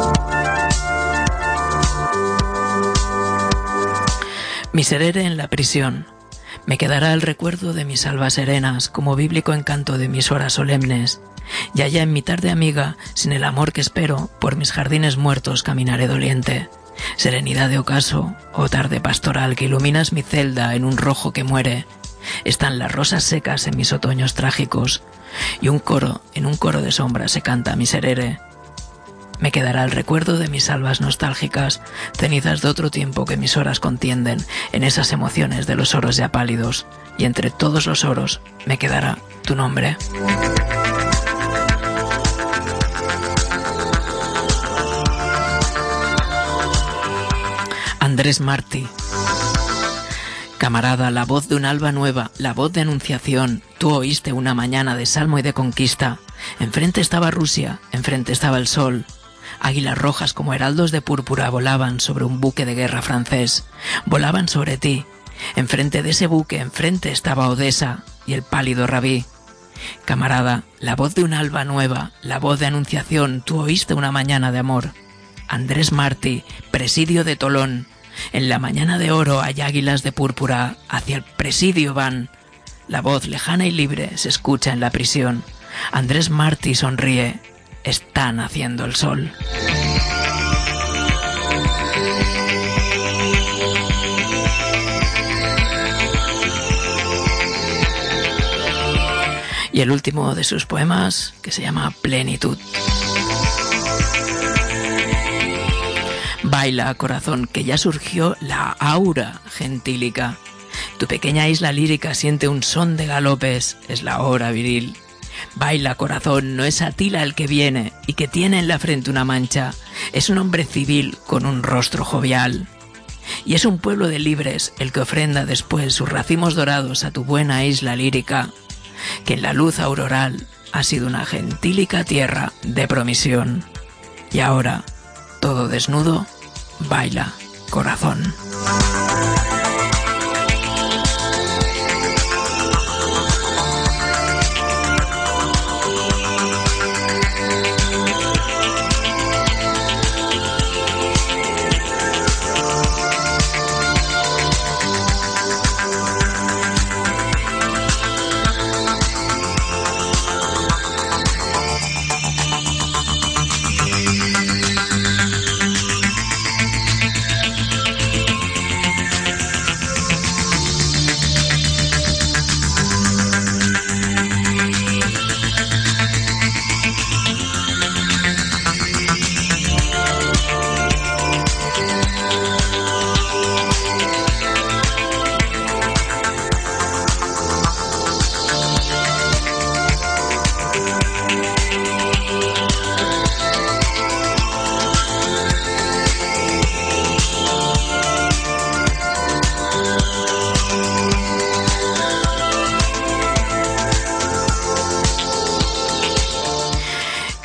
Miserere en la prisión. Me quedará el recuerdo de mis almas serenas, como bíblico encanto de mis horas solemnes. Y allá en mi tarde amiga, sin el amor que espero, por mis jardines muertos caminaré doliente. Serenidad de ocaso, oh tarde pastoral que iluminas mi celda en un rojo que muere. Están las rosas secas en mis otoños trágicos, y un coro, en un coro de sombras se canta Miserere. Me quedará el recuerdo de mis albas nostálgicas, cenizas de otro tiempo que mis horas contienden en esas emociones de los oros ya pálidos, y entre todos los oros me quedará tu nombre. Andrés Martí. Camarada, la voz de un alba nueva, la voz de anunciación, tú oíste una mañana de salmo y de conquista. Enfrente estaba Rusia, enfrente estaba el sol. Águilas rojas como heraldos de púrpura volaban sobre un buque de guerra francés. Volaban sobre ti. Enfrente de ese buque, enfrente estaba Odessa y el pálido Rabí. Camarada, la voz de un alba nueva, la voz de anunciación, tú oíste una mañana de amor. Andrés Martí, presidio de Tolón. En la mañana de oro hay águilas de púrpura, hacia el presidio van. La voz lejana y libre se escucha en la prisión. Andrés Martí sonríe, está naciendo el sol. Y el último de sus poemas, que se llama Plenitud. Baila, corazón, que ya surgió la aura gentílica. Tu pequeña isla lírica siente un son de galopes, es la hora viril. Baila, corazón, no es Atila el que viene y que tiene en la frente una mancha. Es un hombre civil con un rostro jovial. Y es un pueblo de libres el que ofrenda después sus racimos dorados a tu buena isla lírica, que en la luz auroral ha sido una gentílica tierra de promisión. Y ahora, todo desnudo, baila, corazón.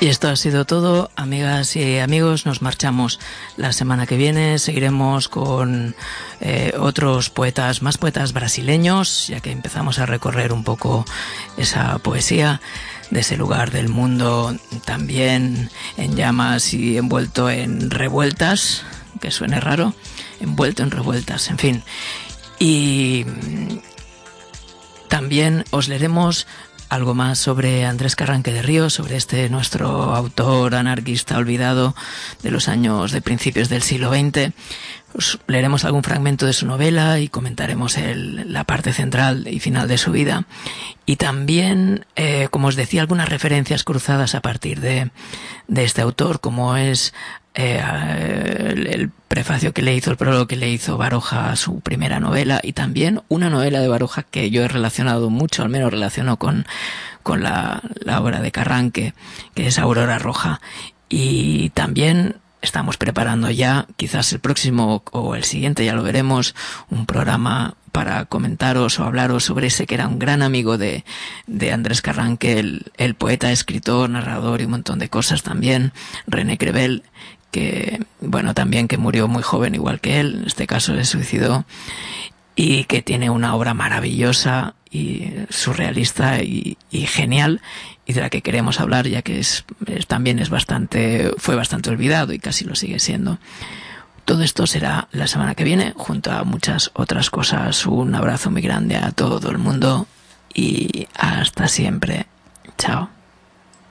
Y esto ha sido todo, amigas y amigos. Nos marchamos la semana que viene. Seguiremos con eh, otros poetas, más poetas brasileños, ya que empezamos a recorrer un poco esa poesía de ese lugar del mundo también en llamas y envuelto en revueltas, que suene raro, envuelto en revueltas, en fin. Y también os leeremos algo más sobre Andrés Carranque de Ríos, sobre este nuestro autor anarquista olvidado de los años de principios del siglo veinte. Os leeremos algún fragmento de su novela y comentaremos el, la parte central y final de su vida. Y también, eh, como os decía, algunas referencias cruzadas a partir de, de este autor, como es eh, el, el prefacio que le hizo, el prólogo que le hizo Baroja a su primera novela, y también una novela de Baroja que yo he relacionado mucho, al menos relaciono con, con la, la obra de Carranque, que es Aurora Roja. Y también estamos preparando ya, quizás el próximo o el siguiente, ya lo veremos, un programa para comentaros o hablaros sobre ese que era un gran amigo de, de Andrés Carranque, el, el poeta, escritor, narrador y un montón de cosas también, René Crevel, que, bueno, también que murió muy joven igual que él, en este caso se suicidó, y que tiene una obra maravillosa y surrealista y, y genial, y de la que queremos hablar, ya que es, es también es bastante, fue bastante olvidado y casi lo sigue siendo. Todo esto será la semana que viene, junto a muchas otras cosas. Un abrazo muy grande a todo el mundo y hasta siempre. Chao.